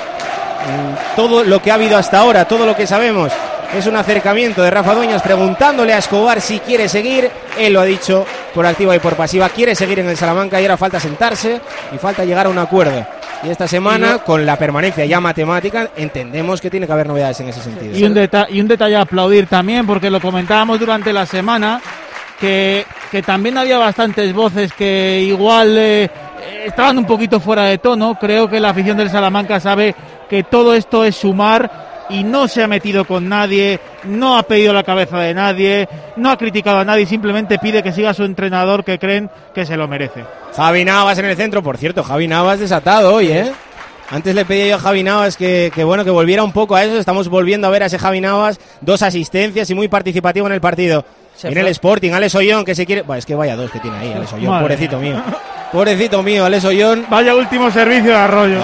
mmm, todo lo que ha habido hasta ahora, todo lo que sabemos, es un acercamiento de Rafa Dueñas preguntándole a Escobar si quiere seguir. Él lo ha dicho por activa y por pasiva, quiere seguir en el Salamanca y ahora falta sentarse y falta llegar a un acuerdo. Y esta semana, y no, con la permanencia ya matemática, entendemos que tiene que haber novedades en ese sentido. Y un, deta- y un detalle a aplaudir también, porque lo comentábamos durante la semana, que, que también había bastantes voces que igual eh, estaban un poquito fuera de tono. Creo que la afición del Salamanca sabe que todo esto es sumar y no se ha metido con nadie, no ha pedido la cabeza de nadie, no ha criticado a nadie, simplemente pide que siga su entrenador, que creen que se lo merece. Javi Navas en el centro, por cierto, Javi Navas desatado hoy, ¿eh? Antes le pedí yo a Javi Navas que, que bueno, que volviera un poco a eso. Estamos volviendo a ver a ese Javi Navas, dos asistencias y muy participativo en el partido. Se en fue. El Sporting, Alex Ollón, que se quiere... Bueno, es que vaya dos que tiene ahí, Alex Ollón, pobrecito mío. Pobrecito mío, Alex Ollón. Vaya último servicio de Arroyo.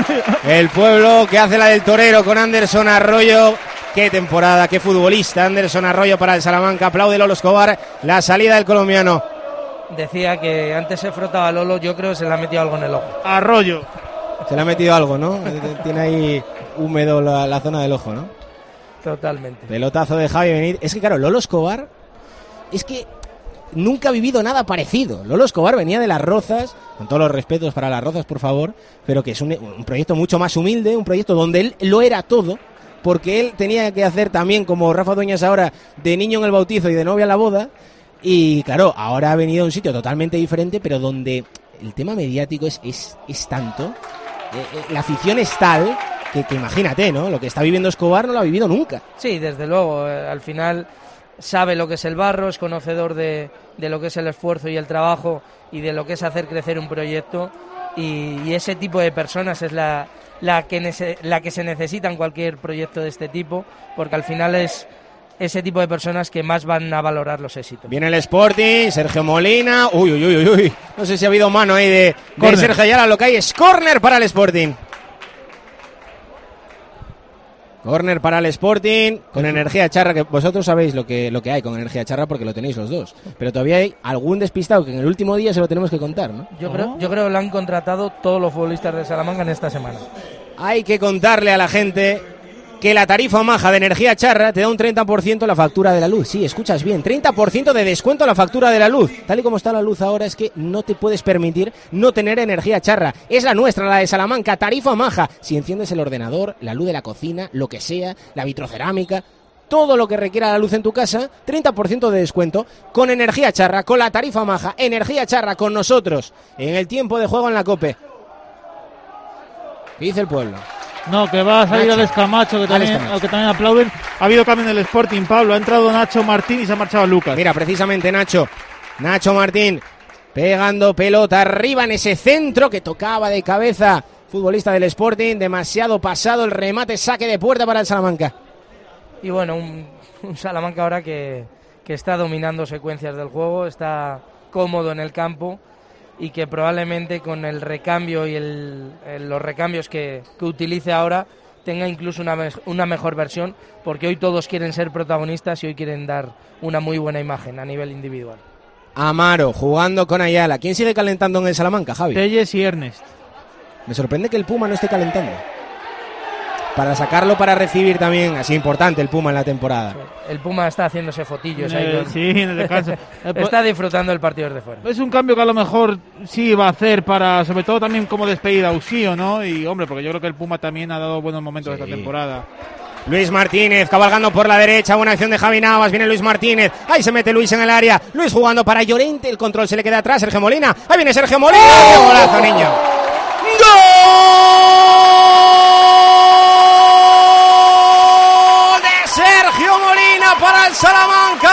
El Pueblo que hace la del torero con Anderson Arroyo. Qué temporada, qué futbolista Anderson Arroyo para el Salamanca. Aplaude Lolo Escobar la salida del colombiano. Decía que antes se frotaba Lolo, yo creo que se le ha metido algo en el ojo. Arroyo. Se le ha metido algo, ¿no? Tiene ahí húmedo la, la zona del ojo, ¿no? Totalmente. Pelotazo de Javi Benítez. Es que claro, Lolo Escobar es que nunca ha vivido nada parecido. Lolo Escobar venía de Las Rozas, con todos los respetos para Las Rozas, por favor, pero que es un, un proyecto mucho más humilde, un proyecto donde él lo era todo, porque él tenía que hacer también, como Rafa Dueñas ahora, de niño en el bautizo y de novia en la boda, y claro, ahora ha venido a un sitio totalmente diferente, pero donde el tema mediático es, es, es tanto, eh, eh, la afición es tal, que, que imagínate, ¿no? Lo que está viviendo Escobar no lo ha vivido nunca. Sí, desde luego, eh, al final sabe lo que es el barro, es conocedor de, de lo que es el esfuerzo y el trabajo y de lo que es hacer crecer un proyecto, y, y ese tipo de personas es la, la, que nece, la que se necesita en cualquier proyecto de este tipo, porque al final es ese tipo de personas que más van a valorar los éxitos. Viene el Sporting, Sergio Molina, uy, uy, uy, uy, no sé si ha habido mano ahí de, de Sergio Ayala, lo que hay es córner para el Sporting. Córner para el Sporting, con energía charra, que vosotros sabéis lo que, lo que hay con energía charra porque lo tenéis los dos. Pero todavía hay algún despistado que en el último día se lo tenemos que contar, ¿no? Yo creo, yo creo que lo han contratado todos los futbolistas de Salamanca en esta semana. Hay que contarle a la gente que la tarifa maja de energía charra te da un treinta por ciento la factura de la luz. Sí, escuchas bien, treinta por ciento de descuento a la factura de la luz. Tal y como está la luz ahora, es que no te puedes permitir no tener energía charra. Es la nuestra, la de Salamanca, tarifa maja. Si enciendes el ordenador, la luz de la cocina, lo que sea, la vitrocerámica, todo lo que requiera la luz en tu casa, treinta por ciento de descuento con energía charra, con la tarifa maja, energía charra con nosotros en el tiempo de juego en la COPE. ¿Qué dice el pueblo? No, que va a salir Alex Camacho, que también, Camacho. que también aplauden. Ha habido cambio en el Sporting, Pablo. Ha entrado Nacho Martín y se ha marchado Lucas. Mira, precisamente Nacho. Nacho Martín pegando pelota arriba en ese centro que tocaba de cabeza. Futbolista del Sporting, demasiado pasado el remate, saque de puerta para el Salamanca. Y bueno, un, un Salamanca ahora que, que está dominando secuencias del juego, está cómodo en el campo, y que probablemente con el recambio y el, el, los recambios que, que utilice ahora tenga incluso una, una mejor versión, porque hoy todos quieren ser protagonistas y hoy quieren dar una muy buena imagen a nivel individual. Amaro jugando con Ayala. ¿Quién sigue calentando en el Salamanca, Javi? Telles y Ernest. Me sorprende que el Puma no esté calentando. Para sacarlo, para recibir también, así importante el Puma en la temporada. El Puma está haciéndose fotillos eh, ahí. Con... Sí, en el descanso. Está disfrutando el partido desde fuera. Es un cambio que a lo mejor sí va a hacer para, sobre todo también como despedida a Usío, ¿no? Y hombre, porque yo creo que el Puma también ha dado buenos momentos sí. esta temporada. Luis Martínez cabalgando por la derecha, buena acción de Javi Navas, viene Luis Martínez, ahí se mete Luis en el área, Luis jugando para Llorente, el control se le queda atrás, Sergio Molina, ahí viene Sergio Molina, ¡qué golazo, niño! ¡Gol de Sergio Molina para el Salamanca!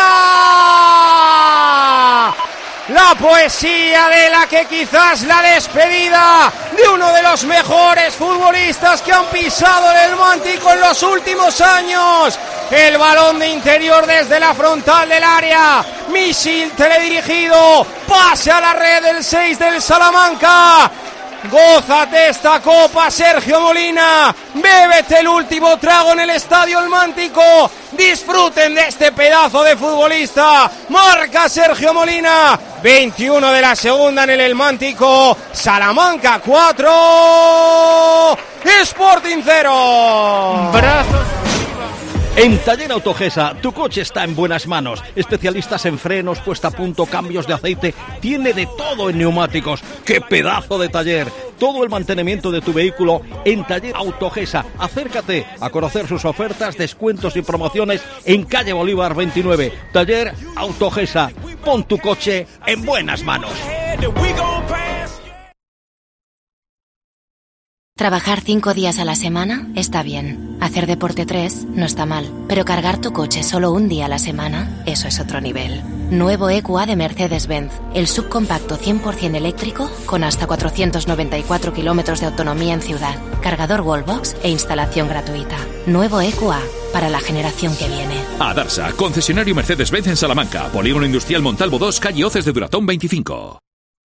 La poesía de la que quizás la despedida de uno de los mejores futbolistas que han pisado el Mántico en los últimos años. El balón de interior desde la frontal del área. Misil teledirigido. Pase a la red del seis del Salamanca. Gózate esta copa, Sergio Molina. Bébete el último trago en el Estadio El Mántico. Disfruten de este pedazo de futbolista. Marca Sergio Molina. veintiuno de la segunda en el El Mántico. Salamanca cuatro. Sporting cero. Brazos. En Taller Autogesa, tu coche está en buenas manos. Especialistas en frenos, puesta a punto, cambios de aceite. Tiene de todo en neumáticos. ¡Qué pedazo de taller! Todo el mantenimiento de tu vehículo en Taller Autogesa. Acércate a conocer sus ofertas, descuentos y promociones en calle Bolívar veintinueve. Taller Autogesa. Pon tu coche en buenas manos. Trabajar cinco días a la semana está bien. Hacer deporte tres no está mal. Pero cargar tu coche solo un día a la semana, eso es otro nivel. Nuevo E Q A de Mercedes-Benz. El subcompacto cien por ciento eléctrico con hasta cuatrocientos noventa y cuatro kilómetros de autonomía en ciudad. Cargador Wallbox e instalación gratuita. Nuevo E Q A para la generación que viene. Adarsa, concesionario Mercedes-Benz en Salamanca. Polígono Industrial Montalvo dos, calle Hoces de Duratón veinticinco.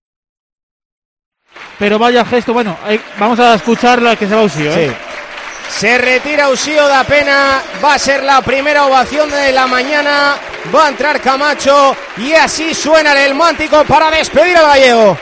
Pero vaya gesto, bueno, eh, vamos a escuchar la que se va Ushio, ¿eh? Sí. Se retira Ushio da pena, va a ser la primera ovación de la mañana, va a entrar Camacho y así suena el Mántico para despedir al gallego.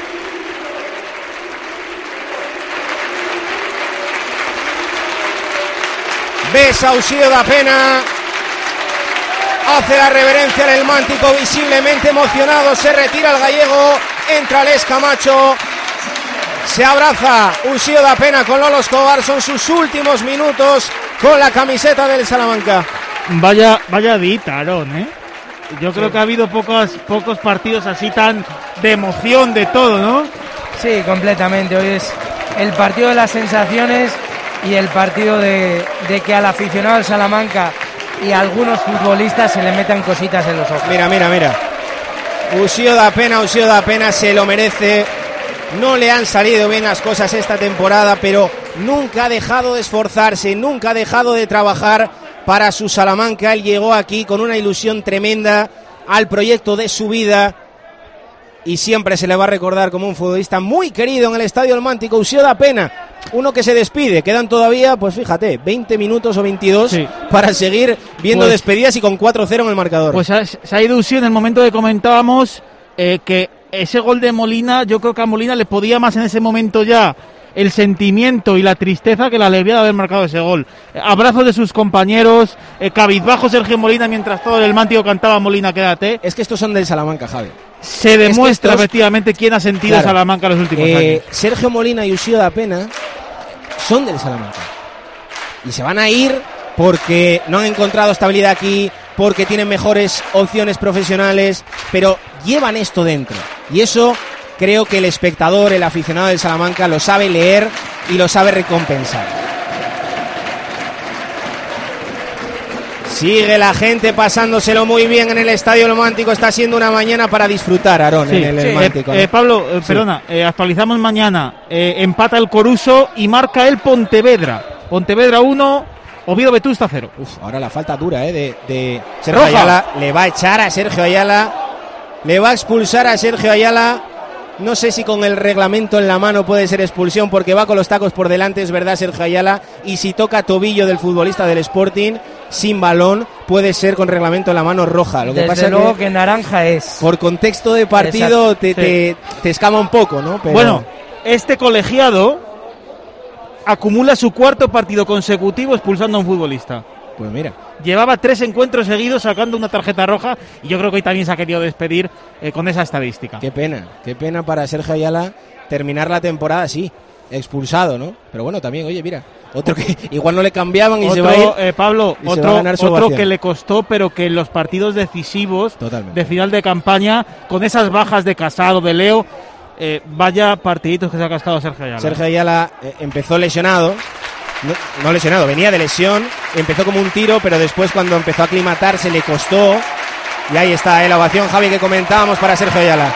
Ves a Ushio da pena, hace la reverencia en el Mántico, visiblemente emocionado, se retira el gallego, entra Les Camacho. Se abraza Ushio da pena con Lolo Escobar, son sus últimos minutos con la camiseta del Salamanca. Vaya, vaya dita, Aarón, ¿eh? Yo creo sí. que ha habido pocos, pocos partidos así tan de emoción de todo, ¿no? Sí, completamente. Hoy es el partido de las sensaciones y el partido de, de que al aficionado del Salamanca y a algunos futbolistas se le metan cositas en los ojos. Mira, mira, mira. Ushio da pena, Ushio da pena, se lo merece. No le han salido bien las cosas esta temporada, pero nunca ha dejado de esforzarse, nunca ha dejado de trabajar para su Salamanca. Él llegó aquí con una ilusión tremenda al proyecto de su vida y siempre se le va a recordar como un futbolista muy querido en el Estadio El Mántico. Ushio da pena, uno que se despide. Quedan todavía, pues fíjate, veinte minutos o veintidós sí. para seguir viendo pues, despedidas y con cuatro cero en el marcador. Pues se ha ido Ushio en el momento que comentábamos eh, que ese gol de Molina, yo creo que a Molina le podía más en ese momento ya el sentimiento y la tristeza que la alegría de haber marcado ese gol. Abrazos de sus compañeros, eh, cabizbajo Sergio Molina mientras todo el Mántico cantaba Molina, quédate. Es que estos son del Salamanca, Javi. Se demuestra es que estos... efectivamente quién ha sentido claro. Salamanca los últimos eh, años. Sergio Molina y Ushio da pena son del Salamanca. Y se van a ir porque no han encontrado estabilidad aquí, porque tienen mejores opciones profesionales, pero llevan esto dentro. Y eso creo que el espectador, el aficionado del Salamanca lo sabe leer y lo sabe recompensar. Sigue la gente pasándoselo muy bien en el Estadio El Mántico. Está siendo una mañana para disfrutar, Aarón, sí, en el, sí. el Mántico. Eh, eh, Pablo, eh, sí. perdona, eh, actualizamos mañana. Eh, empata el Coruso y marca el Pontevedra. Pontevedra uno, Oviedo Vetusta cero. Uf, ahora la falta dura eh, de, de Sergio Roja. Ayala. Le va a echar a Sergio Ayala. Le va a expulsar a Sergio Ayala. No sé si con el reglamento en la mano puede ser expulsión porque va con los tacos por delante, es verdad, Sergio Ayala. Y si toca tobillo del futbolista del Sporting sin balón, puede ser con reglamento en la mano roja. Lo que Desde pasa luego que, que naranja es. Por contexto de partido te, sí. te, te escama un poco, ¿no? Pero... Bueno, este colegiado acumula su cuarto partido consecutivo expulsando a un futbolista. Pues mira. Llevaba tres encuentros seguidos sacando una tarjeta roja y yo creo que hoy también se ha querido despedir eh, con esa estadística. Qué pena, qué pena para Sergio Ayala terminar la temporada así, expulsado, ¿no? Pero bueno, también, oye, mira, otro que igual no le cambiaban y otro, se va a ir. Eh, Pablo, otro, otro que le costó, pero que en los partidos decisivos Totalmente. de final de campaña, con esas bajas de Casado, de Leo, eh, vaya partiditos que se ha cascado Sergio Ayala. Sergio Ayala eh, empezó lesionado. No, no lesionado, venía de lesión, empezó como un tiro, pero después cuando empezó a aclimatarse le costó. Y ahí está eh, la ovación, Javi, que comentábamos para Sergio Ayala.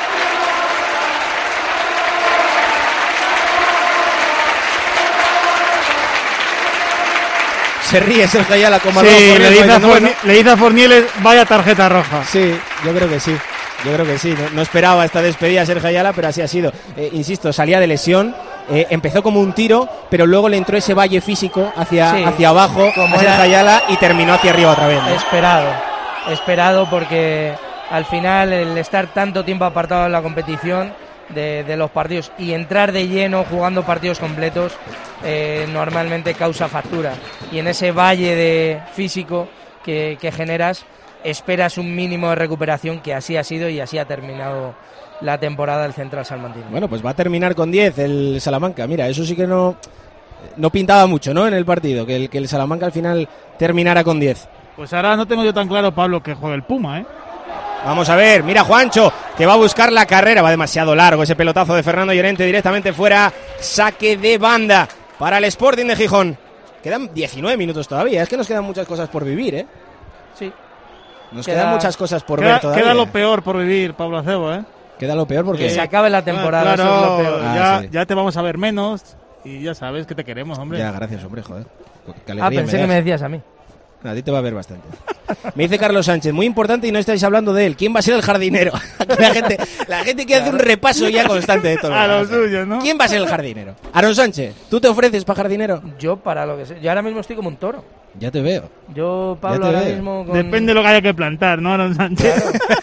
Se ríe Sergio Ayala como sí, le dice, a Forni- le dice a Fornieles, vaya tarjeta roja. Sí, yo creo que sí. Yo creo que sí, no, no esperaba esta despedida a Sergio Ayala, pero así ha sido. Eh, insisto, salía de lesión, eh, empezó como un tiro, pero luego le entró ese valle físico hacia, sí, hacia abajo como a Sergio Ayala y terminó hacia arriba otra vez, ¿no? Esperado, esperado porque al final el estar tanto tiempo apartado de la competición, de, de los partidos, y entrar de lleno jugando partidos completos, eh, normalmente causa factura. Y en ese valle de físico que, que generas, esperas un mínimo de recuperación, que así ha sido y así ha terminado la temporada del Central Salmantino. Bueno, pues va a terminar con diez el Salamanca. Mira, eso sí que no, no pintaba mucho, ¿no? En el partido, que el, que el Salamanca al final terminara con diez. Pues ahora no tengo yo tan claro, Pablo, que juegue el Puma, ¿eh? Vamos a ver, mira Juancho, que va a buscar la carrera, va demasiado largo ese pelotazo de Fernando Llorente directamente fuera, saque de banda para el Sporting de Gijón. Quedan diecinueve minutos todavía, es que nos quedan muchas cosas por vivir, ¿eh? Sí. Nos queda, quedan muchas cosas por queda, ver todavía. Queda lo peor por vivir, Pablo Acebo, ¿eh? Queda lo peor porque... Que se acabe la temporada, claro, eso es lo peor. Ah, ya, sí. ya te vamos a ver menos y ya sabes que te queremos, hombre. Ya, gracias, hombre, joder. Qué ah, pensé me que me decías a mí. A ti te va a ver bastante. Me dice Carlos Sánchez, muy importante y no estáis hablando de él. ¿Quién va a ser el jardinero? la gente, la gente que hace un repaso ya constante de todo. A lo suyo, ¿no? ¿Quién va a ser el jardinero? Aaron Sánchez, ¿tú te ofreces para jardinero? Yo para lo que sé. Yo ahora mismo estoy como un toro. Ya te veo. Yo, Pablo, ahora veo. mismo... Con... Depende de lo que haya que plantar, ¿no, Aaron Sánchez?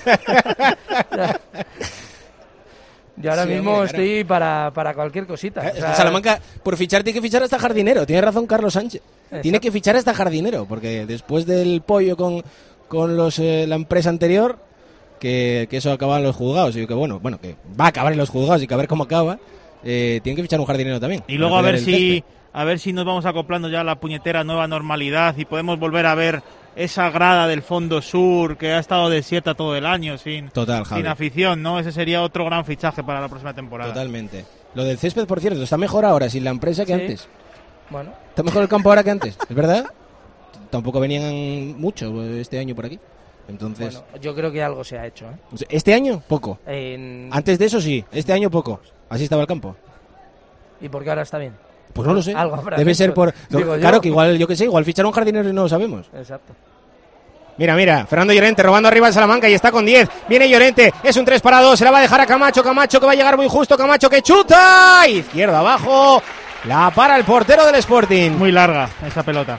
Claro. Yo ahora sí, mismo hombre, claro. estoy para, para cualquier cosita. O sea, Salamanca, por fichar tiene que fichar hasta jardinero. Tiene razón Carlos Sánchez. Exacto. Tiene que fichar hasta jardinero, porque después del pollo con, con los eh, la empresa anterior, que, que eso acaba en los juzgados, y que bueno, bueno, que va a acabar en los juzgados y que a ver cómo acaba, eh, tiene que fichar un jardinero también. Y luego a ver si césped. a ver si nos vamos acoplando ya a la puñetera nueva normalidad y podemos volver a ver esa grada del fondo sur que ha estado desierta todo el año sin, Total, sin afición, ¿no? Ese sería otro gran fichaje para la próxima temporada. Totalmente. Lo del césped, por cierto, está mejor ahora sin la empresa que sí. antes. Bueno. Está mejor el campo ahora que antes, ¿es verdad? Tampoco venían mucho este año por aquí. Entonces, bueno, yo creo que algo se ha hecho, ¿eh? ¿Este año? Poco. En... Antes de eso sí, este año poco. Así estaba el campo. ¿Y por qué ahora está bien? Pues no lo sé. Algo habrá Debe hecho. ser por... Digo claro yo. que igual, yo que sé, igual ficharon jardinero y no lo sabemos. Exacto. Mira, mira, Fernando Llorente robando arriba al Salamanca y está con diez. Viene Llorente, es un tres para dos, se la va a dejar a Camacho, Camacho que va a llegar muy justo, Camacho que chuta, izquierda abajo, la para el portero del Sporting. Muy larga esa pelota.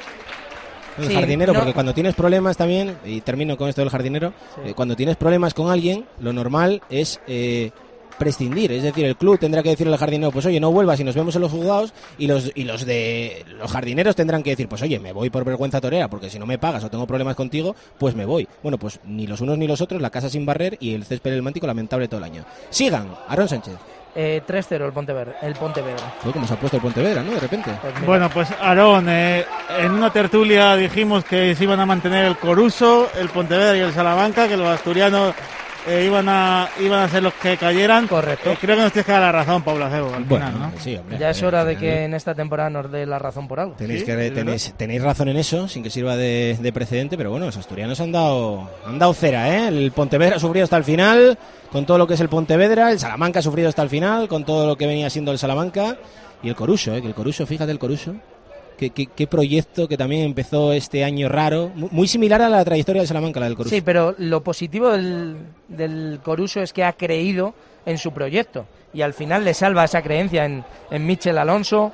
El Sí, jardinero, no. porque cuando tienes problemas también, y termino con esto del jardinero, Sí. eh, cuando tienes problemas con alguien, lo normal es eh, prescindir, es decir, el club tendrá que decirle al jardinero, pues oye, no vuelvas y nos vemos en los juzgados, y los y los de los jardineros tendrán que decir, pues oye, me voy por vergüenza torera, porque si no me pagas o tengo problemas contigo, pues me voy. Bueno, pues ni los unos ni los otros, la casa sin barrer y el césped del Mántico lamentable todo el año. Sigan, Aaron Sánchez. Eh, tres cero el Pontevedra. El Pontevedra. Uy, como se ha puesto el Pontevedra, ¿no? De repente. Pues mira, Bueno, pues Aarón, eh, en una tertulia dijimos que se iban a mantener el Coruso, el Pontevedra y el Salamanca, que los asturianos eh, iban a iban a ser los que cayeran. Correcto. Eh, creo que nos tienes que dar la razón, Pablo Acebo, al Bueno, final, ¿no? sí, hombre. ya es Eh, hora al de final, que en esta temporada nos dé la razón por algo. Tenéis, Sí, que, es tenéis, tenéis razón en eso, sin que sirva de, de precedente, pero bueno, los asturianos han dado, han dado cera, ¿eh? El Pontevedra ha sufrido hasta el final, con todo lo que es el Pontevedra, el Salamanca ha sufrido hasta el final, con todo lo que venía siendo el Salamanca, y el Coruso, ¿eh? Que el Coruso, fíjate el Coruso, qué, qué, qué proyecto que también empezó este año raro, mu- muy similar a la trayectoria del Salamanca, la del Coruso. Sí, pero lo positivo del, del Coruso es que ha creído en su proyecto y al final le salva esa creencia en, en Michel Alonso,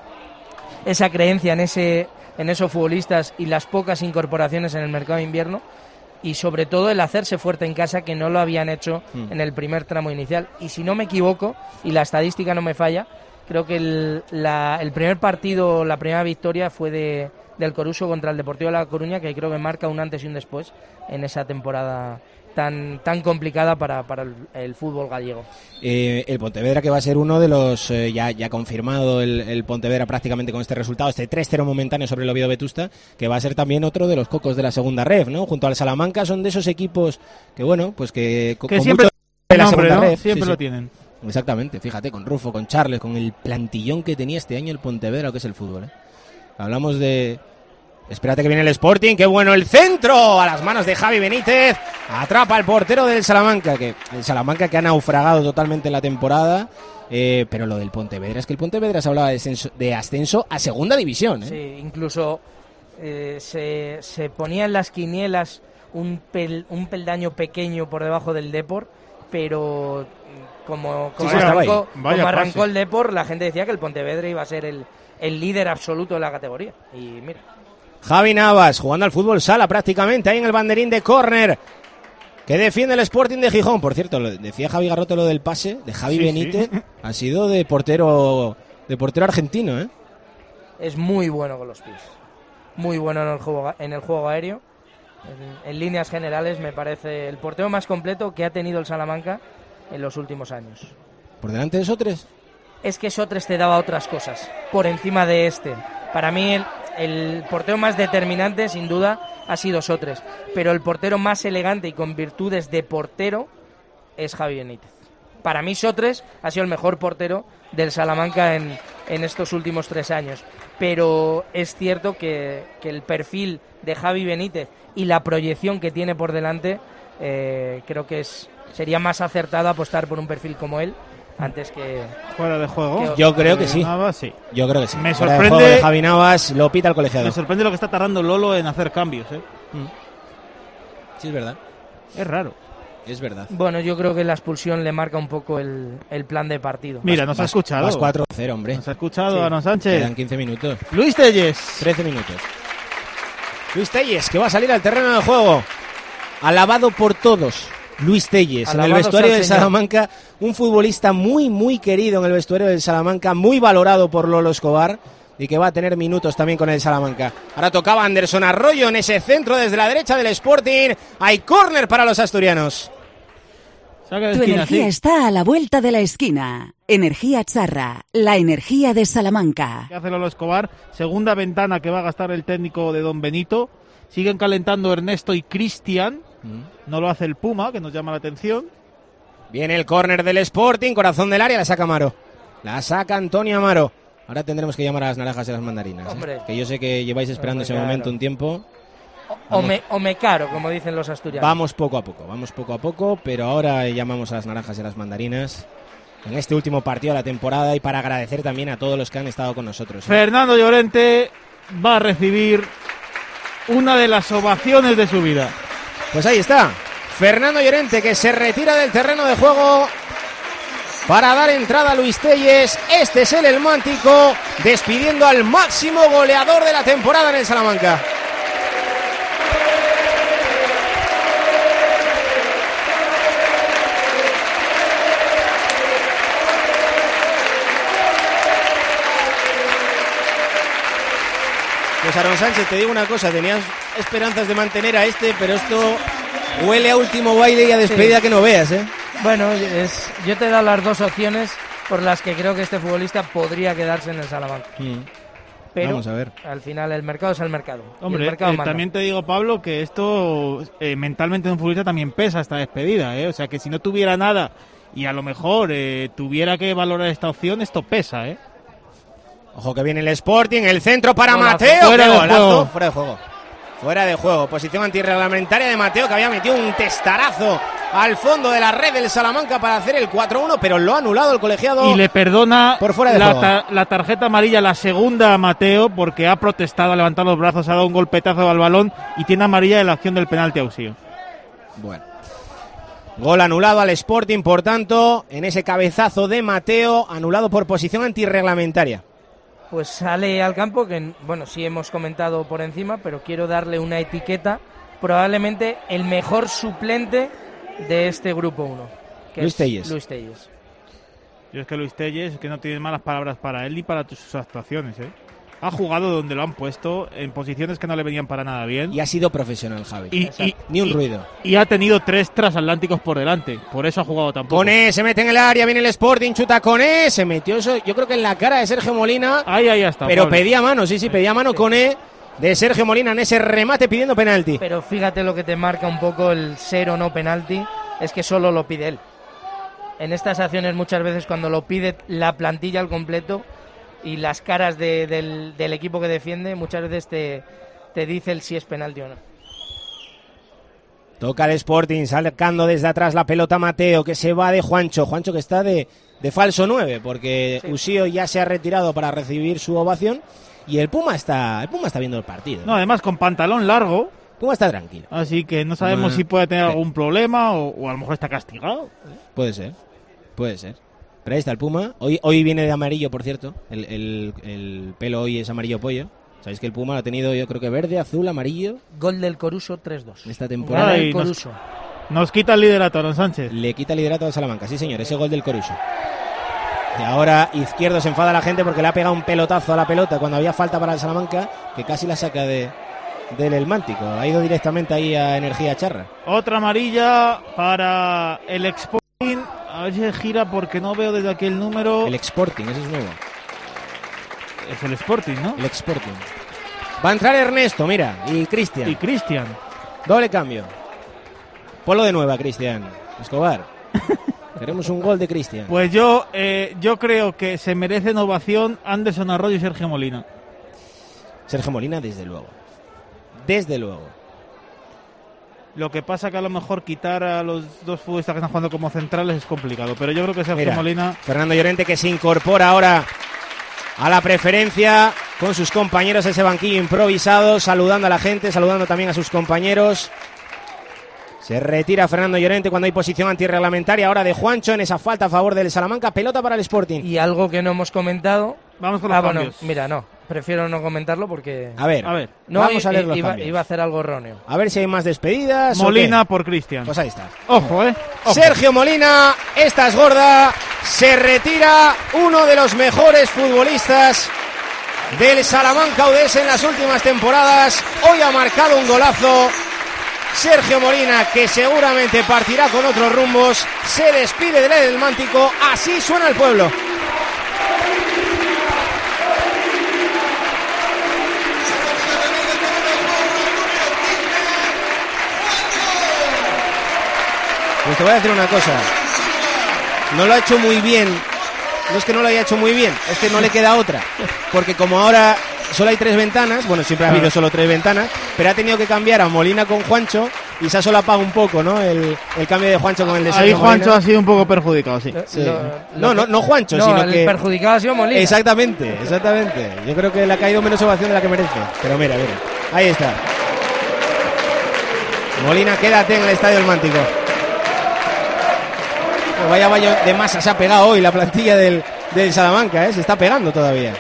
esa creencia en ese en esos futbolistas y las pocas incorporaciones en el mercado de invierno y sobre todo el hacerse fuerte en casa, que no lo habían hecho Mm. en el primer tramo inicial. Y si no me equivoco y la estadística no me falla, creo que el, la, el primer partido, la primera victoria fue de, del Coruso contra el Deportivo de La Coruña, que creo que marca un antes y un después en esa temporada tan tan complicada para, para el, el fútbol gallego. Eh, el Pontevedra, que va a ser uno de los, eh, ya, ya confirmado el, el Pontevedra prácticamente con este resultado, este tres cero momentáneo sobre el Oviedo Vetusta, que va a ser también otro de los cocos de la segunda ref, ¿no? Junto al Salamanca son de esos equipos que, bueno, pues que, co- Que con siempre mucho de la nombre, segunda ¿no? ref. Siempre Sí, lo sí. tienen. Exactamente, fíjate, con Rufo, con Charles, con el plantillón que tenía este año el Pontevedra, lo que es el fútbol, ¿eh? Hablamos de... Espérate que viene el Sporting, qué bueno el centro, a las manos de Javi Benítez, atrapa al portero del Salamanca, que el Salamanca que ha naufragado totalmente en la temporada, eh, pero lo del Pontevedra, es que el Pontevedra se hablaba de, descenso- de ascenso a segunda división, ¿eh? Sí, incluso eh, se, se ponía en las quinielas un, pel, un peldaño pequeño por debajo del Depor pero como, como Sí, sí, arrancó, vaya como arrancó pase. el Depor, la gente decía que el Pontevedra iba a ser el, el líder absoluto de la categoría. Y mira, Javi Navas jugando al fútbol sala prácticamente ahí en el banderín de córner que defiende el Sporting de Gijón. Por cierto, lo decía Javi Garrote lo del pase de Javi Sí, Benítez. sí. Ha sido de portero de portero argentino, ¿eh? es muy bueno con los pies. Muy bueno en el juego, en el juego aéreo. En, en líneas generales me parece el portero más completo que ha tenido el Salamanca en los últimos años. Por delante de Sotres. Es que Sotres te daba otras cosas por encima de este. Para mí el, el portero más determinante sin duda ha sido Sotres, pero el portero más elegante y con virtudes de portero es Javi Benítez. Para mí Sotres ha sido el mejor portero del Salamanca en, en estos últimos tres años, pero es cierto que, que el perfil de Javi Benítez y la proyección que tiene por delante, eh, creo que es sería más acertado apostar por un perfil como él antes que... Fuera de juego. Yo creo que sí. Navas, sí. Yo creo que sí. Me Fuera de sorprende- juego de Javi Navas lo pita el colegiado. Me sorprende lo que está tardando Lolo en hacer cambios, ¿eh? Sí, es verdad. Es raro. Es verdad. Bueno, yo creo que la expulsión le marca un poco el, el plan de partido. Mira, nos ha Vas- escuchado. Vas cuatro cero, hombre. Nos ha escuchado Sí. Ana Sánchez. Quedan quince minutos. Luis Telles. trece minutos. Luis Telles, que va a salir al terreno de juego. Alabado por todos. Luis Telles, en el Alabados vestuario al del Señor. Salamanca. Un futbolista muy, muy querido en el vestuario del Salamanca. Muy valorado por Lolo Escobar. Y que va a tener minutos también con el Salamanca. Ahora tocaba Anderson Arroyo en ese centro desde la derecha del Sporting. Hay córner para los asturianos. Saca de Tu esquina, energía sí. está a la vuelta de la esquina. Energía Charra, la energía de Salamanca. ¿Qué hace Lolo Escobar? Segunda ventana que va a gastar el técnico de Don Benito. Siguen calentando Ernesto y Cristian. No lo hace el Puma, que nos llama la atención. Viene el córner del Sporting, corazón del área, la saca Amaro. La saca Antonio Amaro. Ahora tendremos que llamar a las naranjas y a las mandarinas. ¿eh? Hombre. Que yo sé que lleváis esperando Hombre, ese claro. momento un tiempo. O, o me, o me caro, como dicen los asturianos. Vamos poco a poco, vamos poco a poco, pero ahora llamamos a las naranjas y a las mandarinas en este último partido de la temporada y para agradecer también a todos los que han estado con nosotros. ¿eh? Fernando Llorente va a recibir una de las ovaciones de su vida. Pues ahí está, Fernando Llorente, que se retira del terreno de juego para dar entrada a Luis Telles. Este es el Elmántico despidiendo al máximo goleador de la temporada en el Salamanca. Pues Aaron Sánchez, te digo una cosa, tenías esperanzas de mantener a este, pero esto huele a último baile y a despedida Sí. que no veas, ¿eh? Bueno, es, yo te he dado las dos opciones por las que creo que este futbolista podría quedarse en el Salamanca. Pero Vamos a ver. al final el mercado es el mercado. Y Hombre, el mercado eh, manda. también te digo, Pablo, que esto eh, mentalmente en un futbolista también pesa esta despedida, ¿eh? O sea, que si no tuviera nada y a lo mejor eh, tuviera que valorar esta opción, esto pesa, ¿eh? Ojo que viene el Sporting, el centro para Golazo. Mateo. Fuera ¡Qué de golazo! juego. Fuera de juego. Fuera de juego. Posición antirreglamentaria de Mateo, que había metido un testarazo al fondo de la red del Salamanca para hacer el cuatro uno, pero lo ha anulado el colegiado. Y le perdona por fuera de la, juego. ta- la tarjeta amarilla, la segunda a Mateo, porque ha protestado, ha levantado los brazos, ha dado un golpetazo al balón y tiene amarilla de la acción del penalti a Usío. Bueno. Gol anulado al Sporting, por tanto, en ese cabezazo de Mateo, anulado por posición antirreglamentaria. Pues sale al campo, que bueno, sí hemos comentado por encima, pero quiero darle una etiqueta, probablemente el mejor suplente de este grupo uno, que Luis es Telles. Luis Telles. Yo es que Luis Telles, que no tiene malas palabras para él ni para sus actuaciones, ¿eh? Ha jugado donde lo han puesto, en posiciones que no le venían para nada bien. Y ha sido profesional, Javi. Y, y- Ni un y- ruido. Y ha tenido tres transatlánticos por delante. Por eso ha jugado tan poco. Cone se mete en el área, viene el Sporting, chuta Cone, se metió eso, yo creo que en la cara de Sergio Molina. Ahí, ahí está. Pero Pablo. pedía mano, sí, sí, pedía mano Cone de Sergio Molina en ese remate pidiendo penalti. Pero fíjate lo que te marca un poco el ser o no penalti, es que solo lo pide él. En estas acciones muchas veces cuando lo pide la plantilla al completo y las caras de- del, del equipo que defiende, muchas veces te, te dice el si es penalti o no. Toca el Sporting, sacando desde atrás la pelota Mateo, que se va de Juancho. Juancho que está de, de falso nueve, porque Sí. Usío ya se ha retirado para recibir su ovación. Y el Puma está el Puma está viendo el partido. No, además con pantalón largo, Puma está tranquilo. Así que no sabemos Puma... si puede tener sí. algún problema o, o a lo mejor está castigado. Puede ser, puede ser. Pero ahí está el Puma. Hoy, hoy viene de amarillo, por cierto. El, el, el pelo hoy es amarillo pollo. Sabéis que el Puma lo ha tenido, yo creo que verde, azul, amarillo. Gol del Coruso tres dos. Esta temporada. Gol del Ay, Coruso. Nos, nos quita el liderato a Aaron Sánchez. Le quita el liderato al Salamanca, sí señor, ese gol del Coruso. Y ahora Izquierdo se enfada a la gente porque le ha pegado un pelotazo a la pelota cuando había falta para el Salamanca, que casi la saca de del El Mántico. Ha ido directamente ahí a Energía Charra. Otra amarilla para el Sporting. A ver si se gira porque no veo desde aquí el número. El Sporting, ese es nuevo. Es el Sporting, ¿no? El Sporting. Va a entrar Ernesto, mira, y Cristian. Y Cristian. Doble cambio. Ponlo de nueva, Cristian. Escobar. Queremos un gol de Cristian. Pues yo, eh, yo creo que se merecen ovación Anderson Arroyo y Sergio Molina. Sergio Molina, desde luego. Desde luego. Lo que pasa que a lo mejor quitar a los dos futbolistas que están jugando como centrales es complicado, pero yo creo que Sergio Mira, Molina... Fernando Llorente, que se incorpora ahora a la preferencia con sus compañeros a ese banquillo improvisado, saludando a la gente, saludando también a sus compañeros. Se retira Fernando Llorente cuando hay posición antirreglamentaria ahora de Juancho en esa falta a favor del Salamanca. Pelota para el Sporting. Y algo que no hemos comentado. Vamos con los ah, cambios. Bueno, mira, no. Prefiero no comentarlo porque... A ver, a ver. No, vamos a leer los iba, cambios. iba a hacer algo erróneo. A ver si hay más despedidas. Molina por Cristian. Pues ahí está. Ojo, eh. Ojo. Sergio Molina, esta es gorda. Se retira uno de los mejores futbolistas del Salamanca U D S en las últimas temporadas. Hoy ha marcado un golazo. Sergio Molina, que seguramente partirá con otros rumbos, se despide del El Mántico. Así suena el pueblo. Pues te voy a decir una cosa. No lo ha hecho muy bien. No es que no lo haya hecho muy bien, es que no le queda otra. Porque como ahora solo hay tres ventanas, bueno, siempre ha habido solo tres ventanas, pero ha tenido que cambiar a Molina con Juancho y se ha solapado un poco, ¿no? El, el cambio de Juancho con el de Sergio Ahí Juancho Molina. Ha sido un poco perjudicado, sí. Sí. Lo- no, lo no, que- no Juancho, no, sino el que... perjudicado ha sido Molina. Exactamente, exactamente. Yo creo que le ha caído menos ovación de la que merece. Pero mira, mira. Ahí está. Molina, quédate en el Estadio del Mántico. Pues vaya vaya de masa se ha pegado hoy la plantilla del, del Salamanca, ¿eh? Se está pegando todavía.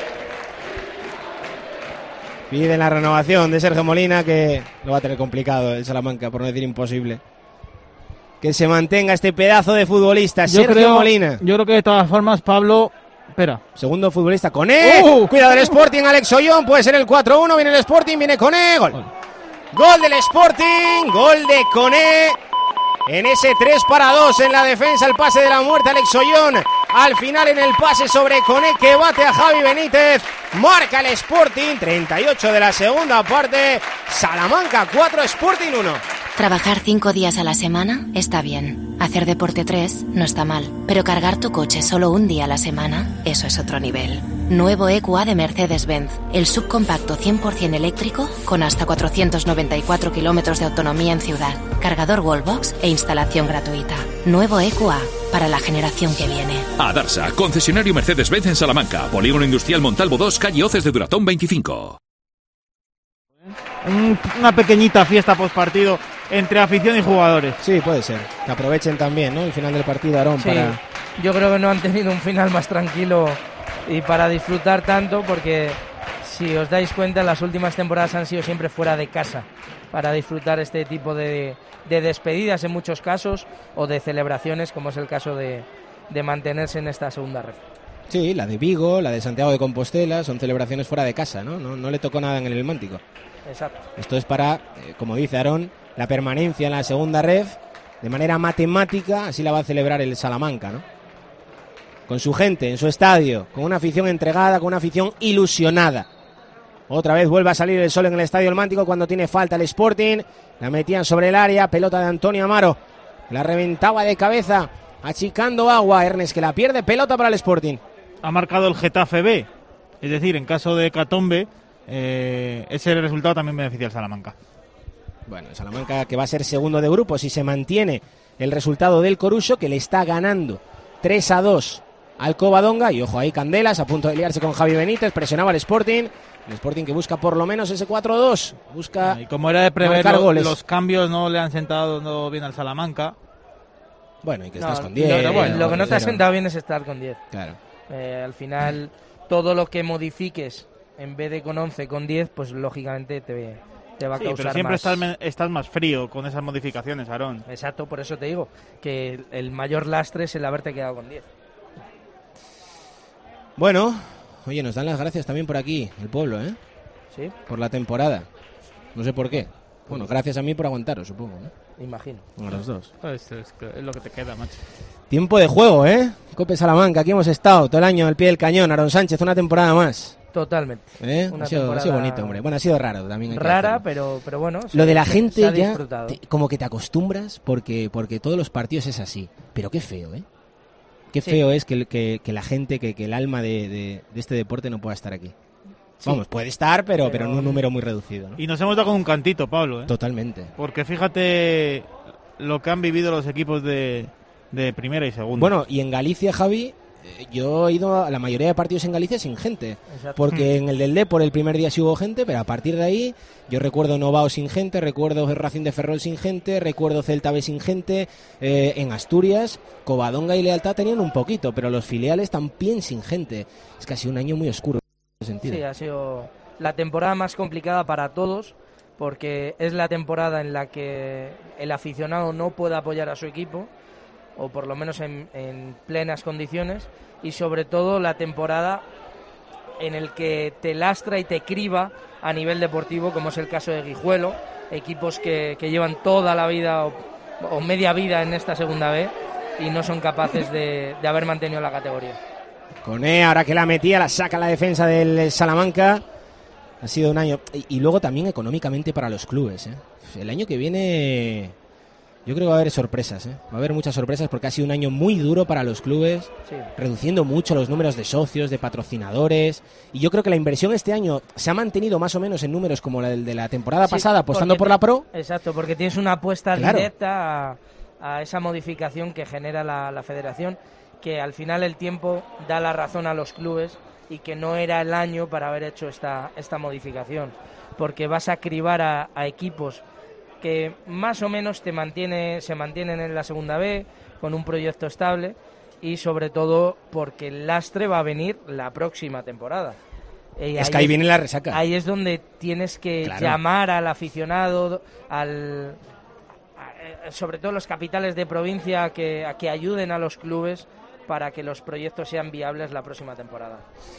Piden la renovación de Sergio Molina, que lo va a tener complicado el Salamanca, por no decir imposible. Que se mantenga este pedazo de futbolista, Yo Sergio creo, Molina. Yo creo que de todas formas, Pablo... Espera. Segundo futbolista, Coné. ¡Oh! Cuidado del Sporting, Alex Ollón. Puede ser el cuatro uno. Viene el Sporting, viene Coné. Gol. Gol del Sporting. Gol de Coné. En ese tres para dos en la defensa, el pase de la muerte, Alex Ollón. Al final en el pase sobre Coné, que bate a Javi Benítez. Marca el Sporting. treinta y ocho de la segunda parte. Salamanca cuatro, Sporting uno. Trabajar cinco días a la semana está bien. Hacer deporte tres no está mal. Pero cargar tu coche solo un día a la semana, eso es otro nivel. Nuevo E Q A de Mercedes-Benz. El subcompacto cien por ciento eléctrico con hasta cuatrocientos noventa y cuatro kilómetros de autonomía en ciudad. Cargador Wallbox e instalación gratuita. Nuevo E Q A para la generación que viene. Adarsa, concesionario Mercedes-Benz en Salamanca. Polígono Industrial Montalvo dos, calle Hoces de Duratón veinticinco. Un- una pequeñita fiesta postpartido entre afición y jugadores. Sí, puede ser. Que aprovechen también, ¿no? El final del partido, Aarón, Sí, para... yo creo que no han tenido un final más tranquilo y para disfrutar tanto, porque si os dais cuenta, las últimas temporadas han sido siempre fuera de casa para disfrutar este tipo de, de despedidas en muchos casos o de celebraciones, como es el caso de, de mantenerse en esta segunda red. Sí, la de Vigo, la de Santiago de Compostela, son celebraciones fuera de casa, ¿no? No, no le tocó nada en el Mántico. Exacto. Esto es para, eh, como dice Aarón, la permanencia en la segunda ref, de manera matemática, así la va a celebrar el Salamanca, ¿no? Con su gente, en su estadio, con una afición entregada, con una afición ilusionada. Otra vez vuelve a salir el sol en el Estadio del Mántico cuando tiene falta el Sporting. La metían sobre el área, pelota de Antonio Amaro. La reventaba de cabeza, achicando agua. Ernest, que la pierde, pelota para el Sporting. Ha marcado el Getafe B. Es decir, en caso de Hecatombe, eh, ese resultado también beneficia al Salamanca. Bueno, el Salamanca, que va a ser segundo de grupo si se mantiene el resultado del Coruso, que le está ganando tres a dos al Covadonga. Y ojo ahí, Candelas, a punto de liarse con Javi Benítez, presionaba al Sporting. El Sporting que busca por lo menos ese cuatro dos. Busca y como era de prever, marcar goles. Los cambios no le han sentado no bien al Salamanca. Bueno, y que no, estás con diez. Lo, bueno, lo que no te ha cero. sentado bien es estar con diez. Claro. Eh, al final, todo lo que modifiques en vez de con once, con diez, pues lógicamente te, te va a Sí, causar pero siempre más... estás, me- estás más frío con esas modificaciones, Aarón. Exacto, por eso te digo que el, el mayor lastre es el haberte quedado con diez. Bueno, oye, nos dan las gracias también por aquí, el pueblo, ¿eh? Sí. Por la temporada. No sé por qué. Bueno, gracias a mí por aguantaros, supongo, ¿no? Imagino. A los dos. Pues es, que es lo que te queda, macho. Tiempo de juego, ¿eh? Cope Salamanca, aquí hemos estado todo el año al pie del cañón. Aarón Sánchez, una temporada más. Totalmente. ¿Eh? Una Ha sido, ha temporada sido bonito, hombre. Bueno, ha sido raro también. hay que Rara, decirlo. pero, pero bueno. Lo se- de la se- gente se ha ya, disfrutado. te- como que te acostumbras porque, porque todos los partidos es así. Pero qué feo, ¿eh? Qué Sí. feo es que, que, que la gente, que, que el alma de, de, de este deporte no pueda estar aquí. Sí. Vamos, puede estar, pero, pero, Pero- en un número muy reducido, ¿no? Y nos hemos dado con un cantito, Pablo, ¿eh? Totalmente. Porque fíjate lo que han vivido los equipos de, de primera y segunda. Bueno, y en Galicia, Javi, eh, yo he ido a la mayoría de partidos en Galicia sin gente. Exacto. Porque en el del Depor el primer día sí hubo gente, pero a partir de ahí yo recuerdo Novao sin gente, recuerdo Racing de Ferrol sin gente, recuerdo Celta B sin gente, eh, en Asturias, Covadonga y Lealtad tenían un poquito, pero los filiales también sin gente. Es casi un año muy oscuro en ese sentido. Sí, ha sido la temporada más complicada para todos, porque es la temporada en la que el aficionado no puede apoyar a su equipo, o por lo menos en, en plenas condiciones, y sobre todo la temporada en el que te lastra y te criba a nivel deportivo, como es el caso de Guijuelo, equipos que, que llevan toda la vida o, o media vida en esta segunda B y no son capaces de, de haber mantenido la categoría. Coné, ahora que la metía, la saca la defensa del Salamanca. Ha sido un año. Y, y luego también económicamente para los clubes, ¿eh? El año que viene yo creo que va a haber sorpresas, ¿eh? Va a haber muchas sorpresas porque ha sido un año muy duro para los clubes, Sí. reduciendo mucho los números de socios, de patrocinadores. Y yo creo que la inversión este año se ha mantenido más o menos en números como la del de la temporada Sí, pasada, apostando porque por la Pro. Exacto, porque tienes una apuesta Claro. directa a, a esa modificación que genera la, la federación, que al final el tiempo da la razón a los clubes y que no era el año para haber hecho esta, esta modificación, porque vas a cribar a, a equipos que más o menos te mantiene, se mantienen en la segunda B con un proyecto estable y sobre todo porque el lastre va a venir la próxima temporada. Y Es que ahí viene la resaca. Ahí es donde tienes que Claro. llamar al aficionado, al a- sobre todo los capitales de provincia, a que, a que ayuden a los clubes para que los proyectos sean viables la próxima temporada.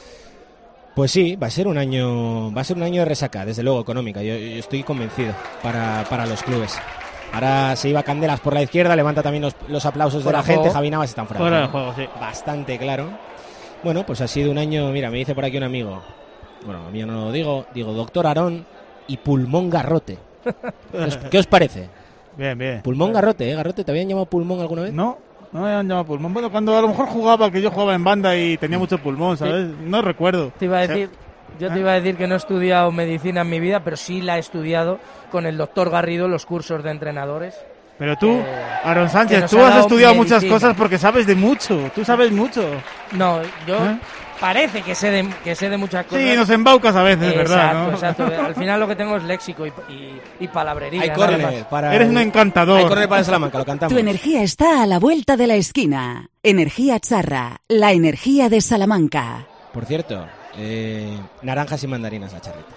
Pues sí, va a ser un año, va a ser un año de resaca, desde luego económica. Yo, yo estoy convencido para, para los clubes. Ahora se iba Candelas por la izquierda, levanta también los, los aplausos Fuera de la de gente. juego. Javi Navas están fuera, Fuera de de juego. juego, sí. Bastante claro. Bueno, pues ha sido un año, mira, me dice por aquí un amigo. Bueno, a mí no lo digo, digo doctor Aarón y pulmón garrote. ¿Qué os, qué os parece? Bien, bien. Pulmón garrote, ¿eh? Garrote, ¿te habían llamado pulmón alguna vez? No, no me han llamado pulmón. Bueno, cuando a lo mejor jugaba, que yo jugaba en banda y tenía mucho pulmón, ¿sabes? No recuerdo. Te iba a O sea, decir, yo te iba a decir que no he estudiado medicina en mi vida, pero sí la he estudiado con el doctor Garrido, los cursos de entrenadores. Pero tú, Eh, Aarón que Sánchez, nos tú ha has dado estudiado muchas medicina. cosas porque sabes de mucho. Tú sabes mucho. No, yo ¿Eh? parece que sé de, que sé de muchas cosas. Sí, nos embaucas a veces, Exacto, ¿verdad? ¿no? exacto. Al final lo que tengo es léxico y, y, y palabrería. Hay nada córner más. para... Eres un encantador. Hay córner para el Salamanca, lo cantamos. Tu energía está a la vuelta de la esquina. Energía Charra, la energía de Salamanca. Por cierto, eh, naranjas y mandarinas la charrita.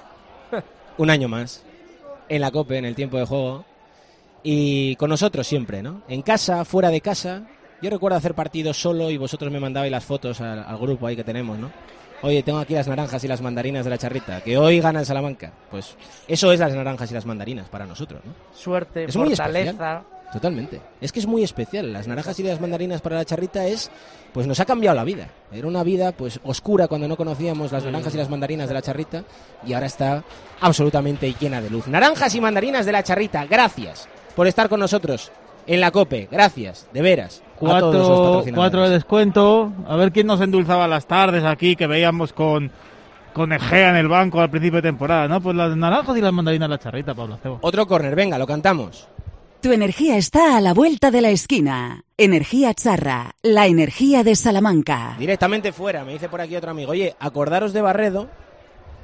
Un año más en la COPE, en el tiempo de juego. Y con nosotros siempre, ¿no? En casa, fuera de casa. Yo recuerdo hacer partidos solo y vosotros me mandabais las fotos al, al grupo ahí que tenemos, ¿no? Oye, tengo aquí las naranjas y las mandarinas de la charrita, que hoy gana el Salamanca. Pues eso es las naranjas y las mandarinas para nosotros, ¿no? Suerte, Es muy fortaleza. especial. Totalmente. Es que es muy especial. Las naranjas y las mandarinas para la charrita es, pues nos ha cambiado la vida. Era una vida pues oscura cuando no conocíamos las naranjas y las mandarinas de la charrita y ahora está absolutamente llena de luz. Naranjas y mandarinas de la charrita, gracias por estar con nosotros en la COPE. Gracias, de veras. A todos los Cuatro, patrocinadores. cuatro de descuento. A ver quién nos endulzaba las tardes aquí que veíamos con, con Egea en el banco al principio de temporada, ¿no? Pues las naranjas y las mandarinas de la charrita, Pablo Acebo. Otro córner, venga, lo cantamos. Tu energía está a la vuelta de la esquina. Energía Charra, la energía de Salamanca. Directamente fuera, me dice por aquí otro amigo. Oye, acordaros de Barredo,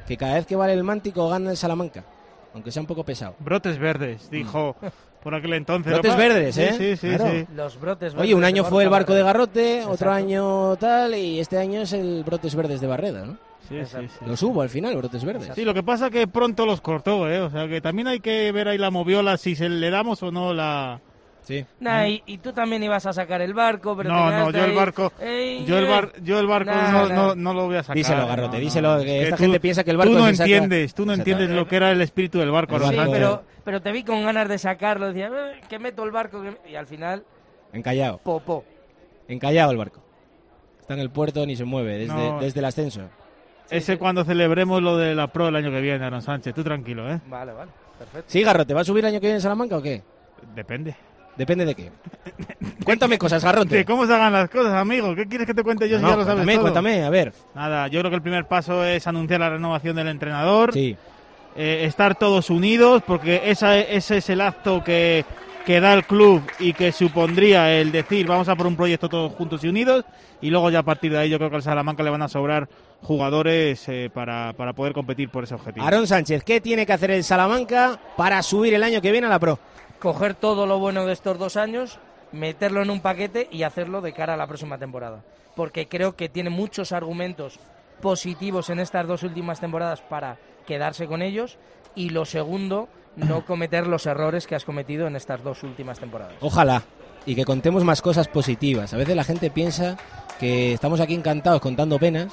que cada vez que vale el Mántico gana el Salamanca, aunque sea un poco pesado. Brotes verdes, dijo por aquel entonces. Brotes ¿no? verdes, ¿eh? Sí, sí, sí, claro. sí. Los brotes verdes. Oye, un año de fue el barco de Garrote, Exacto. otro año tal, y este año es el Brotes Verdes de Barreda, ¿no? Sí, sí, sí. Los hubo al final, Brotes Verdes. Sí, lo que pasa que pronto los cortó, ¿eh? O sea, que también hay que ver ahí la moviola, si se le damos o no la... Sí. Nah, y, y tú también ibas a sacar el barco, pero No, te no, quedaste yo el ahí. barco, Ey, yo el eh. bar, yo el barco Nah, no, nah. no, no lo voy a sacar. Díselo, Garrote, no, díselo, no, que es esta tú- gente piensa que el barco Tú no se saca- entiendes, tú no Exacto. entiendes lo que era el espíritu del barco. El Sí, Arrasate. pero, pero te vi con ganas de sacarlo, decía, "Eh, que meto el barco, que-". y al final, Encallado, popó. encallado el barco. Está en el puerto, ni se mueve desde, No. desde el ascenso. Ese cuando celebremos lo de la Pro el año que viene, Aaron Sánchez, tú tranquilo, ¿eh? Vale, vale, perfecto. Sí, Garrote, ¿va a subir el año que viene en Salamanca o qué? Depende. Depende de qué. Cuéntame cosas, Garrote. De cómo se hagan las cosas, amigo. ¿Qué quieres que te cuente yo si No, ya lo sabes cuéntame, todo? cuéntame, a ver. Nada, yo creo que el primer paso es anunciar la renovación del entrenador. Sí. Eh, estar todos unidos, porque esa, ese es el acto que, que da el club y que supondría el decir vamos a por un proyecto todos juntos y unidos, y luego ya a partir de ahí yo creo que al Salamanca le van a sobrar jugadores eh, para, para poder competir por ese objetivo. Aarón Sánchez, ¿qué tiene que hacer el Salamanca para subir el año que viene a la Pro? Coger todo lo bueno de estos dos años, meterlo en un paquete y hacerlo de cara a la próxima temporada. Porque creo que tiene muchos argumentos positivos en estas dos últimas temporadas para quedarse con ellos. Y lo segundo, no cometer los errores que has cometido en estas dos últimas temporadas. Ojalá, y que contemos más cosas positivas. A veces la gente piensa que estamos aquí encantados contando penas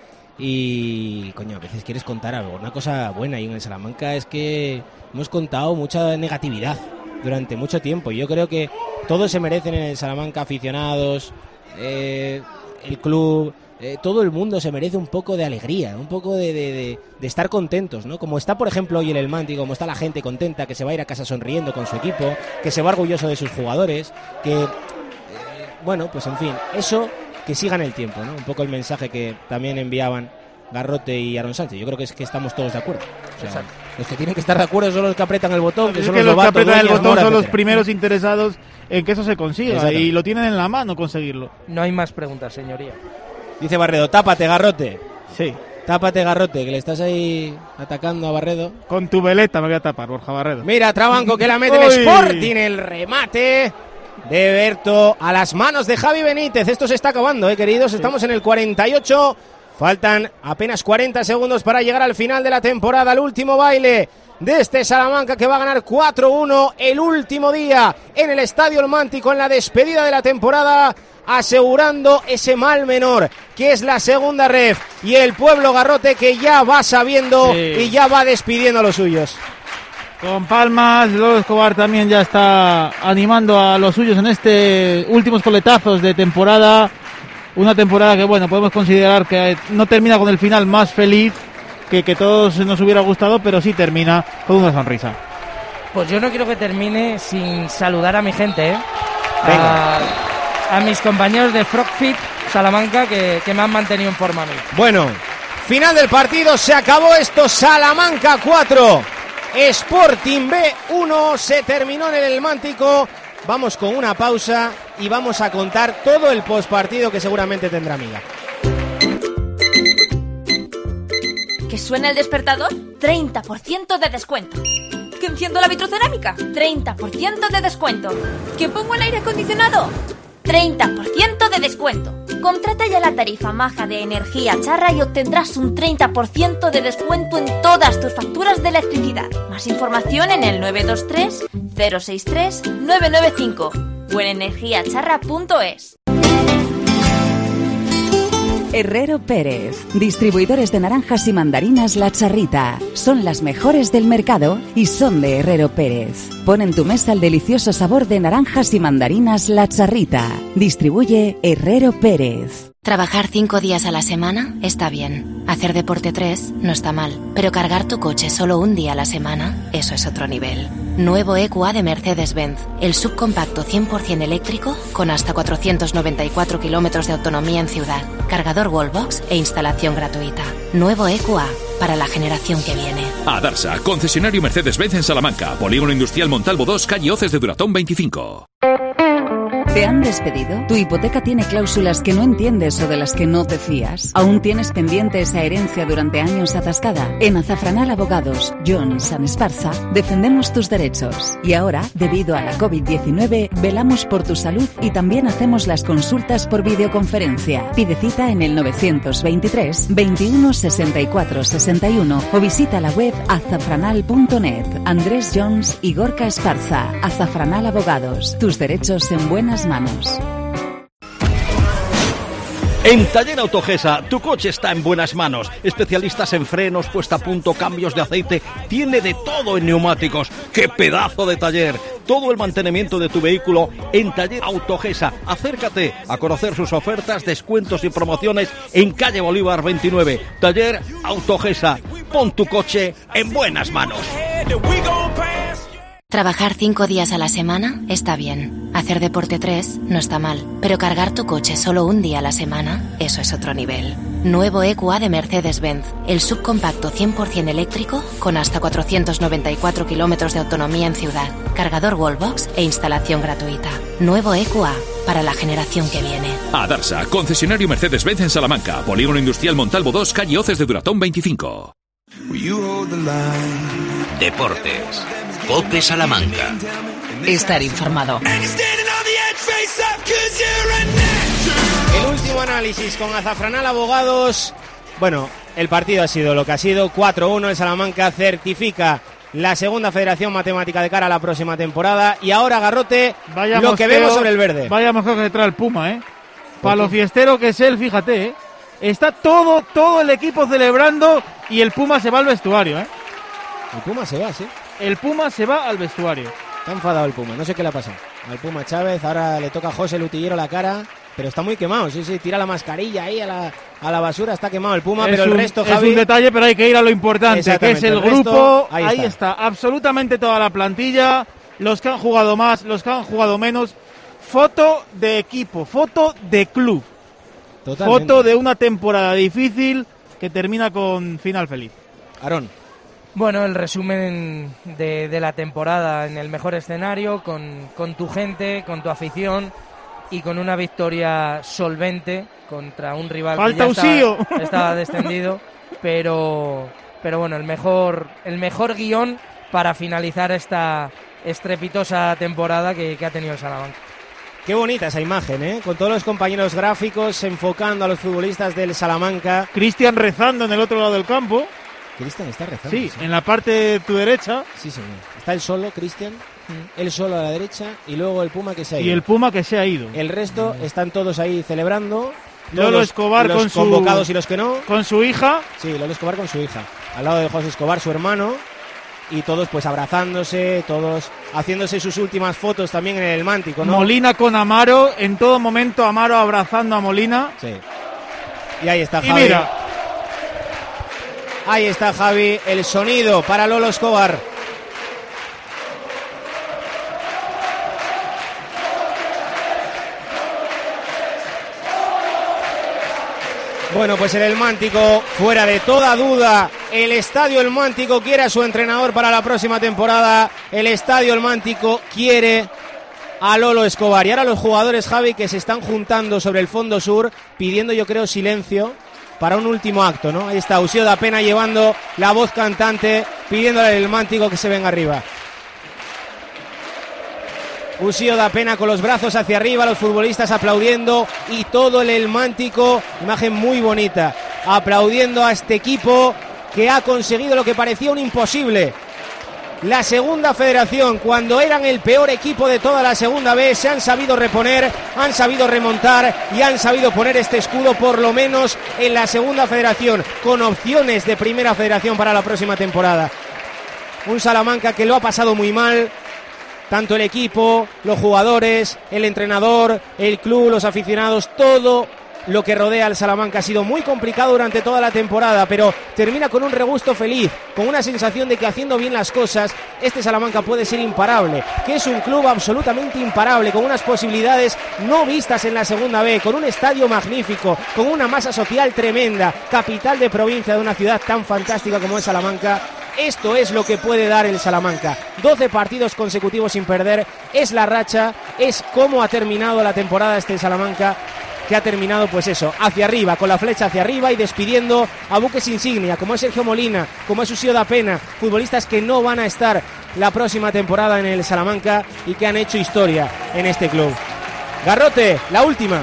y, coño, a veces quieres contar algo. Una cosa buena y en el Salamanca es que hemos contado mucha negatividad durante mucho tiempo. Y yo creo que todos se merecen en el Salamanca, aficionados, eh, el club, eh, todo el mundo se merece un poco de alegría, un poco de, de, de, de estar contentos, ¿no? Como está, por ejemplo, hoy el El Mántico, como está la gente contenta, que se va a ir a casa sonriendo con su equipo, que se va orgulloso de sus jugadores, que, eh, bueno, pues en fin, eso que sigan el tiempo, ¿no? Un poco el mensaje que también enviaban Garrote y Aarón Sánchez. Yo creo que es que estamos todos de acuerdo. O sea, los que tienen que estar de acuerdo son los que apretan el botón, que Es son que los los que novatos, apretan el dueños, botón Mora, son los etcétera. primeros interesados en que eso se consiga, Exacto. y lo tienen en la mano conseguirlo. No hay más preguntas, señoría. Dice Barredo, tápate, Garrote. Sí. Tápate, Garrote, que le estás ahí atacando a Barredo. Con tu veleta me voy a tapar, Borja Barredo. Mira, Trabanco que la mete el Uy. Sporting, el remate de Berto a las manos de Javi Benítez. Esto se está acabando, eh, queridos. Estamos en el cuarenta y ocho. Faltan apenas cuarenta segundos para llegar al final de la temporada, el último baile de este Salamanca que va a ganar cuatro uno el último día en el Estadio El Mántico en la despedida de la temporada, asegurando ese mal menor que es la segunda ref, y el pueblo Garrote que ya va sabiendo Sí. y ya va despidiendo a los suyos. Con palmas, Lolo Escobar también ya está animando a los suyos en este últimos coletazos de temporada. Una temporada que, bueno, podemos considerar que no termina con el final más feliz que, que todos nos hubiera gustado, pero sí termina con una sonrisa. Pues yo no quiero que termine sin saludar a mi gente, ¿eh? Venga. A, a mis compañeros de Frogfit Salamanca que, que me han mantenido en forma a mí. Bueno, final del partido, se acabó esto, Salamanca cuatro, Sporting B uno, se terminó en el Mántico. Vamos con una pausa y vamos a contar todo el postpartido que seguramente tendrá Amiga. ¿Que suena el despertador? treinta por ciento de descuento. ¿Que enciendo la vitrocerámica? treinta por ciento de descuento. ¿Que pongo el aire acondicionado? treinta por ciento de descuento. Contrata ya la tarifa maja de Energía Charra y obtendrás un treinta por ciento de descuento en todas tus facturas de electricidad. Más información en el nueve dos tres, cero seis tres, nueve nueve cinco o en energía charra punto es. Herrero Pérez, distribuidores de naranjas y mandarinas La Charrita. Son las mejores del mercado y son de Herrero Pérez. Pon en tu mesa el delicioso sabor de naranjas y mandarinas La Charrita. Distribuye Herrero Pérez. Trabajar cinco días a la semana está bien. Hacer deporte tres no está mal. Pero cargar tu coche solo un día a la semana, eso es otro nivel. Nuevo E Q A de Mercedes-Benz. El subcompacto cien por ciento eléctrico con hasta cuatrocientos noventa y cuatro kilómetros de autonomía en ciudad. Cargador Wallbox e instalación gratuita. Nuevo E Q A para la generación que viene. Adarsa, concesionario Mercedes-Benz en Salamanca. Polígono Industrial Montalvo dos, calle Hoces de Duratón veinticinco. ¿Te han despedido? ¿Tu hipoteca tiene cláusulas que no entiendes o de las que no te fías? ¿Aún tienes pendiente esa herencia durante años atascada? En Azafranal Abogados, Jones and Esparza, defendemos tus derechos. Y ahora, debido a la covid diecinueve, velamos por tu salud y también hacemos las consultas por videoconferencia. Pide cita en el novecientos veintitrés, veintiuno, sesenta y cuatro, sesenta y uno o visita la web azafranal punto net. Andrés Jones y Gorka Esparza. Azafranal Abogados, tus derechos en buenas manos. En Taller Autogesa, tu coche está en buenas manos. Especialistas en frenos, puesta a punto, cambios de aceite. Tiene de todo en neumáticos. ¡Qué pedazo de taller! Todo el mantenimiento de tu vehículo en Taller Autogesa. Acércate a conocer sus ofertas, descuentos y promociones en calle Bolívar veintinueve. Taller Autogesa. Pon tu coche en buenas manos. Trabajar cinco días a la semana está bien. Hacer deporte tres no está mal. Pero cargar tu coche solo un día a la semana, eso es otro nivel. Nuevo E Q A de Mercedes-Benz. El subcompacto cien por ciento eléctrico con hasta cuatrocientos noventa y cuatro kilómetros de autonomía en ciudad. Cargador Wallbox e instalación gratuita. Nuevo E Q A para la generación que viene. Adarsa, concesionario Mercedes-Benz en Salamanca. Polígono Industrial Montalvo dos, calle Hoces de Duratón veinticinco. Deportes. COPE Salamanca. Estar informado. El último análisis con Azafranal Abogados. Bueno, el partido ha sido lo que ha sido. cuatro uno. El Salamanca certifica la segunda federación matemática de cara a la próxima temporada. Y ahora, Garrote, vaya lo que vemos sobre el verde. Vaya mejor que trae el Puma, ¿eh? Para lo fiestero que es él, fíjate, ¿eh? Está todo, todo el equipo celebrando y el Puma se va al vestuario, ¿eh? El Puma se va, sí. El Puma se va al vestuario. Está enfadado el Puma, no sé qué le ha pasado. Al Puma Chávez, ahora le toca a José Lutillero la cara, pero está muy quemado, sí, sí, tira la mascarilla ahí a la, a la basura, está quemado el Puma, es pero un, el resto, Javi... Es un detalle, pero hay que ir a lo importante, que es el, el grupo, resto, ahí, ahí está. está, absolutamente toda la plantilla, los que han jugado más, los que han jugado menos, foto de equipo, foto de club, totalmente. Foto de una temporada difícil que termina con final feliz. Aarón. Bueno, el resumen de, de la temporada en el mejor escenario, con, con tu gente, con tu afición y con una victoria solvente contra un rival Falta que ya estaba, estaba descendido, pero, pero bueno, el mejor, el mejor guión para finalizar esta estrepitosa temporada que, que ha tenido el Salamanca. Qué bonita esa imagen, ¿eh? Con todos los compañeros gráficos enfocando a los futbolistas del Salamanca. Cristian rezando en el otro lado del campo. Cristian está rezando. Sí, sí, en la parte de tu derecha. Sí, señor. Está él solo, Cristian. Mm. Él solo a la derecha y luego el Puma que se ha ido. Y el Puma que se ha ido. El resto mm. están todos ahí celebrando. Lolo los, Escobar los con su... convocados y los que no. Con su hija. Sí, Lolo Escobar con su hija. Al lado de José Escobar, su hermano. Y todos pues abrazándose, todos haciéndose sus últimas fotos también en el Mántico, ¿no? Molina con Amaro. En todo momento Amaro abrazando a Molina. Sí. Y ahí está Javi. Y mira... Ahí está Javi, el sonido para Lolo Escobar. Bueno, pues en el Mántico, fuera de toda duda, el Estadio El Mántico quiere a su entrenador para la próxima temporada. El Estadio El Mántico quiere a Lolo Escobar. Y ahora los jugadores, Javi, que se están juntando sobre el fondo sur, pidiendo, yo creo, silencio para un último acto, ¿no? Ahí está Usío da Pena llevando la voz cantante, pidiéndole al Mántico que se venga arriba. Usío da Pena con los brazos hacia arriba, los futbolistas aplaudiendo y todo el Mántico, imagen muy bonita, aplaudiendo a este equipo que ha conseguido lo que parecía un imposible. La segunda federación, cuando eran el peor equipo de toda la segunda B, se han sabido reponer, han sabido remontar y han sabido poner este escudo por lo menos en la segunda federación, con opciones de primera federación para la próxima temporada. Un Salamanca que lo ha pasado muy mal, tanto el equipo, los jugadores, el entrenador, el club, los aficionados, todo lo que rodea al Salamanca ha sido muy complicado durante toda la temporada, pero termina con un regusto feliz, con una sensación de que haciendo bien las cosas, este Salamanca puede ser imparable, que es un club absolutamente imparable, con unas posibilidades no vistas en la segunda B, con un estadio magnífico, con una masa social tremenda, capital de provincia de una ciudad tan fantástica como es Salamanca, Esto es lo que puede dar el Salamanca. doce partidos consecutivos sin perder, es la racha, es cómo ha terminado la temporada este Salamanca, que ha terminado pues eso, hacia arriba, con la flecha hacia arriba y despidiendo a buques insignia, como es Sergio Molina, como es Usío da Pena, futbolistas que no van a estar la próxima temporada en el Salamanca y que han hecho historia en este club. Garrote, la última.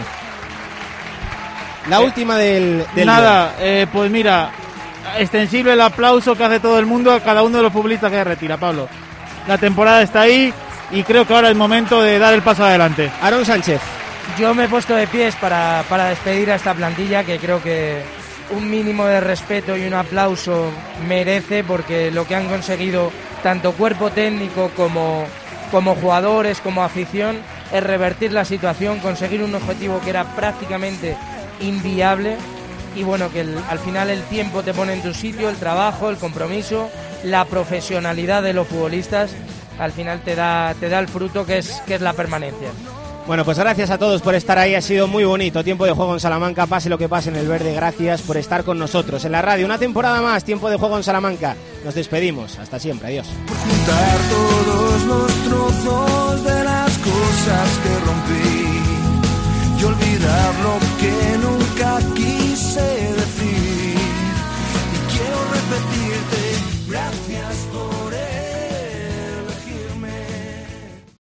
La eh, última del, del Nada, eh, pues mira, extensible el aplauso que hace todo el mundo a cada uno de los futbolistas que retira, Pablo. La temporada está ahí y creo que ahora es el momento de dar el paso adelante. Aarón Sánchez. Yo me he puesto de pies para, para despedir a esta plantilla, que creo que un mínimo de respeto y un aplauso merece, porque lo que han conseguido tanto cuerpo técnico como, como jugadores, como afición, es revertir la situación, conseguir un objetivo que era prácticamente inviable. Y bueno, que el, al final el tiempo te pone en tu sitio, el trabajo, el compromiso, la profesionalidad de los futbolistas, al final te da, te da el fruto que es, que es la permanencia. Bueno, pues gracias a todos por estar ahí, ha sido muy bonito. Tiempo de juego en Salamanca, pase lo que pase en el verde, gracias por estar con nosotros en la radio. Una temporada más, tiempo de juego en Salamanca. Nos despedimos, hasta siempre, adiós. Juntar todos los trozos de